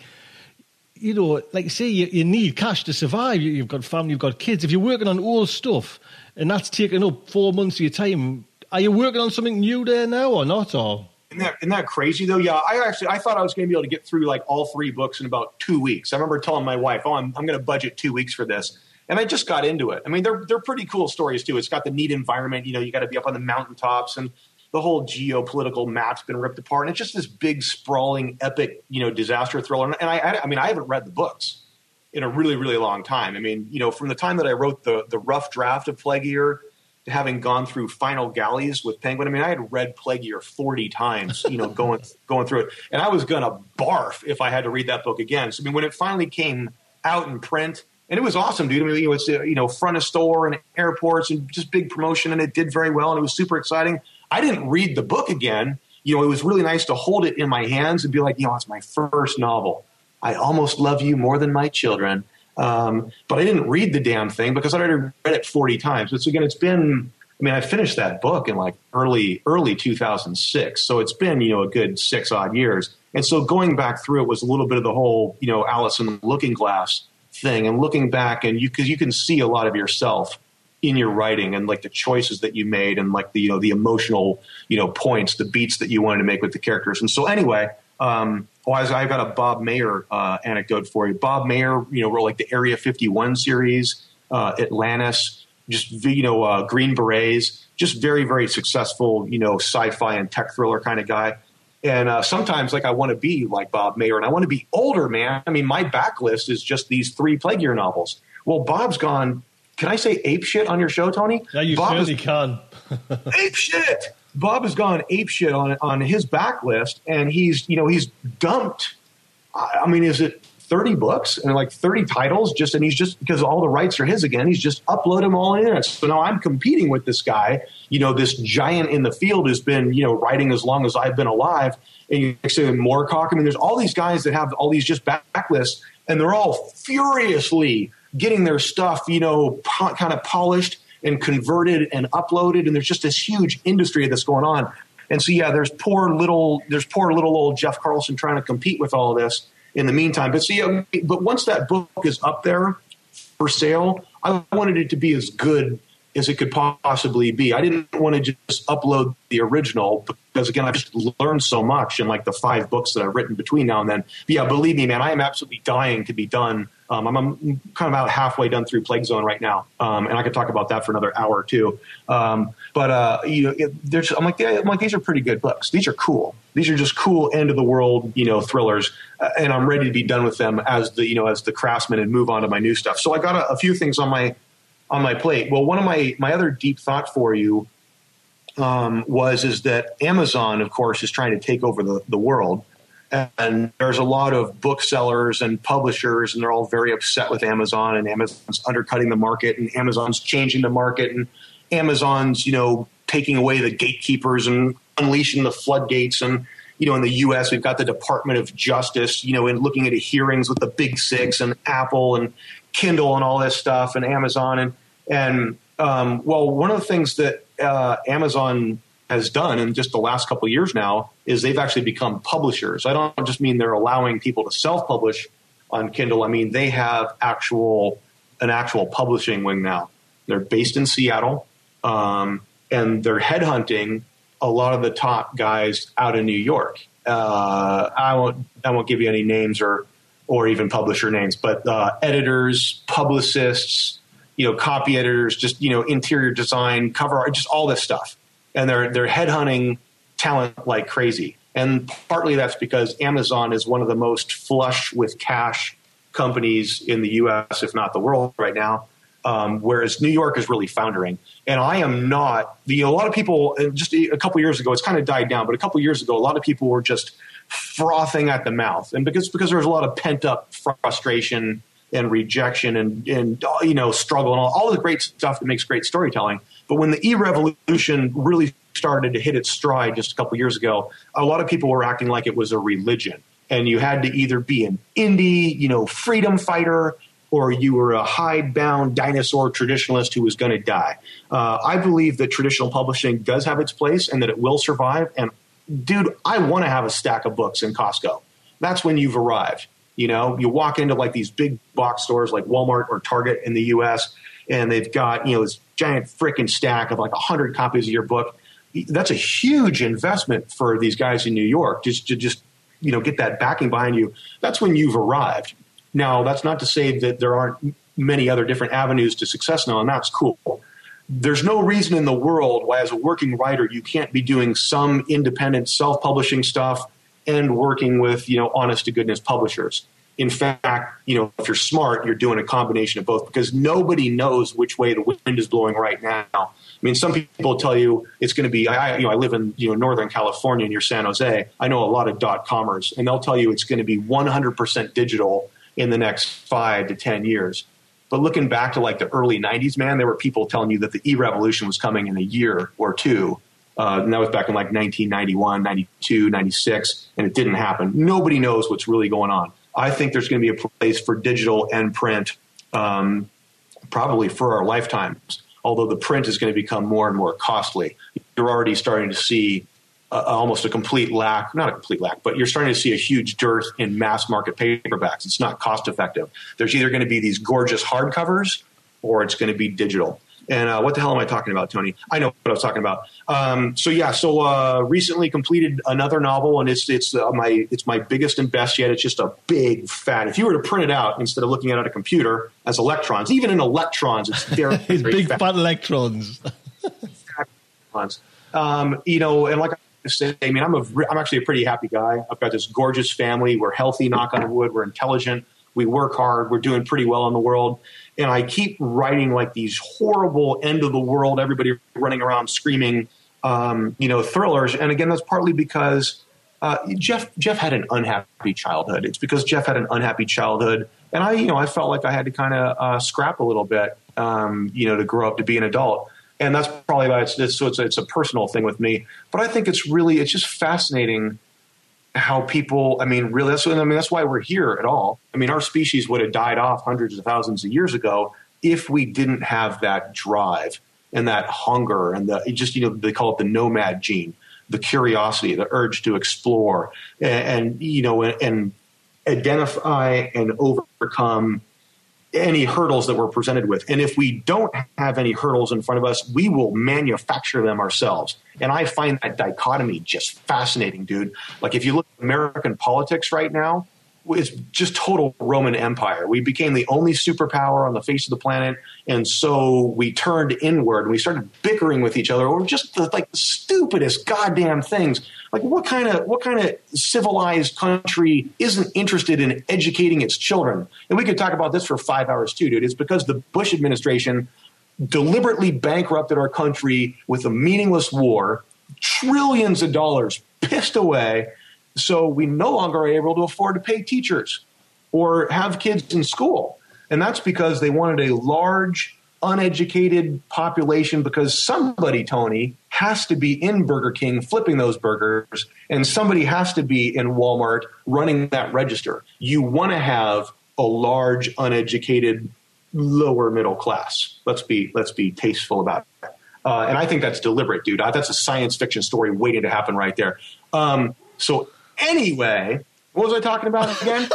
you know, like you say, you, you need cash to survive. You, you've got family, you've got kids. If you're working on old stuff and that's taking up four months of your time, are you working on something new there now or not? Or Isn't that, isn't that crazy though? Yeah, I actually I thought I was going to be able to get through like all three books in about two weeks. I remember telling my wife, "Oh, I'm I'm going to budget two weeks for this," and I just got into it. I mean, they're they're pretty cool stories too. It's got the neat environment. You know, you got to be up on the mountaintops, and the whole geopolitical map's been ripped apart. And it's just this big, sprawling, epic, you know, disaster thriller. And, and I I mean, I haven't read the books in a really really long time. I mean, you know, from the time that I wrote the the rough draft of Plague Year, having gone through Final Galleys with Penguin, I mean, I had read Plague Year forty times, you know, going going through it. And I was going to barf if I had to read that book again. So, I mean, when it finally came out in print, and it was awesome, dude. I mean, it was, you know, front of store and airports and just big promotion, and it did very well, and it was super exciting. I didn't read the book again you know, it was really nice to hold it in my hands and be like, you know, it's my first novel. I almost love you more than my children. Um, but I didn't read the damn thing because I'd already read it forty times. But so again, it's been, I mean, I finished that book in like early, early two thousand six. So it's been, you know, a good six odd years. And so going back through it was a little bit of the whole, you know, Alice in the Looking Glass thing, and looking back, and you, cause you can see a lot of yourself in your writing and like the choices that you made and like the, you know, the emotional, you know, points, the beats that you wanted to make with the characters. And so anyway, um, well, I've got a Bob Mayer uh, anecdote for you. Bob Mayer, you know, wrote like the Area fifty-one series, uh, Atlantis, just, you know, uh, Green Berets, just very, very successful, you know, sci-fi and tech thriller kind of guy. And uh, sometimes, like, I want to be like Bob Mayer, and I want to be older, man. I mean, my backlist is just these three Plague Year novels. Well, Bob's gone, can I say ape shit on your show, Tony? Yeah, you Bob certainly is, can. ape shit! Bob has gone ape shit on on his backlist, and he's, you know, he's dumped, I mean, is it thirty books and like thirty titles just, and he's just, because all the rights are his again, he's just uploaded them all in it. So now I'm competing with this guy, you know, this giant in the field who's been, you know, writing as long as I've been alive. And you say Moorcock, I mean, there's all these guys that have all these just backlists, and they're all furiously getting their stuff, you know, po- kind of polished and converted and uploaded. And there's just this huge industry that's going on. And so, yeah, there's poor little, there's poor little old Jeff Carlson trying to compete with all this in the meantime. But see, so, yeah, but once that book is up there for sale, I wanted it to be as good as it could possibly be. I didn't want to just upload the original because, again, I've just learned so much in like the five books that I've written between now and then. But yeah, believe me, man, I am absolutely dying to be done. Um, I'm, I'm kind of about halfway done through Plague Zone right now, um, and I could talk about that for another hour or two. Um, but uh, you know, it, there's, I'm like, yeah, I'm like, these are pretty good books. These are cool. These are just cool end of the world, you know, thrillers, uh, and I'm ready to be done with them as the, you know, as the craftsman and move on to my new stuff. So I got a, a few things on my on my plate. Well, one of my my other deep thought for you um, was is that Amazon, of course, is trying to take over the, the world. And there's a lot of booksellers and publishers, and they're all very upset with Amazon, and Amazon's undercutting the market, and Amazon's changing the market, and Amazon's, you know, taking away the gatekeepers and unleashing the floodgates. And, you know, in the U S, we've got the Department of Justice, you know, and looking at hearings with the big six and Apple and Kindle and all this stuff, and Amazon. And, and um, well, one of the things that uh, Amazon has done in just the last couple of years now is they've actually become publishers. I don't just mean they're allowing people to self-publish on Kindle. I mean, they have actual an actual publishing wing now. They're based in Seattle, um, and they're headhunting a lot of the top guys out in New York. Uh, I won't I won't give you any names or or even publisher names, but uh, editors, publicists, you know, copy editors, just, you know, interior design, cover art, just all this stuff. And they're they're headhunting talent like crazy. And partly that's because Amazon is one of the most flush with cash companies in the U S, if not the world right now, um, whereas New York is really foundering. And I am not – a lot of people – just a couple years ago, it's kind of died down, but a couple years ago, a lot of people were just frothing at the mouth. And because because there was a lot of pent-up frustration and rejection and, and you know, struggle and all, all the great stuff that makes great storytelling. But when the e-revolution really started to hit its stride just a couple years ago, a lot of people were acting like it was a religion. And you had to either be an indie, you know, freedom fighter, or you were a hidebound dinosaur traditionalist who was going to die. Uh, I believe that traditional publishing does have its place and that it will survive. And, dude, I want to have a stack of books in Costco. That's when you've arrived. You know, you walk into like these big box stores like Walmart or Target in the U S, and they've got, you know, this giant freaking stack of like one hundred copies of your book. That's a huge investment for these guys in New York just to just, you know, get that backing behind you. That's when you've arrived. Now, that's not to say that there aren't many other different avenues to success now, and that's cool. There's no reason in the world why, as a working writer, you can't be doing some independent self-publishing stuff and working with, you know, honest-to-goodness publishers. In fact, you know, if you're smart, you're doing a combination of both, because nobody knows which way the wind is blowing right now. I mean, some people tell you it's going to be, I, you know, I live in, you know, Northern California near San Jose. I know a lot of dot-comers, and they'll tell you it's going to be one hundred percent digital in the next five to ten years. But looking back to like the early nineties, man, there were people telling you that the e-revolution was coming in a year or two. Uh, and that was back in like nineteen ninety-one, ninety-two, ninety-six, and it didn't happen. Nobody knows what's really going on. I think there's going to be a place for digital and print, um, probably for our lifetimes, although the print is going to become more and more costly. You're already starting to see uh, almost a complete lack, not a complete lack, but you're starting to see a huge dearth in mass market paperbacks. It's not cost effective. There's either going to be these gorgeous hardcovers or it's going to be digital. And uh, what the hell am I talking about, Tony? I know what I was talking about. Um, so yeah, so uh, recently completed another novel, and it's it's uh, my it's my biggest and best yet. It's just a big fat. If you were to print it out instead of looking at it on a computer as electrons, even in electrons, it's very, it's very big fat, fat electrons. um, you know, and like I say, I mean, I'm a I'm actually a pretty happy guy. I've got this gorgeous family. We're healthy, knock on wood. We're intelligent. We work hard. We're doing pretty well in the world. And I keep writing like these horrible end of the world, everybody running around screaming, um, you know, thrillers. And again, that's partly because uh, Jeff Jeff had an unhappy childhood. It's because Jeff had an unhappy childhood. And I, you know, I felt like I had to kind of uh, scrap a little bit, um, you know, to grow up to be an adult. And that's probably why it's, it's so it's, it's a personal thing with me. But I think it's really, it's just fascinating how people, I mean, really, that's, I mean, that's why we're here at all. I mean, our species would have died off hundreds of thousands of years ago if we didn't have that drive and that hunger and the, just, you know, they call it the nomad gene, the curiosity, the urge to explore and, and you know, and, and identify and overcome any hurdles that we're presented with. And if we don't have any hurdles in front of us, we will manufacture them ourselves. And I find that dichotomy just fascinating, dude. Like if you look at American politics right now, it's just total Roman Empire. We became the only superpower on the face of the planet. And so we turned inward and we started bickering with each other over just the, like the stupidest goddamn things. Like what kind of what kind of civilized country isn't interested in educating its children? And we could talk about this for five hours too, dude. It's because the Bush administration deliberately bankrupted our country with a meaningless war, trillions of dollars pissed away. So we no longer are able to afford to pay teachers or have kids in school. And that's because they wanted a large, uneducated population because somebody, Tony, has to be in Burger King flipping those burgers and somebody has to be in Walmart running that register. You want to have a large, uneducated, lower middle class. Let's be let's be tasteful about it. Uh, and I think that's deliberate, dude. That's a science fiction story waiting to happen right there. Um, so anyway, what was I talking about again?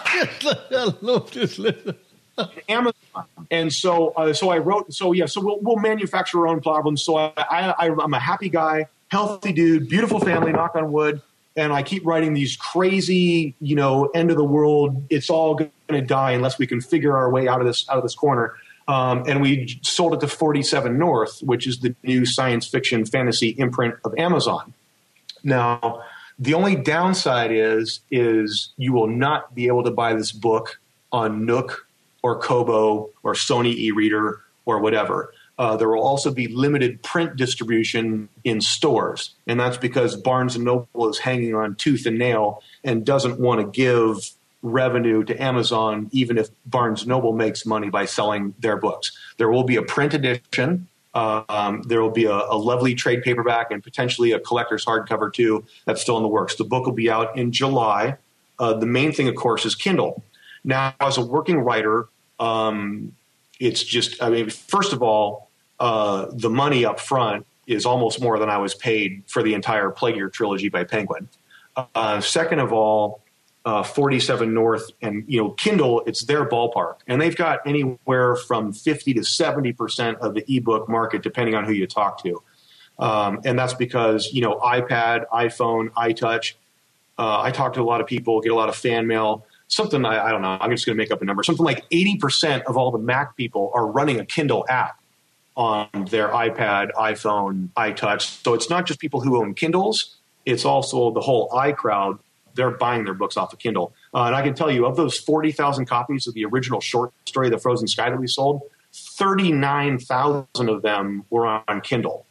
I love this. Amazon. And so, uh, so I wrote, so yeah, so we'll, we'll manufacture our own problems. So I, I, I'm a happy guy, healthy dude, beautiful family, knock on wood. And I keep writing these crazy, you know, end of the world. It's all going to die unless we can figure our way out of this, out of this corner. Um, and we sold it to forty-seven North, which is the new science fiction fantasy imprint of Amazon. Now, the only downside is, is you will not be able to buy this book on Nook or Kobo or Sony e-reader or whatever. Uh, there will also be limited print distribution in stores. And that's because Barnes and Noble is hanging on tooth and nail and doesn't want to give revenue to Amazon, even if Barnes and Noble makes money by selling their books. There will be a print edition. Uh, um, there will be a, a lovely trade paperback and potentially a collector's hardcover too. That's still in the works. The book will be out in July. Uh, the main thing, of course, is Kindle. Now, as a working writer, um, it's just, I mean, first of all, uh, the money up front is almost more than I was paid for the entire Plague Year trilogy by Penguin. Uh, second of all, uh, forty-seven North and, you know, Kindle, it's their ballpark. And they've got anywhere from fifty to seventy percent of the ebook market, depending on who you talk to. Um, and that's because, you know, iPad, iPhone, iTouch. Uh, I talk to a lot of people, get a lot of fan mail. Something, I, I don't know, I'm just going to make up a number. Something like eighty percent of all the Mac people are running a Kindle app on their iPad, iPhone, iTouch. So it's not just people who own Kindles. It's also the whole iCrowd. They're buying their books off of Kindle. Uh, and I can tell you, of those forty thousand copies of the original short story, The Frozen Sky, that we sold, thirty-nine thousand of them were on Kindle.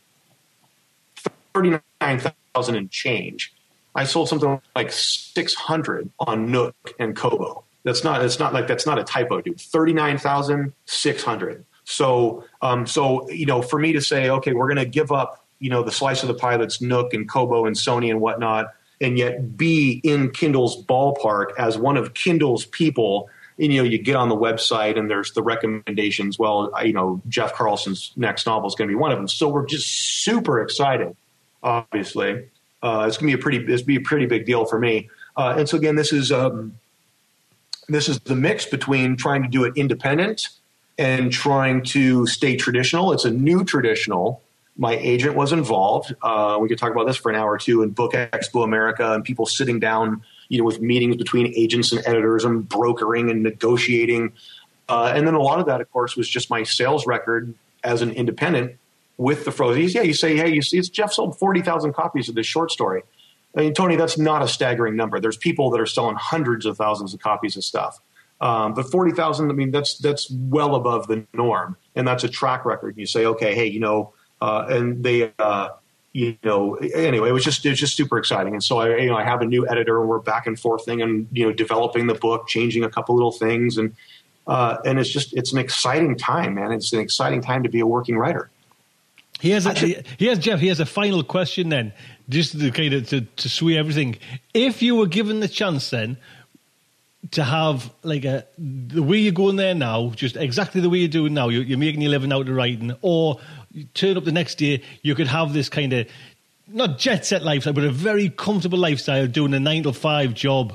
thirty-nine thousand and change. I sold something like six hundred on Nook and Kobo. That's not, it's not like, that's not a typo, dude. thirty-nine thousand six hundred. So, um, so, you know, for me to say, okay, we're going to give up you know, the slice of the pie that's Nook and Kobo and Sony and whatnot, and yet be in Kindle's ballpark as one of Kindle's people. And, you know, you get on the website and there's the recommendations. Well, you know, Jeff Carlson's next novel is going to be one of them. So we're just super excited, obviously. Uh, it's going to be a pretty, it's be a pretty big deal for me. Uh, and so again, this is, um, this is the mix between trying to do it independent and trying to stay traditional. It's a new traditional. My agent was involved. Uh, we could talk about this for an hour or two in Book Expo America and people sitting down, you know, with meetings between agents and editors and brokering and negotiating. Uh, and then a lot of that, of course, was just my sales record as an independent with the Frozies. Yeah, you say, hey, you see, it's Jeff sold forty thousand copies of this short story. I mean, Tony, that's not a staggering number. There's people that are selling hundreds of thousands of copies of stuff. Um, but forty thousand, I mean, that's that's well above the norm. And that's a track record. You say, okay, hey, you know, uh, and they, uh, you know, anyway, it was just it was just super exciting. And so I, you know, I have a new editor, and we're back and forthing, and you know, developing the book, changing a couple little things, and uh, and it's just it's an exciting time, man. It's an exciting time to be a working writer. He has, a, he has Jeff. He has a final question then, just to kind of to, to sway everything. If you were given the chance, then to have like a the way you're going there now, just exactly the way you're doing now, you're, you're making your living out of writing, or you turn up the next day, you could have this kind of not jet set lifestyle, but a very comfortable lifestyle, doing a nine to five job.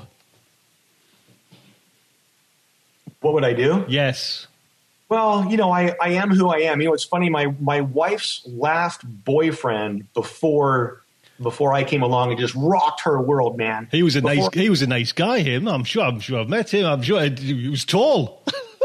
What would I do? Yes. Well, you know, I, I am who I am. You know, it's funny. My my wife's last boyfriend before before I came along and just rocked her world, man. He was a before, nice he was a nice guy. Him, I'm sure. I'm sure I've met him. I'm sure he was tall.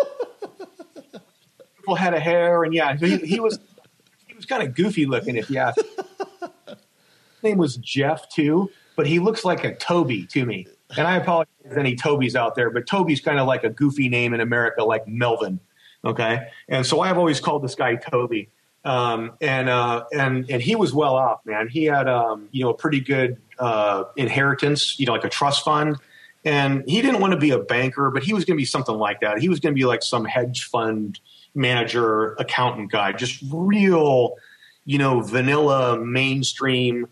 Beautiful head of hair, and yeah, he, he was he was kind of goofy looking. If you ask, his name was Jeff too, but he looks like a Toby to me. And I apologize if any Tobys out there, but Toby's kind of like a goofy name in America, like Melvin. Okay. And so I've always called this guy Toby. Um, and, uh, and, and he was well off, man. He had, um, you know, a pretty good, uh, inheritance, you know, like a trust fund. And he didn't want to be a banker, but he was going to be something like that. He was going to be like some hedge fund manager, accountant guy, just real, you know, vanilla mainstream.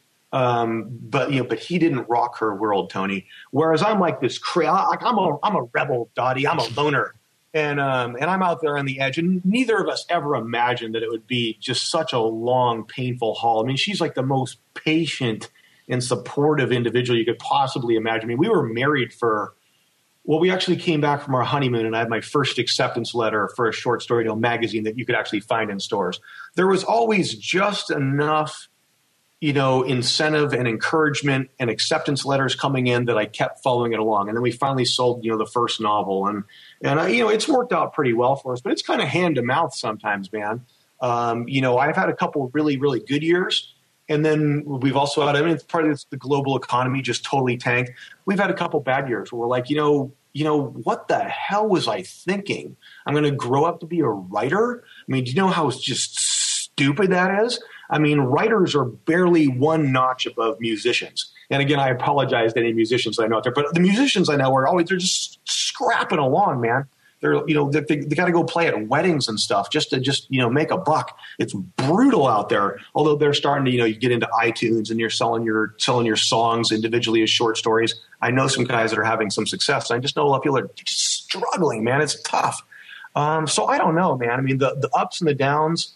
Um, but, you know, but he didn't rock her world, Tony. Whereas I'm like this, cra- I'm a, I'm a rebel, Dottie. I'm a loner. And um, and I'm out there on the edge, and neither of us ever imagined that it would be just such a long, painful haul. I mean, she's like the most patient and supportive individual you could possibly imagine. I mean, we were married for, well, we actually came back from our honeymoon, and I had my first acceptance letter for a short story deal magazine that you could actually find in stores. There was always just enough, you know, incentive and encouragement and acceptance letters coming in that I kept following it along. And then we finally sold, you know, the first novel. And, and I, you know, it's worked out pretty well for us, but it's kind of hand to mouth sometimes, man. Um, you know, I've had a couple of really, really good years. And then we've also had, I mean, it's part of the global economy just totally tanked. We've had a couple bad years where we're like, you know, you know, what the hell was I thinking? I'm going to grow up to be a writer? I mean, do you know how just stupid that is? I mean, writers are barely one notch above musicians. And again, I apologize to any musicians I know out there, but the musicians I know are always, they're just scrapping along, man. They're, you know, they, they, they got to go play at weddings and stuff just to just, you know, make a buck. It's brutal out there. Although they're starting to, you know, you get into iTunes and you're selling your, selling your songs individually as short stories. I know some guys that are having some success. I just know a lot of people are just struggling, man. It's tough. Um, so I don't know, man. I mean, the, the ups and the downs,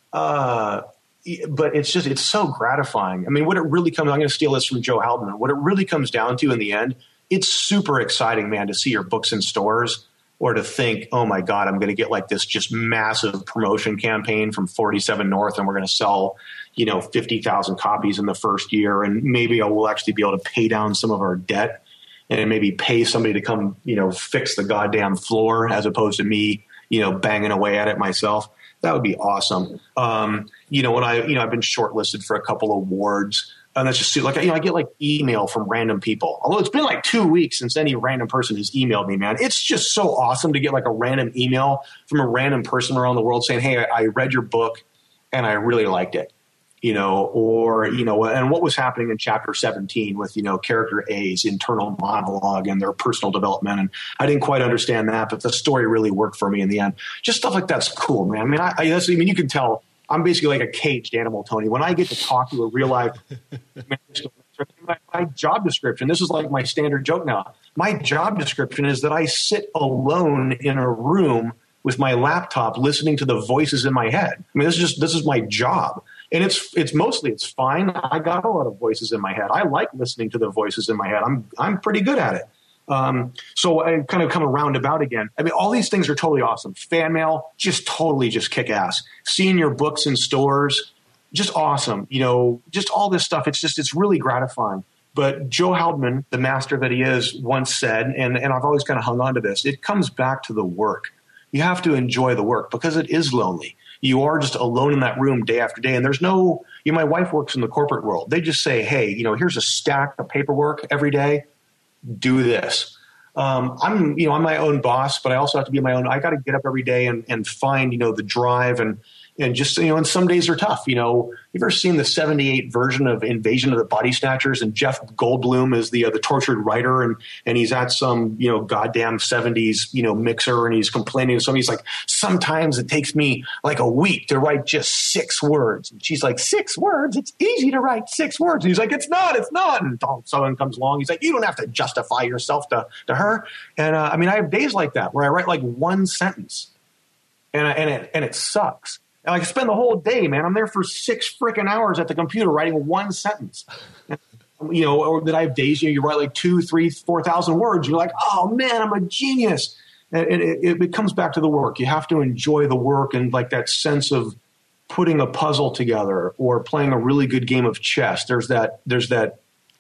uh, but it's just, it's so gratifying. I mean, what it really comes, I'm going to steal this from Joe Haldeman. What it really comes down to in the end, it's super exciting, man, to see your books in stores or to think, oh my God, I'm going to get like this just massive promotion campaign from forty-seven North and we're going to sell, you know, fifty thousand copies in the first year. And maybe I will actually be able to pay down some of our debt and maybe pay somebody to come, you know, fix the goddamn floor as opposed to me, you know, banging away at it myself. That would be awesome. Um, you know, when I, you know, I've been shortlisted for a couple of awards, and that's just like, you know, I get like email from random people. Although it's been like two weeks since any random person has emailed me, man. It's just so awesome to get like a random email from a random person around the world saying, hey, I, I read your book and I really liked it. You know, or, you know, and what was happening in chapter seventeen with, you know, character A's internal monologue and their personal development. And I didn't quite understand that, but the story really worked for me in the end. Just stuff like that's cool, man. I mean, I, I, I mean, you can tell I'm basically like a caged animal, Tony. When I get to talk to a real life, my, my job description, this is like my standard joke now. My job description is that I sit alone in a room with my laptop listening to the voices in my head. I mean, this is just, this is my job. And it's, it's mostly, it's fine. I got a lot of voices in my head. I like listening to the voices in my head. I'm, I'm pretty good at it. Um, so I kind of come around about again. I mean, all these things are totally awesome. Fan mail, just totally just kick ass. Seeing your books in stores, just awesome. You know, just all this stuff. It's just, it's really gratifying. But Joe Haldeman, the master that he is, once said, and, and I've always kind of hung on to this, it comes back to the work. You have to enjoy the work because it is lonely. You are just alone in that room day after day. And there's no, you know, my wife works in the corporate world. They just say, hey, you know, here's a stack of paperwork every day. Do this. Um, I'm, you know, I'm my own boss, but I also have to be my own. I got to get up every day and, and find, you know, the drive and, and just, you know, and some days are tough. You know, you've ever seen the seventy-eight version of Invasion of the Body Snatchers, and Jeff Goldblum is the uh, the tortured writer, and and he's at some, you know, goddamn seventies, you know, mixer, and he's complaining to somebody. He's like, sometimes it takes me like a week to write just six words. And she's like, six words? It's easy to write six words. And he's like, it's not, it's not. And someone comes along. He's like, you don't have to justify yourself to to her. And uh, I mean, I have days like that where I write like one sentence, and and it and it sucks. And I spend the whole day, man. I'm there for six freaking hours at the computer writing one sentence. You know, or that I have days, you know, you write like two, three, four thousand words. You're like, oh man, I'm a genius. And it, it, it comes back to the work. You have to enjoy the work and like that sense of putting a puzzle together or playing a really good game of chess. There's that, there's that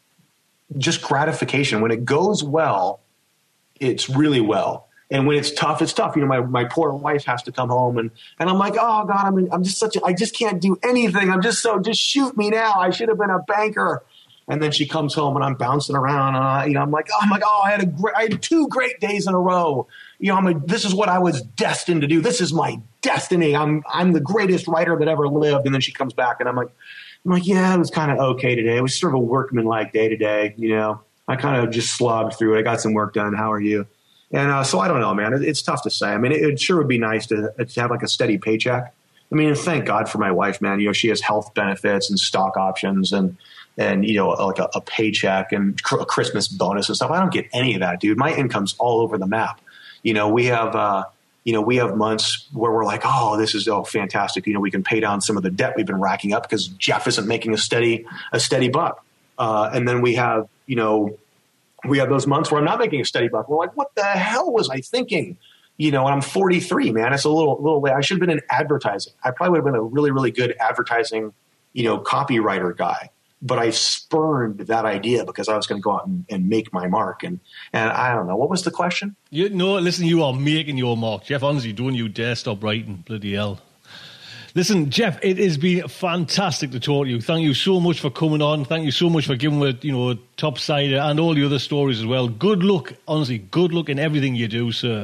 just gratification. When it goes well, it's really well. And when it's tough, it's tough. You know, my, my poor wife has to come home and, and I'm like, oh God, I'm, I'm just such a, I just can't do anything. I'm just so, just shoot me now. I should have been a banker. And then she comes home and I'm bouncing around and I, you know, I'm like, oh, I'm like, oh, I had a great, I had two great days in a row. You know, I'm like, this is what I was destined to do. This is my destiny. I'm, I'm the greatest writer that ever lived. And then she comes back and I'm like, I'm like, yeah, it was kind of okay today. It was sort of a workman-like day today. You know, I kind of just slogged through it. I got some work done. How are you? And uh, so I don't know, man. It, it's tough to say. I mean, it, it sure would be nice to, to have like a steady paycheck. I mean, thank God for my wife, man. You know, she has health benefits and stock options and, and you know, like a, a paycheck and cr- a Christmas bonus and stuff. I don't get any of that, dude. My income's all over the map. You know, we have, uh, you know, we have months where we're like, oh, this is oh fantastic. You know, we can pay down some of the debt we've been racking up because Jeff isn't making a steady, a steady buck. Uh, and then we have, you know, we have those months where I'm not making a steady buck. We're like, what the hell was I thinking? You know, and I'm forty-three, man. It's a little, little late. I should have been in advertising. I probably would have been a really, really good advertising, you know, copywriter guy. But I spurned that idea because I was going to go out and, and make my mark. And, and I don't know. What was the question? You, no, listen, you are making your mark. Jeff, honestly, don't you dare stop writing. Bloody hell. Listen, Jeff, it has been fantastic to talk to you. Thank you so much for coming on. Thank you so much for giving me, you know, Topsider and all the other stories as well. Good luck, honestly, good luck in everything you do, sir.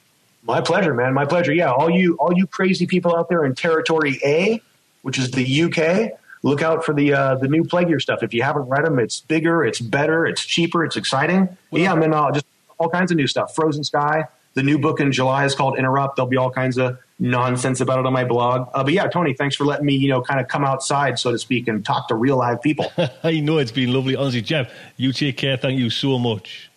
My pleasure, man. My pleasure. Yeah, all you all you crazy people out there in Territory A, which is the U K, look out for the uh, the new Plague Year stuff. If you haven't read them, it's bigger, it's better, it's cheaper, it's exciting. Well, yeah, I mean, uh, just all kinds of new stuff. Frozen Sky. The new book in July is called Interrupt. There'll be all kinds of nonsense about it on my blog. Uh, but yeah, Tony, thanks for letting me, you know, kind of come outside, so to speak, and talk to real live people. I know it's been lovely. Honestly, Jeff, you take care. Thank you so much.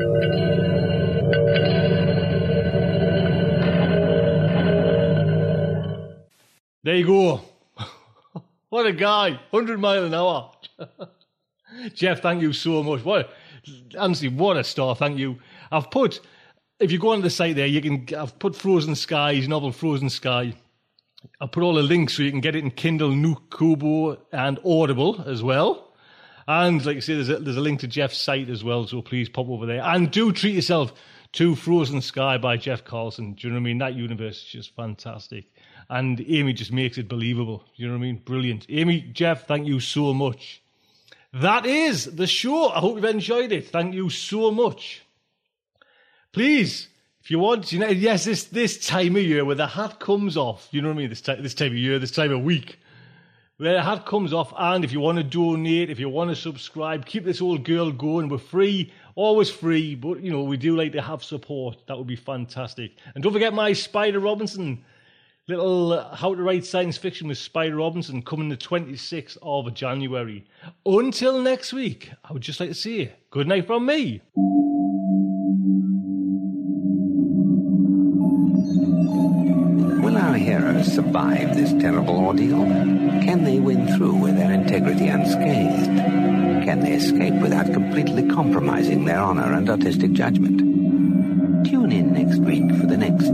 There you go. What a guy. one hundred mile an hour. Jeff, thank you so much. What, honestly, what a star. Thank you. I've put... If you go on the site there, you can. I've put Frozen Sky, his novel Frozen Sky. I've put all the links so you can get it in Kindle, Nook, Kobo, and Audible as well. And like I say, there's a, there's a link to Jeff's site as well, so please pop over there. And do treat yourself to Frozen Sky by Jeff Carlson. Do you know what I mean? That universe is just fantastic. And Amy just makes it believable. You know what I mean? Brilliant. Amy, Jeff, thank you so much. That is the show. I hope you've enjoyed it. Thank you so much. Please, if you want, you know, yes, this this time of year where the hat comes off, you know what I mean, this, t- this time of year, this time of week, where the hat comes off, and if you want to donate, if you want to subscribe, keep this old girl going. We're free, always free, but, you know, we do like to have support. That would be fantastic. And don't forget my Spider Robinson Little uh, How to Write Science Fiction with Spy Robinson coming the twenty-sixth of January. Until next week, I would just like to say good night from me. Will our heroes survive this terrible ordeal? Can they win through with their integrity unscathed? Can they escape without completely compromising their honor and artistic judgment? Tune in next week for the next...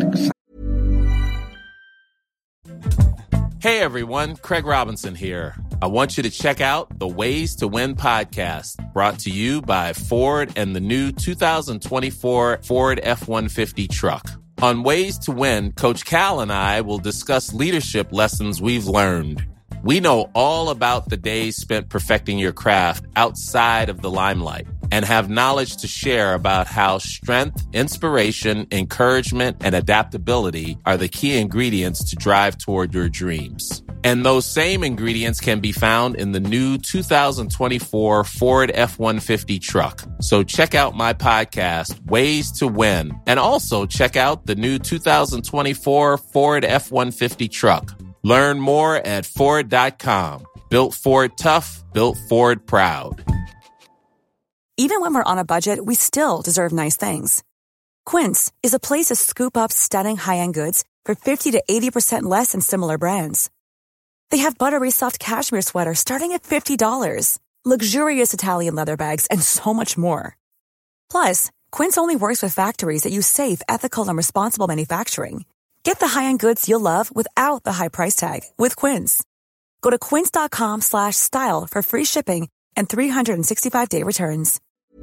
Hey everyone, Craig Robinson here. I want you to check out the Ways to Win podcast, brought to you by Ford and the new two thousand twenty-four Ford F one fifty truck. On Ways to Win, Coach Cal and I will discuss leadership lessons we've learned. We know all about the days spent perfecting your craft outside of the limelight and have knowledge to share about how strength, inspiration, encouragement, and adaptability are the key ingredients to drive toward your dreams. And those same ingredients can be found in the new two thousand twenty-four Ford F one fifty truck. So check out my podcast, Ways to Win, and also check out the new two thousand twenty-four Ford F one fifty truck. Learn more at Ford dot com. Built Ford tough, built Ford proud. Even when we're on a budget, we still deserve nice things. Quince is a place to scoop up stunning high-end goods for fifty to eighty percent less than similar brands. They have buttery soft cashmere sweaters starting at fifty dollars, luxurious Italian leather bags, and so much more. Plus, Quince only works with factories that use safe, ethical, and responsible manufacturing. Get the high-end goods you'll love without the high price tag with Quince. Go to quince dot com slash style for free shipping and three sixty-five day returns.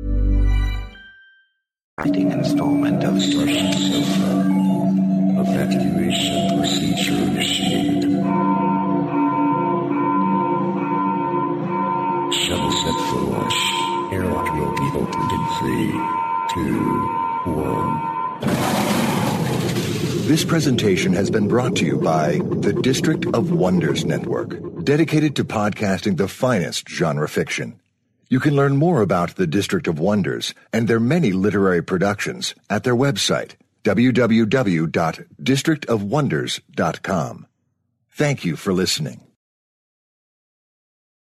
Writing installment of Starship Sofa. Evacuation procedure initiated. Shuttle set for launch. Airlock will be opened in three, two, one. This presentation has been brought to you by the District of Wonders Network, dedicated to podcasting the finest genre fiction. You can learn more about the District of Wonders and their many literary productions at their website, w w w dot district of wonders dot com. Thank you for listening.